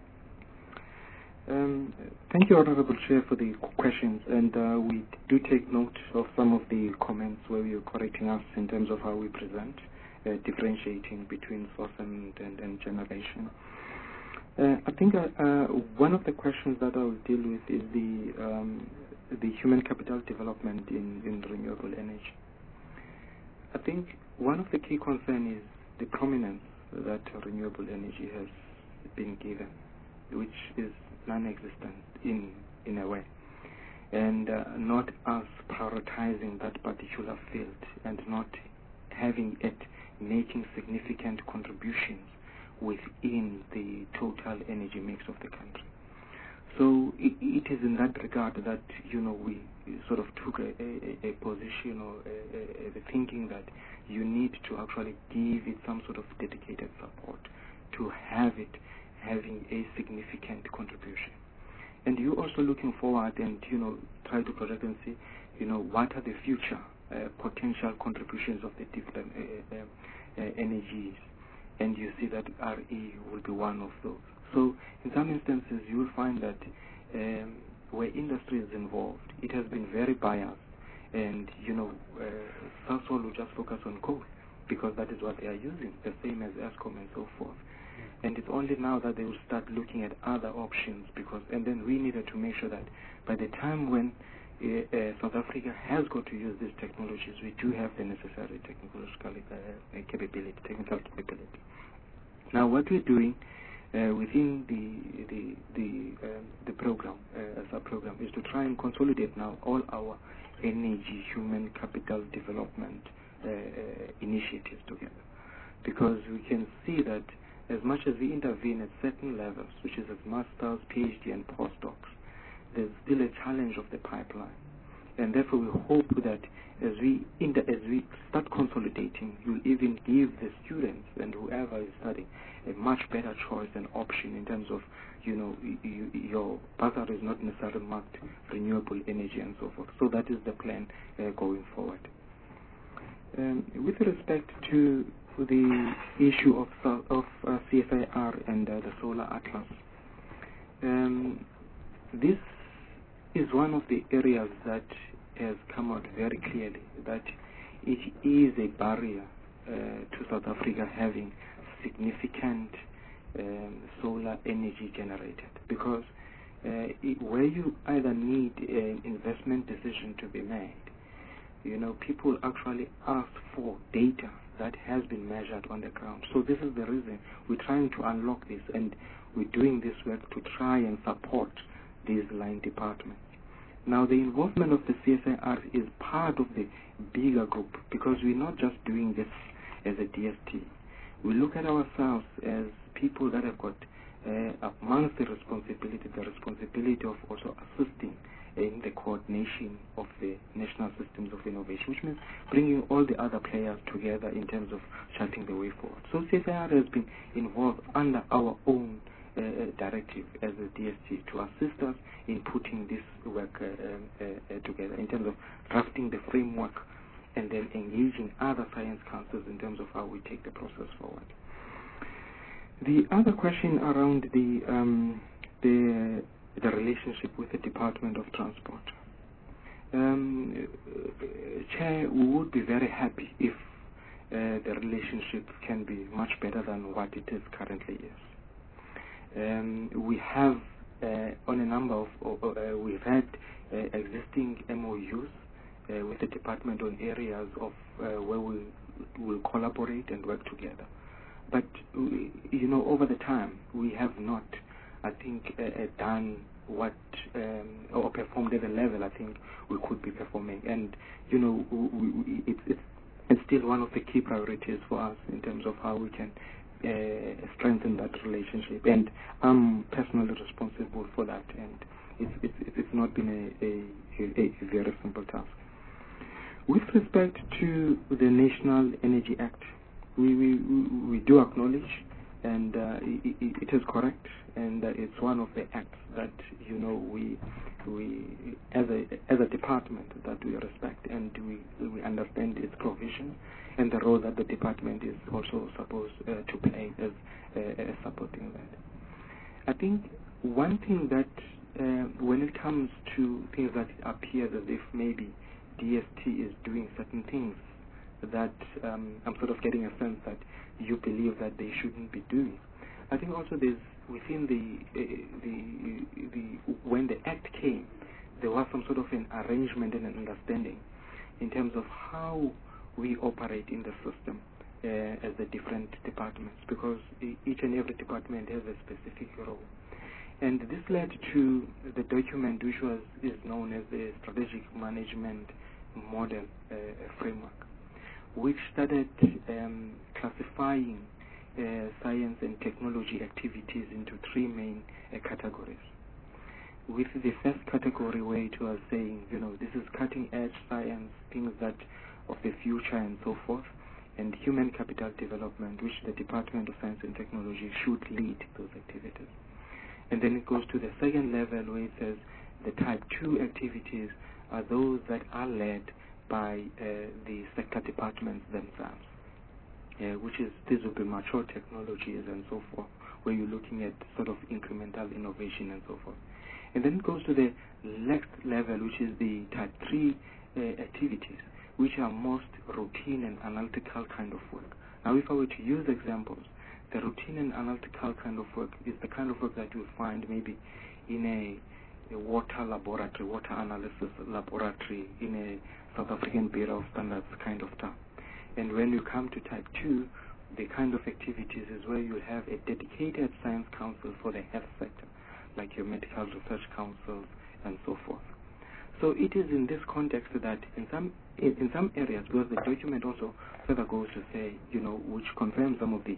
Thank you, Honorable Chair, for the questions, and we do take note of some of the comments where you're correcting us in terms of how we present, differentiating between source and generation. I think one of the questions that I will deal with is the human capital development in renewable energy. I think one of the key concerns is the prominence that renewable energy has been given, which is non-existent in a way, and not us prioritizing that particular field and not having it making significant contributions within the total energy mix of the country. So it is in that regard that, we sort of took a position or the thinking that you need to actually give it some sort of dedicated support to have it having a significant contribution. And you're also looking forward and, try to project and see, what are the future potential contributions of the different energies. And you see that RE will be one of those. So in some instances, you will find that where industry is involved, it has been very biased. And, Sasol will just focus on coal because that is what they are using, the same as Eskom and so forth. And it's only now that they will start looking at other options and then we needed to make sure that by the time when South Africa has got to use these technologies, we do have the necessary technical capability. Now, what we're doing within the program, as a program, is to try and consolidate now all our energy human capital development initiatives together, because we can see that as much as we intervene at certain levels, which is at masters, PhD, and postdocs, there's still a challenge of the pipeline. And therefore, we hope that as we start consolidating, you'll even give the students and whoever is studying a much better choice and option in terms of, your bursary is not necessarily marked renewable energy and so forth. So that is the plan going forward. With respect to the issue of CSIR and the Solar Atlas, this is one of the areas that has come out very clearly that it is a barrier to South Africa having significant solar energy generated, because where you either need an investment decision to be made, people actually ask for data that has been measured on the ground. So this is the reason we're trying to unlock this, and we're doing this work to try and support these line departments. Now, the involvement of the CSIR is part of the bigger group, because we're not just doing this as a DST. We look at ourselves as people that have got amongst the responsibility of also assisting in the coordination of the national systems of innovation, which means bringing all the other players together in terms of charting the way forward. So CSIR has been involved under our own directive as a DST to assist us in putting this work together in terms of drafting the framework and then engaging other science councils in terms of how we take the process forward. The other question around the relationship with the Department of Transport. Chair, we would be very happy if the relationship can be much better than what it is currently is. We have on a number of, we've had existing MOUs with the department on areas of where we will collaborate and work together. But, over the time, we have not, I think, done what, or performed at the level I think we could be performing. And, it's still one of the key priorities for us in terms of how we can strengthen that relationship. And I'm personally responsible for that, and it's not been a very simple task. With respect to the National Energy Act, we do acknowledge, and it is correct, and it's one of the acts that we as a department that we respect, and we understand its provision and the role that the department is also supposed to play as supporting that. I think one thing that when it comes to things that appear as if maybe DST is doing certain things that I'm sort of getting a sense that you believe that they shouldn't be doing. I think also there's within when the Act came, there was some sort of an arrangement and an understanding in terms of how we operate in the system as the different departments, because each and every department has a specific role. And this led to the document which is known as the Strategic Management Model Framework, which started classifying science and technology activities into three main categories. With the first category where it was saying, this is cutting edge science, things that of the future and so forth, and human capital development, which the Department of Science and Technology should lead those activities. And then it goes to the second level where it says the type 2 activities are those that are led by the sector departments themselves, these will be mature technologies and so forth, where you're looking at sort of incremental innovation and so forth. And then it goes to the next level, which is the type 3 activities, which are most routine and analytical kind of work. Now, if I were to use examples, the routine and analytical kind of work is the kind of work that you'll find maybe in a water laboratory, water analysis laboratory, in a South African Bureau of Standards kind of stuff. And when you come to type 2, the kind of activities is where you have a dedicated science council for the health sector, like your medical research councils and so forth. So it is in this context that in some areas, because the document also further goes to say, which confirms some of the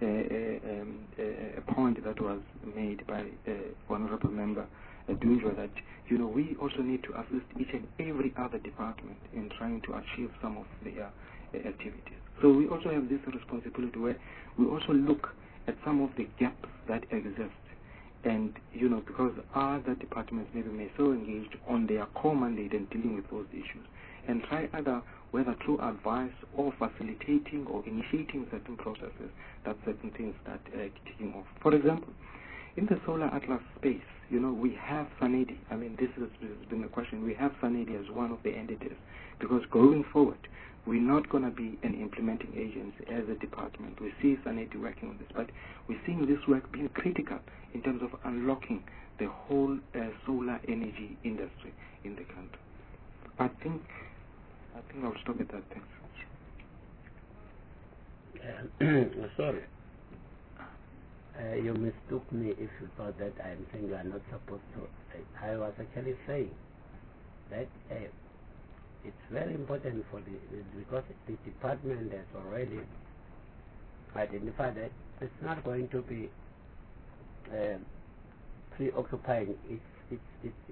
point that was made by Honorable Member Dunjwa, that we also need to assist each and every other department in trying to achieve some of their activities. So we also have this responsibility where we also look at some of the gaps that exist. And, because other departments maybe may so engaged on their core mandate and dealing with those issues, and try either whether through advice or facilitating or initiating certain processes that certain things start kicking off. For example, in the Solar Atlas space, we have SANEDI. I mean, this has been a question. We have SANEDI as one of the entities, because going forward, we're not going to be an implementing agency as a department. We see SANEDI working on this, but we're seeing this work being critical in terms of unlocking the whole solar energy industry in the country. I think I'll stop at that. Thanks. Sorry. You mistook me if you thought that I'm saying you are not supposed to. I was actually saying that it's very important because the department has already identified that it's not going to be preoccupying its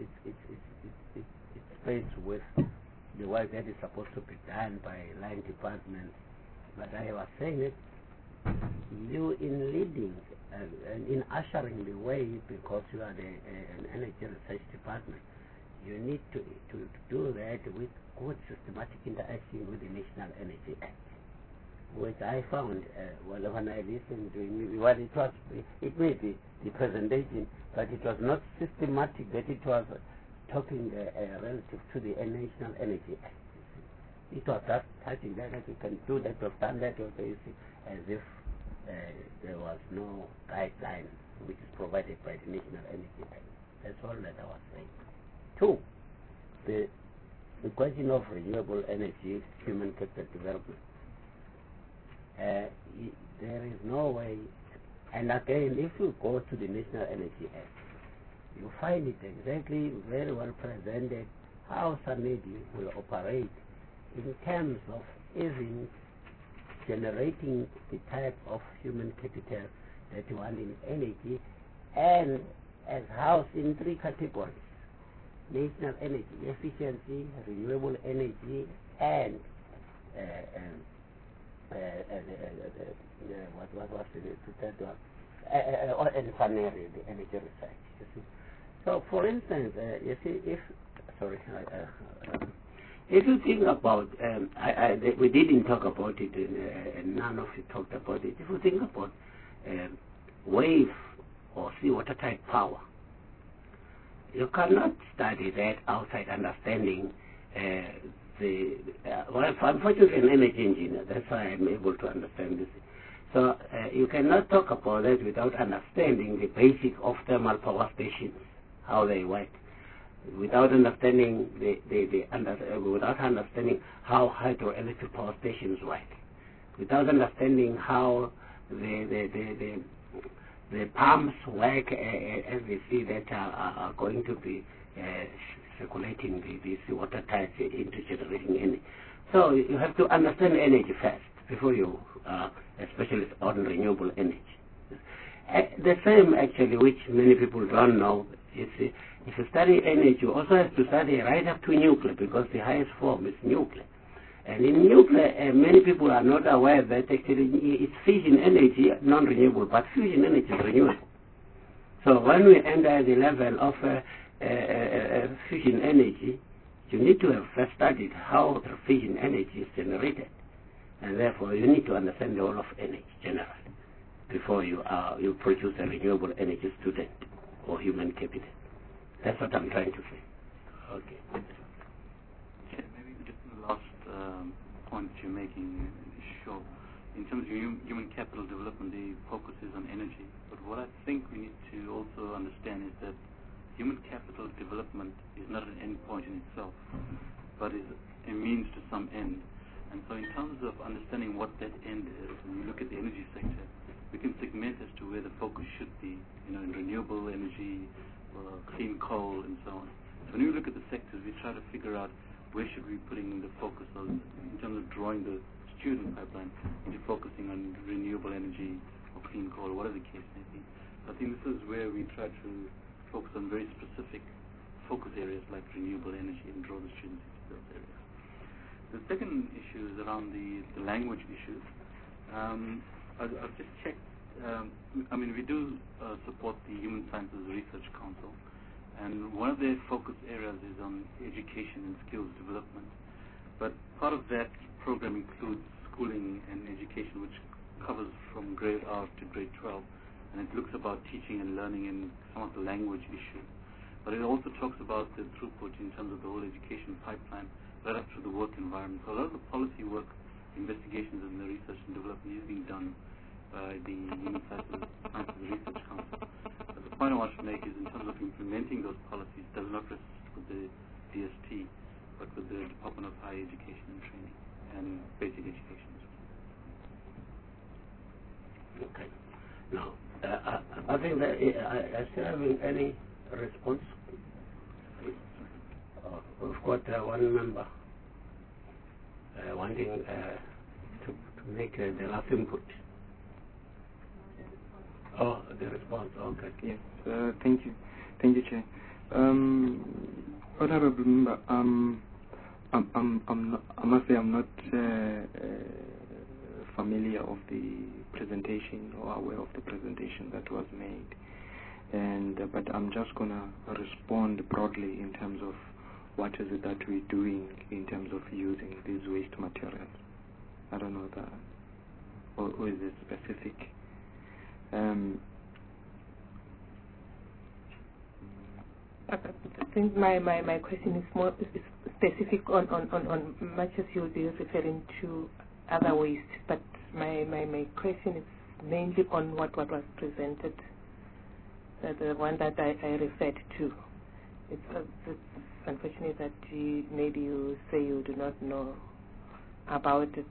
space with the work that is supposed to be done by line departments. But I was saying it, you in leading and in ushering the way, because you are an energy research department, you need to do that with good systematic interaction with the National Energy Act, which I found when I listened to it may be the presentation, but it was not systematic, that it was talking relative to the National Energy Act. It was just touching that we can do that, we've done that, as if there was no guideline which is provided by the National Energy Act. That's all that I was saying. 2, the question of renewable energy, human capital development. There is no way, and again, if you go to the National Energy Act, you find it exactly very well presented how SANEDI will operate in terms of even generating the type of human capital that you want in energy, and as housed in 3 categories: national energy efficiency, renewable energy, and what was the third one? And finally, the energy research. You see. So, for instance, you see, if you think about, we didn't talk about it, and none of you talked about it. If you think about wave or seawater type power, you cannot study that outside understanding well, unfortunately, an energy engineer. That's why I'm able to understand this. So you cannot talk about that without understanding the basic of thermal power stations, how they work, without understanding without understanding how hydroelectric power stations work, without understanding how the pumps work, as we see that are going to be circulating these water types into generating energy. So you have to understand energy first before you, especially on renewable energy. The same actually, which many people don't know, is if you study energy, you also have to study right up to nuclear, because the highest form is nuclear. And in nuclear, many people are not aware that actually it's fission energy, non-renewable, but fusion energy is renewable. So when we enter the level of fusion energy, you need to have first studied how the fission energy is generated. And therefore, you need to understand the role of energy generally before you produce a renewable energy student or human capital. That's what I'm trying to say. Okay. Okay, maybe just the last point you're making, sure. In terms of human capital development, the focus is on energy. But what I think we need to also understand is that human capital development is not an end point in itself, but is a means to some end. And so in terms of understanding what that end is, when you look at the energy sector, we can segment as to where the focus should be, in renewable energy, clean coal, and so on. So when you look at the sectors, we try to figure out where should we be putting the focus on, in terms of drawing the student pipeline into focusing on renewable energy or clean coal, or whatever the case may be. So I think this is where we try to focus on very specific focus areas like renewable energy and draw the students into those areas. The second issue is around the language issues. I've just checked. We do support the Human Sciences Research Council, and one of their focus areas is on education and skills development. But part of that program includes schooling and education, which covers from grade R to grade 12, and it looks about teaching and learning and some of the language issues. But it also talks about the throughput in terms of the whole education pipeline, right up to the work environment. So a lot of the policy work, investigations, and the research and development is being done by the Human Sciences Research Council. But the point I want to make is, in terms of implementing those policies, does not rest with the DST, but with the Department of Higher Education and Training and Basic Education as well. Okay. Now, I think that I still haven't any response. We've got one member wanting to make the last input. Oh, the response. Okay. Yes. Thank you. Thank you, Chair. Honorable Member, I must say I'm not familiar of the presentation or aware of the presentation that was made, but I'm just gonna respond broadly in terms of what is it that we're doing in terms of using these waste materials. I don't know that, or is it specific? I think my question is more specific on much as you'll be referring to other waste, but my question is mainly on what was presented, the one that I referred to. It's unfortunate that maybe you say you do not know about it.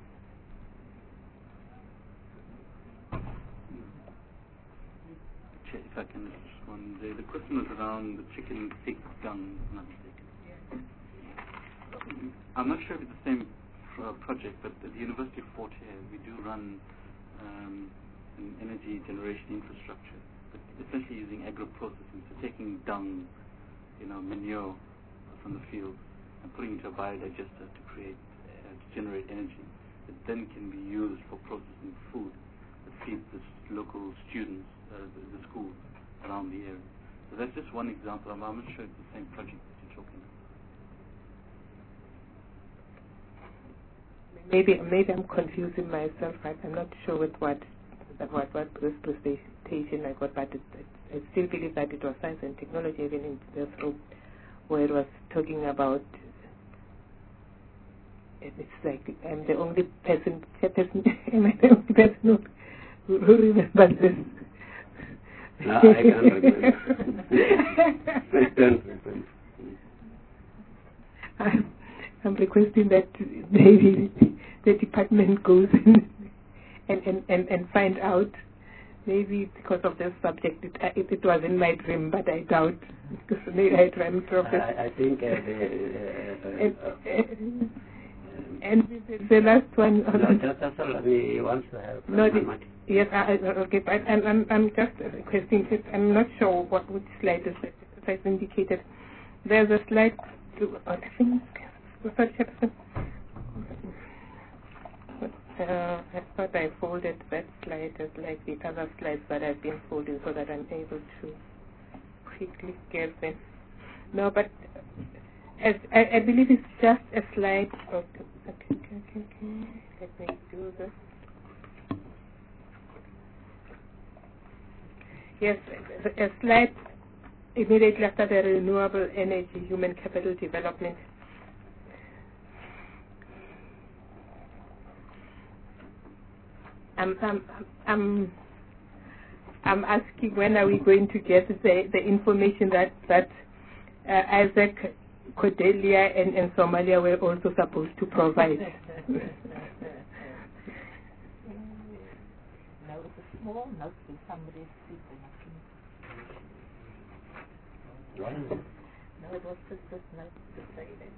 If I can respond, the question was around the chicken pig dung, if I'm not mistaken. I'm not sure if it's the same project, but at the University of Fort Hare, we do run an energy generation infrastructure, but essentially using agro-processing, so taking dung, manure from the field and putting it into a biodigester to generate energy that then can be used for processing food that feeds the local students, the schools around the area. So that's just one example. I'm not sure it's the same project that you're talking about. Maybe I'm confusing myself. I'm not sure with what this presentation I got, but I still believe that it was science and technology, even in this room, where it was talking about it's like I'm the only person, am I the only person who remembers this? No, I can't remember. I don't remember. I'm requesting that maybe the department goes and find out. Maybe because of this subject, it was in my dream, but I doubt, because maybe I dreamt of it. I think and the last one. No, that's all. He wants to have. No, yes, okay. I'm just requesting it. I'm not sure which slide is it. As indicated, there's a slide. I think. I thought I folded that slide as like the other slides that I've been folding so that I'm able to quickly get them. No, but as I believe it's just a slide. Okay. Let me do this. Yes, a slide immediately after the renewable energy human capital development. I'm asking, when are we going to get the information that Isaac, Cordelia, and Somalia were also supposed to provide? Now it's a small note to somebody's speaking. No, it was just this note to say that.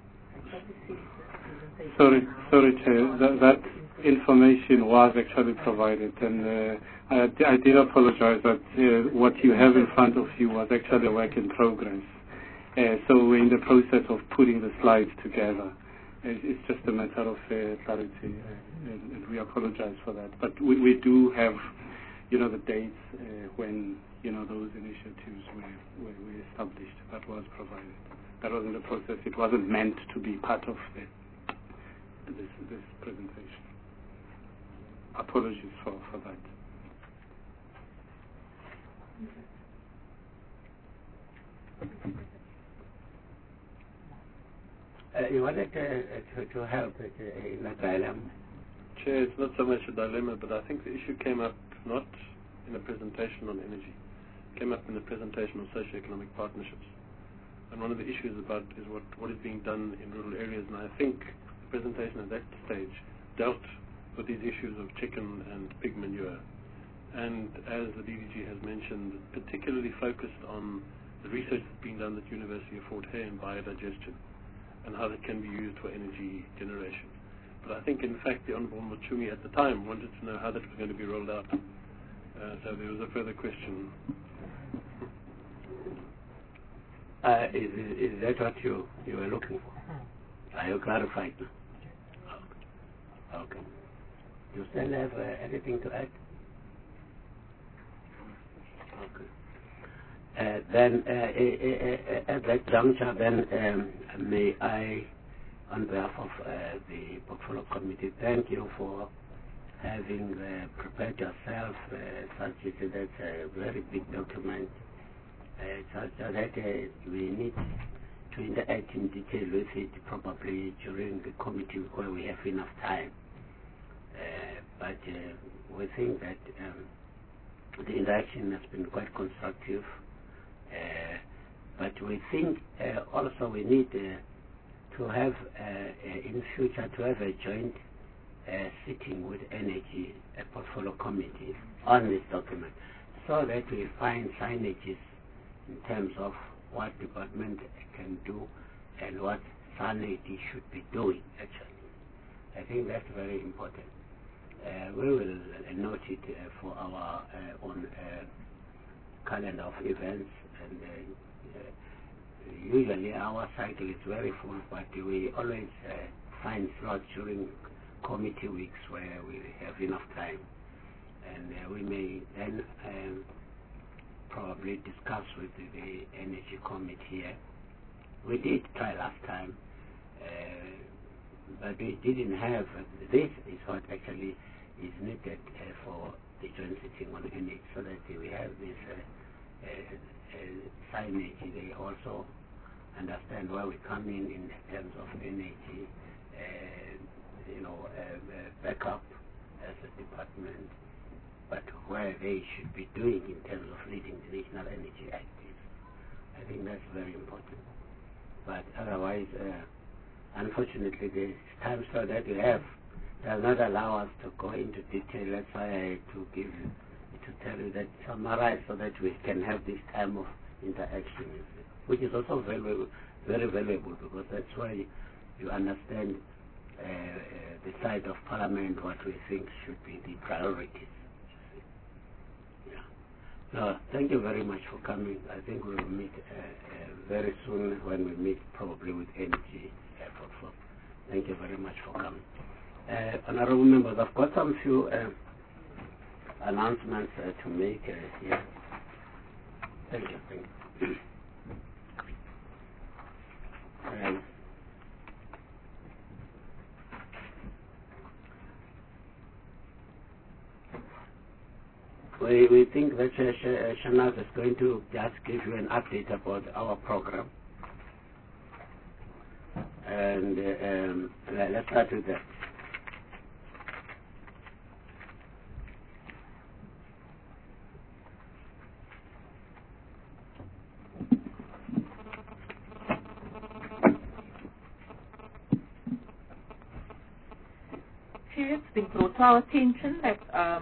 Sorry, Chair. That information was actually provided, and I did apologize that what you have in front of you was actually a work in progress. So we're in the process of putting the slides together. It's just a matter of clarity, and we apologize for that. But we do have, the dates when those initiatives were established. That was provided. That was in the process. It wasn't meant to be part of this presentation. Apologies for that. You wanted to help in that dilemma? Chair, it's not so much a dilemma, but I think the issue came up not in a presentation on energy. It came up in the presentation on socio-economic partnerships. And one of the issues is what is being done in rural areas. And I think the presentation at that stage dealt with these issues of chicken and pig manure. And as the DDG has mentioned, particularly focused on the research that's being done at the University of Fort Hare in biodigestion and how that can be used for energy generation. But I think, in fact, the Honourable Machumi at the time wanted to know how that was going to be rolled out. So there was a further question. Is that what you were looking for? Are you clarified now? Okay. Do you still have anything to add? Okay. Then at that juncture, then may I, on behalf of the Portfolio Committee, thank you for having prepared yourself. Such that's a very big document. Such that we need to interact in detail with it probably during the committee where we have enough time. But we think that the interaction has been quite constructive. But we think also we need to have in future to have a joint sitting with energy portfolio committee on this document, so that we find signages in terms of what department can do and what SANED should be doing, actually. I think that's very important. We will note it for our own calendar of events, and usually our cycle is very full, but we always find slots during committee weeks where we have enough time, and we may then probably discuss with the energy committee. We did try last time, but we didn't have. This is what actually is needed for the joint sitting on energy, so that we have this signage. They also understand where we come in terms of energy backup as a department, but where they should be doing in terms of leading the National Energy Active. I think that's very important. But otherwise, unfortunately, the time slot that we have does not allow us to go into detail. That's why I had to tell you that summarize so that we can have this time of interaction, which is also very, very valuable, because that's why you understand the side of Parliament, what we think should be the priorities. No, thank you very much for coming. I think we will meet very soon when we meet probably with Energy Portfolio. Thank you very much for coming. Honorable members, I've got some few announcements to make here. Thank you. Thank you. We think that Shanaz is going to just give you an update about our program. And let's start with that. It's been brought to our attention that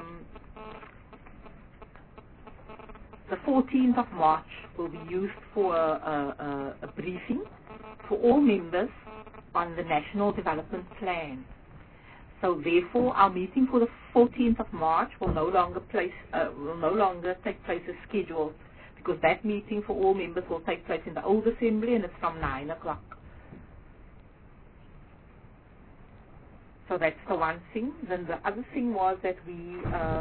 the 14th of March will be used for a briefing for all members on the National Development Plan. So therefore, our meeting for the 14th of March will no longer take place as scheduled, because that meeting for all members will take place in the old assembly, and it's from 9 o'clock. So that's the one thing. Then the other thing was that we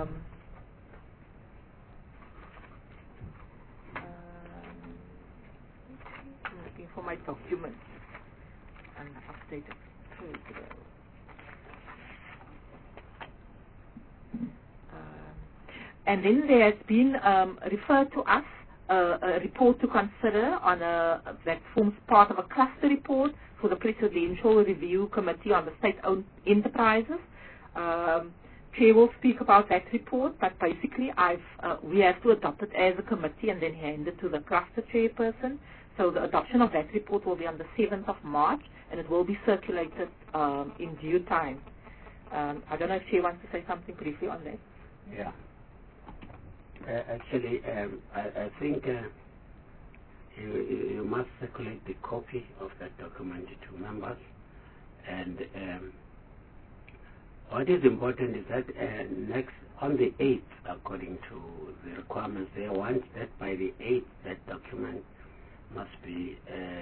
I'm looking for my documents and updated program. And then there has been referred to us a report to consider on that forms part of a cluster report for the Presidential Review Committee on the State-Owned Enterprises. Chair will speak about that report, but basically we have to adopt it as a committee and then hand it to the cluster chairperson. So the adoption of that report will be on the 7th of March, and it will be circulated in due time. I don't know if Chair wants to say something briefly on that. Yeah. Actually, I think you must circulate the copy of that document to members. And what is important is that on the 8th, according to the requirements, they want that by the 8th that document must be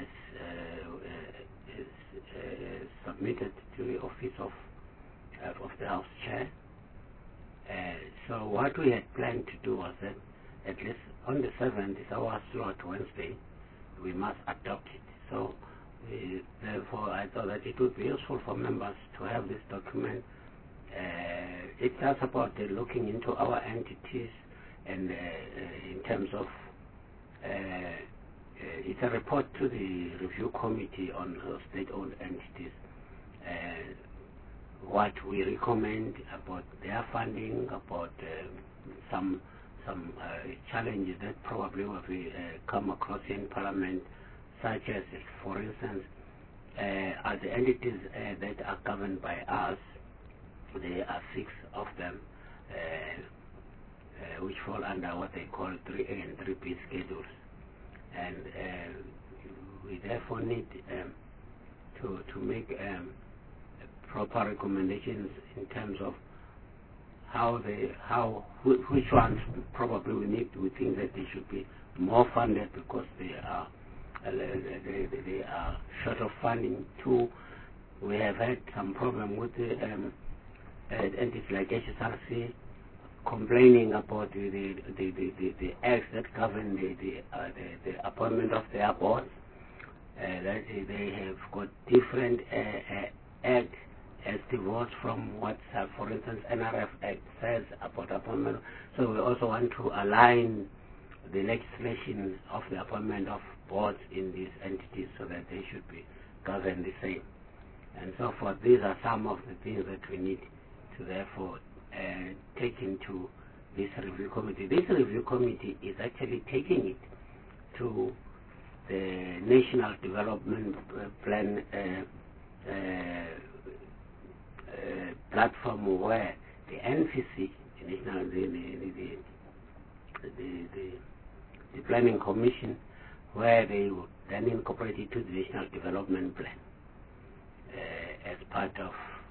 submitted to the office of the House Chair. So what we had planned to do was that at least on the 7th, it's our slot Wednesday, we must adopt it. So therefore I thought that it would be useful for members to have this document. It's just about looking into our entities, and in terms of it's a report to the review committee on state-owned entities, what we recommend about their funding, about some challenges that probably will be come across in Parliament, such as, for instance, are the entities that are governed by us. There are 6 of them which fall under what they call 3A and 3B schedules, and we therefore need to make proper recommendations in terms of which ones probably we think that they should be more funded because they are short of funding. 2, we have had some problem with the entities like HSRC complaining about the acts that govern the appointment of their boards. That they have got different acts as divorced from what, for instance, NRF Act says about appointment. So we also want to align the legislation of the appointment of boards in these entities so that they should be governed the same. and so forth. These are some of the things that we need to therefore take into this review committee. This review committee is actually taking it to the National Development Plan platform, where the NPC, the Planning Commission, where they would then incorporate it to the National Development Plan as part of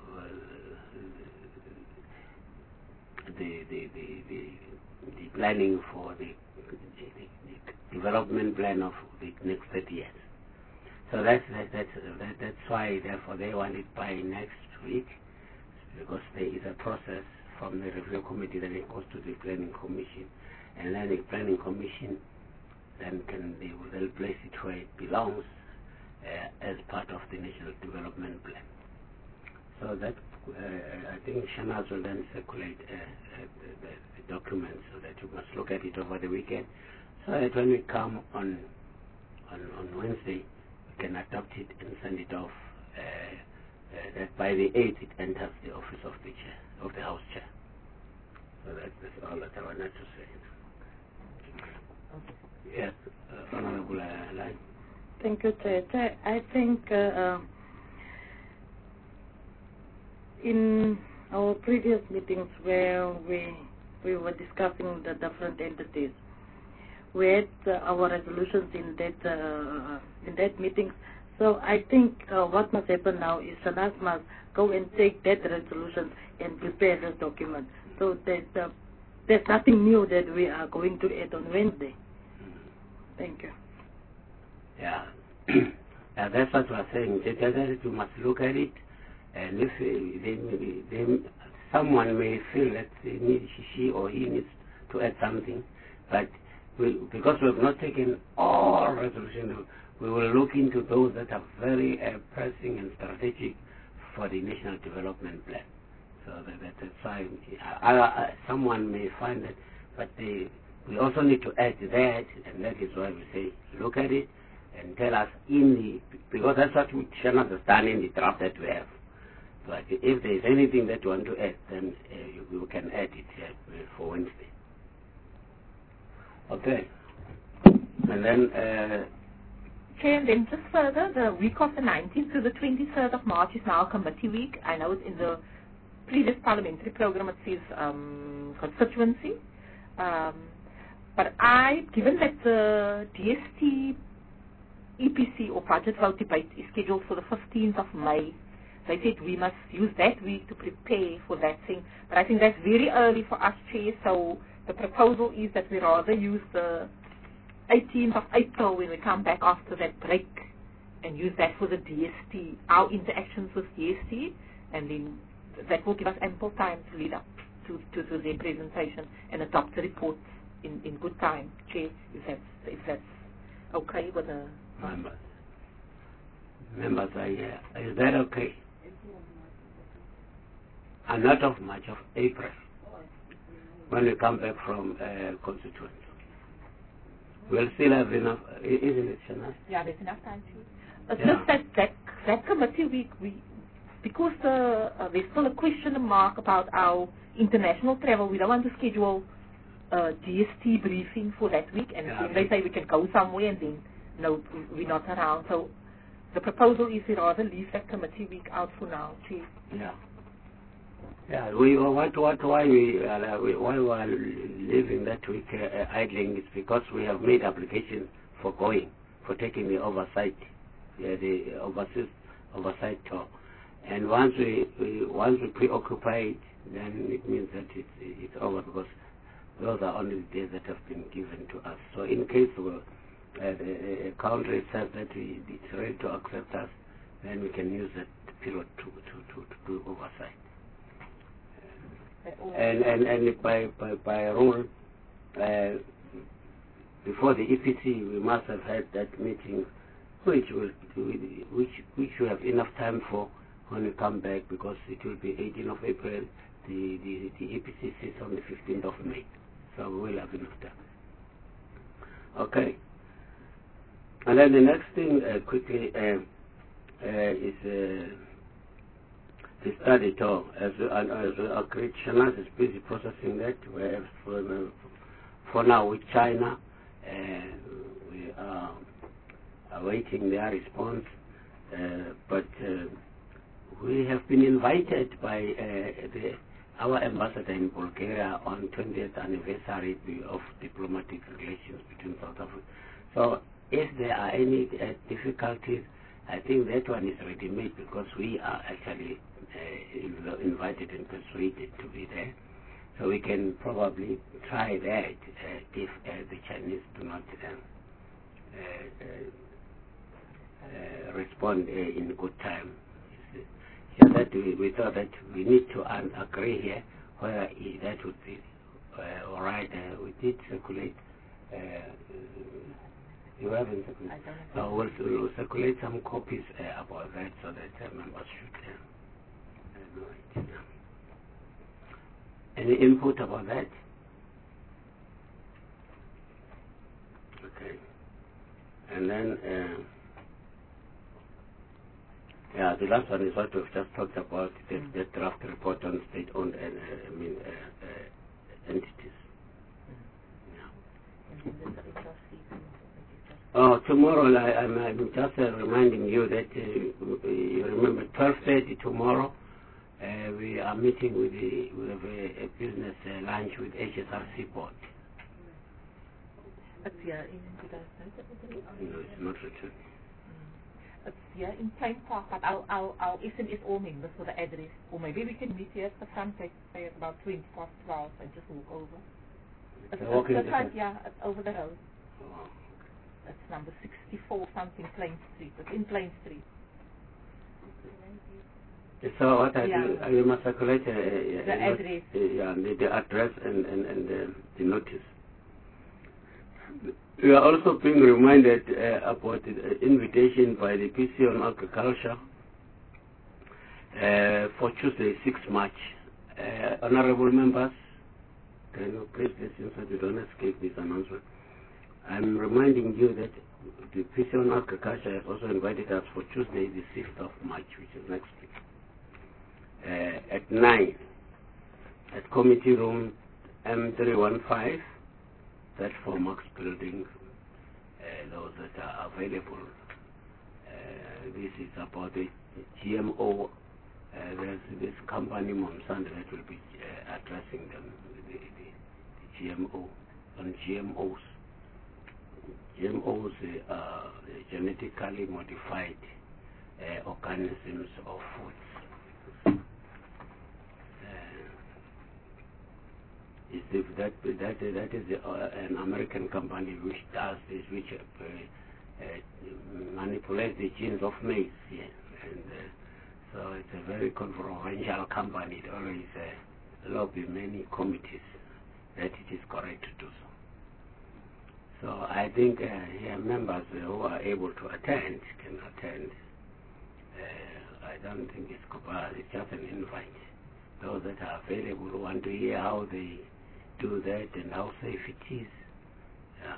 the planning for the development plan of the next 30 years. So that's why, therefore, they want it by next week, because there is a process from the review committee that it goes to the planning commission, and then the planning commission then they'll place it where it belongs as part of the national development plan. So that I think Shanaz will then circulate the document so that you must look at it over the weekend, so that when we come on Wednesday, we can adopt it and send it off. That by the 8th it enters the office of the chair, of the House Chair. So that's all that I wanted to say. Yes, Honorable Lai. Thank you, Chair. I think in our previous meetings where we were discussing the different entities, we had our resolutions in that meeting. So I think what must happen now is Shanaz must go and take that resolution and prepare the document. So there's nothing new that we are going to add on Wednesday. Thank you. Yeah, that's what we're saying. You must look at it, and if someone may feel that she or he needs to add something, but because we have not taken all resolutions, we will look into those that are very pressing and strategic for the national development plan. So that's why someone may find that, but we also need to add that, and that is why we say look at it and tell us because that's what Shanaz has done in the draft that we have. But if there is anything that you want to add, then you can add it for Wednesday. Okay. And then Chair, and then just further, the week of the 19th to the 23rd of March is now committee week. I know in the previous parliamentary program it says constituency. But given that the DST EPC or budget vote debate is scheduled for the 15th of May, they said we must use that week to prepare for that thing. But I think that's very early for us, Chair, so the proposal is that we rather use the 18th of April when we come back after that break and use that for the DST, our interactions with DST, and then that will give us ample time to lead up to their presentation and adopt the reports in good time, Chair, if that's okay with the members are here. Is that okay? And not of March, of April, when we come back from constituents. We'll still have enough, isn't it, Shanaz? Yeah, there's enough time to. It's just that committee week, because there's still a question mark about our international travel, we don't want to schedule a DST briefing for that week, and they say we can go somewhere and then, no, we're not around. So the proposal is we rather leave that committee week out for now, Chief. Yeah. Yeah, why we are leaving that week idling is because we have made applications for taking the oversight, the oversight tour, and once we preoccupy it, then it means that it's over, because those are only the days that have been given to us. So in case the country says that it's ready to accept us, then we can use that period to do oversight. And by rule, before the EPC, we must have had that meeting, which we have enough time for when we come back, because it will be 18th of April. The EPC sits on the 15th of May, so we will have enough time. Okay. And then the next thing quickly is study at all. As Shanaaz is busy processing that. For now with China, we are awaiting their response. But we have been invited by our ambassador in Bulgaria on 20th anniversary of diplomatic relations between South Africa. So if there are any difficulties, I think that one is ready-made because we are actually invited and persuaded to be there. So we can probably try that if the Chinese do not respond in good time. So that we thought that we need to agree here whether that would be all right. We did circulate. You haven't circulated. We'll circulate some copies about that so that members should know it. Any input about that? Okay. And then, the last one is what we've just talked about, the draft report on state-owned entities. Oh, tomorrow I'm just reminding you that you remember 12:30 tomorrow. We are meeting with a business lunch with HSRC board. It's here in July. No, it's not returning. It's here in Plain Park, but I'll SMS all members for the address. Or maybe we can meet here at the front at about 12:20 and just walk over. It's right, yeah, it's over the road. Oh. It's number 64 something Plain Street. It's in Plain Street. So what I do, you must circulate the address. The address and the notice. We are also being reminded about the invitation by the PC on Agriculture for Tuesday, 6 March. Honorable members, can you please listen so you don't escape this announcement? I'm reminding you that the PC on Agriculture has also invited us for Tuesday, the 6th of March, which is next week, at 9 at Committee Room M315. That's for Max Building, those that are available. This is about the GMO. There's this company, Monsanto, that will be addressing them, the GMO, on GMOs. GMOs are genetically modified organisms of foods. That is an American company which does this, which manipulates the genes of maize. Yeah. And so it's a very controversial company. It always lobby many committees that it is correct to do so. So I think members who are able to attend can attend. I don't think it's compulsory. It's just an invite. Those that are available who want to hear how they do that and how safe it is. Yeah,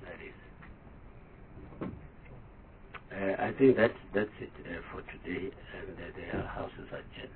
that is. I think that's it for today, and the House is adjourned.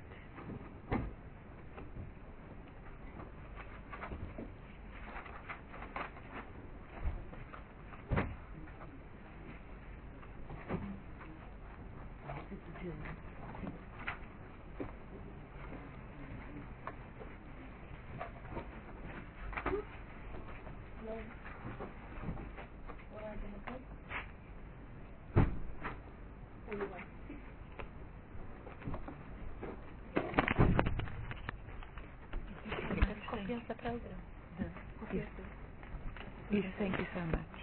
Yes, thank you so much.